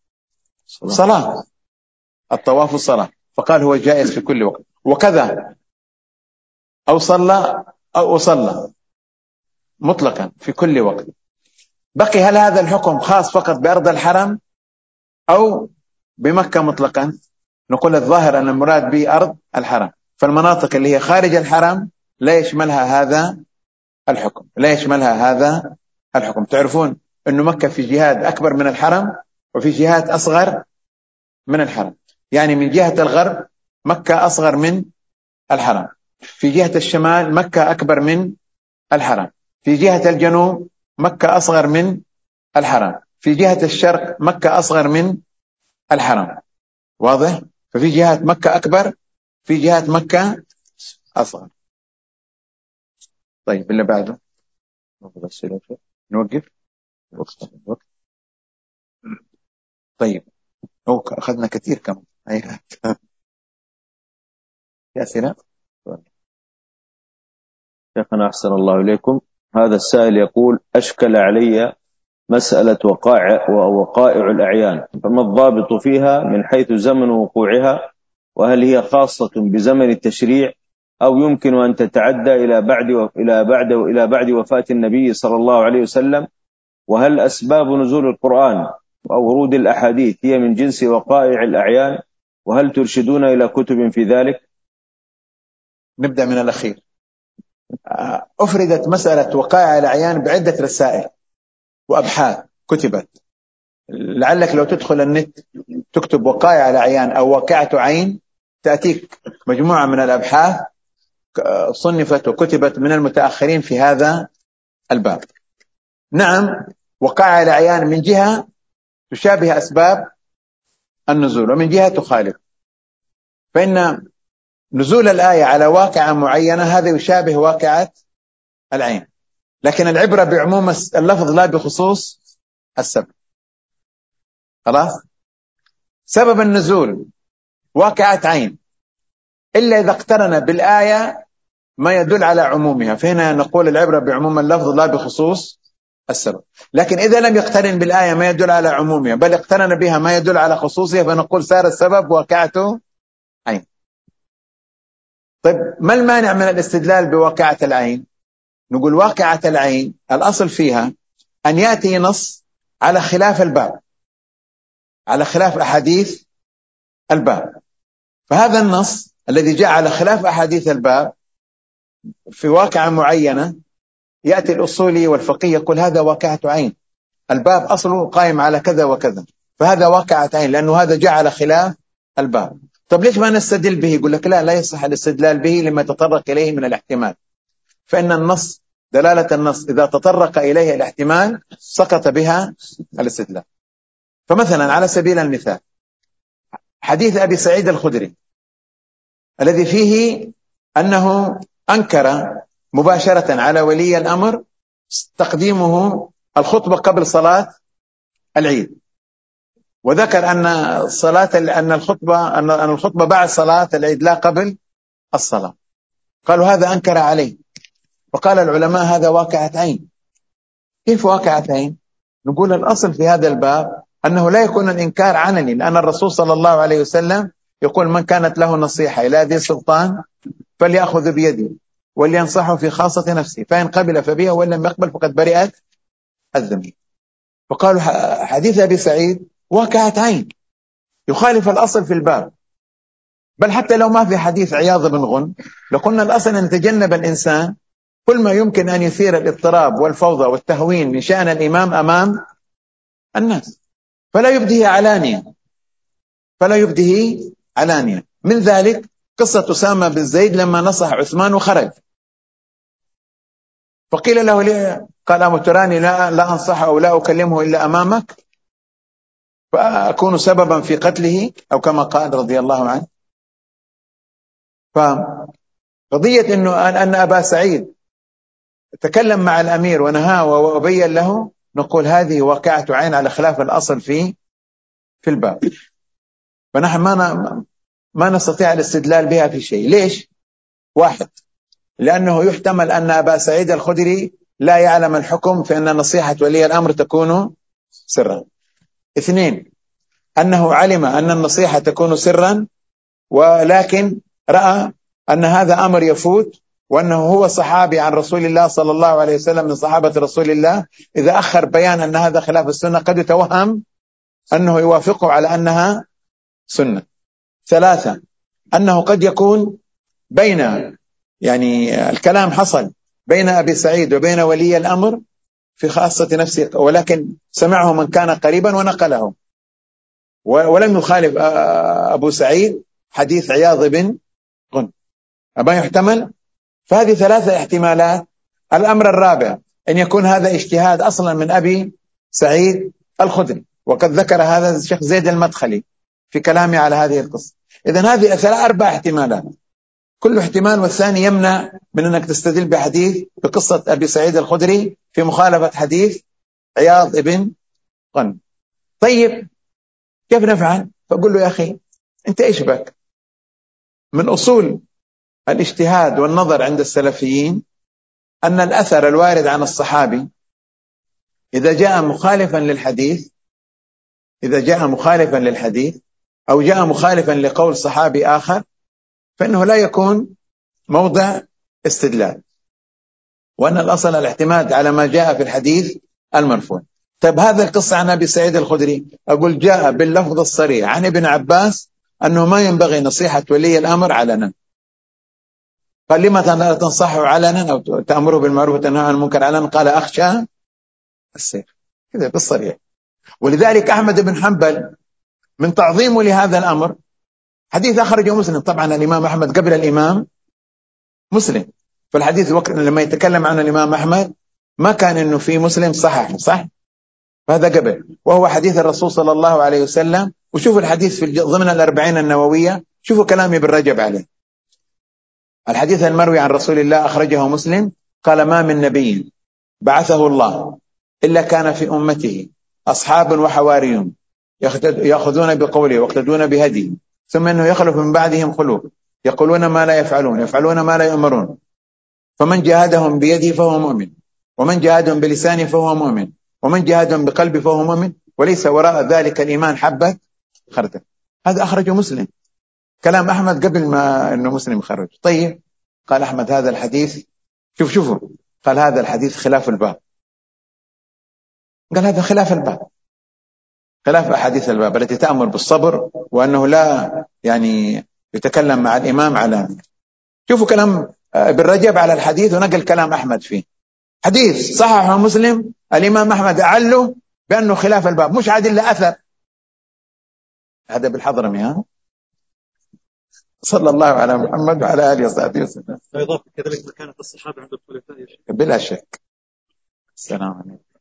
S5: صلاة الطواف صلاة، فقال هو جائز في كل وقت. وكذا أو صلى أو صلى مطلقا في كل وقت. بقي هل هذا الحكم خاص فقط بأرض الحرم أو بمكة مطلقا؟ نقول الظاهر أن المراد به أرض الحرم، فالمناطق اللي هي خارج الحرم لا يشملها هذا الحكم لا يشملها هذا الحكم. تعرفون أن مكة في جهات أكبر من الحرم وفي جهات أصغر من الحرم، يعني من جهة الغرب مكة أصغر من الحرم. في جهة الشمال مكة أكبر من الحرم. في جهة الجنوب مكة أصغر من الحرم. في جهة الشرق مكة أصغر من الحرم. واضح؟ ففي جهات مكة أكبر، في جهات مكة أصغر. طيب اللي بعده نوقف وقت. طيب هو أخذنا كثير كم آيات. في أسئلة؟
S3: شيخنا أحسن الله إليكم. هذا السائل يقول: أشكل علي مسألة وقائع ووقائع الأعيان، فما الضابط فيها من حيث زمن وقوعها؟ وهل هي خاصة بزمن التشريع أو يمكن أن تتعدى إلى بعد إلى بعد إلى بعد وفاة النبي صلى الله عليه وسلم؟ وهل أسباب نزول القرآن أو ورود الأحاديث هي من جنس وقائع الأعيان؟ وهل ترشدون إلى كتب في ذلك؟
S5: نبدأ من الأخير. أفردت مسألة وقائع الأعيان بعدة رسائل وأبحاث كتبت. لعلك لو تدخل النت تكتب وقائع الأعيان أو واقعة عين تأتيك مجموعة من الأبحاث صنفت وكتبت من المتأخرين في هذا الباب. نعم، وقائع الأعيان من جهة تشابه أسباب النزول ومن جهة تخالف، فإن نزول الآية على واقعة معينة هذا يشابه واقعة العين، لكن العبرة بعموم اللفظ لا بخصوص السبب. خلاص؟ سبب النزول واقعة عين إلا إذا اقترن بالآية ما يدل على عمومها، فهنا نقول العبرة بعموم اللفظ لا بخصوص السبب. لكن إذا لم يقترن بالآية ما يدل على عمومها بل اقترن بها ما يدل على خصوصها فنقول صار السبب واقعة عين. طيب ما المانع من الاستدلال بواقعة العين؟ نقول واقعة العين الأصل فيها أن يأتي نص على خلاف الباب، على خلاف أحاديث الباب، فهذا النص الذي جاء على خلاف أحاديث الباب في واقعة معينة يأتي الأصولي والفقيه يقول هذا واقعة عين، الباب أصله قائم على كذا وكذا، فهذا واقعة عين لأنه هذا جاء على خلاف الباب. طب ليش ما نستدل به؟ يقول لك لا لا يصح الاستدلال به لما تطرق إليه من الاحتمال، فإن النص دلالة النص إذا تطرق إليه الاحتمال سقط بها الاستدلال. فمثلا على سبيل المثال حديث أبي سعيد الخدري الذي فيه أنه أنكر مباشرة على ولي الأمر تقديمه الخطبة قبل صلاة العيد، وذكر أن صلاة أن الخطبة أن الخطبة بعد صلاة العيد لا قبل الصلاة. قالوا هذا أنكر عليه، وقال العلماء هذا واقعة عين. كيف واقعة عين؟ نقول الأصل في هذا الباب أنه لا يكون الإنكار علني، لأن الرسول صلى الله عليه وسلم يقول من كانت له نصيحة إلى ذي سلطان فليأخذ بيده ولينصحه في خاصة نفسه فإن قبل فبها وإن لم يقبل فقد برئت الذمة. فقالوا حديث أبي سعيد واقعة عين يخالف الأصل في الباب، بل حتى لو ما في حديث عياض بن غن لقلنا الأصل أن يتجنب الإنسان كل ما يمكن أن يثير الاضطراب والفوضى والتهوين من شأن الإمام أمام الناس، فلا يبديه علانية فلا يبديه علانية. من ذلك قصة أسامة بن زيد لما نصح عثمان وخرج، فقيل له ليه؟ قال أمتراني لا, لا أنصح أو لا أكلمه إلا أمامك فأكون سببا في قتله أو كما قال رضي الله عنه. فقضية أنه أن أبا سعيد تكلم مع الأمير ونهاه وبين له نقول هذه واقعة عين على خلاف الأصل في في الباب، فنحن ما ما نستطيع الاستدلال بها في شيء. ليش؟ واحد، لأنه يحتمل أن أبا سعيد الخدري لا يعلم الحكم فإن نصيحة ولي الأمر تكون سرا. اثنين، أنه علم أن النصيحة تكون سرا ولكن رأى أن هذا أمر يفوت وأنه هو صحابي عن رسول الله صلى الله عليه وسلم من صحابة رسول الله، إذا أخر بيان أن هذا خلاف السنة قد يتوهم أنه يوافقه على أنها سنة. ثلاثة، أنه قد يكون بين يعني الكلام حصل بين أبي سعيد وبين ولي الأمر في خاصة نفسه ولكن سمعه من كان قريبا ونقله ولم يخالف أبو سعيد حديث عياض بن غنم، ما يحتمل. فهذه ثلاثة احتمالات. الأمر الرابع أن يكون هذا اجتهاد أصلا من أبي سعيد الخدري، وقد ذكر هذا الشيخ زيد المدخلي في كلامه على هذه القصة. إذن هذه ثلاث أربع احتمالات، كل احتمال والثاني يمنع من أنك تستدل بحديث بقصة أبي سعيد الخدري في مخالفة حديث عياض بن غنم. طيب كيف نفعل؟ فقل له يا أخي أنت إيش بك؟ من أصول الاجتهاد والنظر عند السلفيين أن الأثر الوارد عن الصحابي إذا جاء مخالفا للحديث إذا جاء مخالفا للحديث أو جاء مخالفا لقول صحابي آخر فإنه لا يكون موضع استدلال، وأن الأصل الاعتماد على ما جاء في الحديث المرفوع. طيب هذا القصة عن أبي سعيد الخدري، أقول جاء باللفظ الصريح عن ابن عباس أنه ما ينبغي نصيحة ولي الأمر علنا. قال لما لا تنصحه علنا أو تأمره بالمعروف وتنهى عن المنكر علنا؟ قال أخشى السيف، كذا بالصريح. ولذلك أحمد بن حنبل من تعظيمه لهذا الأمر حديث أخرجه مسلم، طبعا الإمام أحمد قبل الإمام مسلم، فالحديث وقت لما يتكلم عن الإمام أحمد ما كان إنه في مسلم صحح صح، فهذا قبل، وهو حديث الرسول صلى الله عليه وسلم. وشوفوا الحديث في ضمن الأربعين النووية، شوفوا كلام ابن رجب عليه. الحديث المروي عن رسول الله أخرجه مسلم، قال ما من نبي بعثه الله إلا كان في أمته أصحاب وحواريون يأخذون بقوله ويقتدون بهديه، ثم أنه يخلف من بعدهم خلوف يقولون ما لا يفعلون يفعلون ما لا يؤمرون، فمن جاهدهم بيده فهو مؤمن، ومن جاهدهم بلسانه فهو مؤمن، ومن جاهدهم بقلبه فهو مؤمن، وليس وراء ذلك الإيمان حبة خردل. هذا أخرجه مسلم، كلام أحمد قبل ما أنه مسلم خرج. طيب قال أحمد هذا الحديث، شوف شوفوا قال هذا الحديث خلاف الباب، قال هذا خلاف الباب، خلاف أحاديث الباب التي تأمر بالصبر وأنه لا يعني يتكلم مع الإمام على. شوفوا كلام ابن رجب على الحديث ونقل كلام أحمد فيه، حديث صححه مسلم، الإمام أحمد أعله بأنه خلاف الباب، مش عادل لأثر. هذا بالحضرمي. ها صلى الله على محمد وعلى آله وصحبه وسلم.
S4: وإضافة كذلك مكانة الصحابة عند الخلفاء يا شيخ.
S5: بلا شك. السلام عليكم.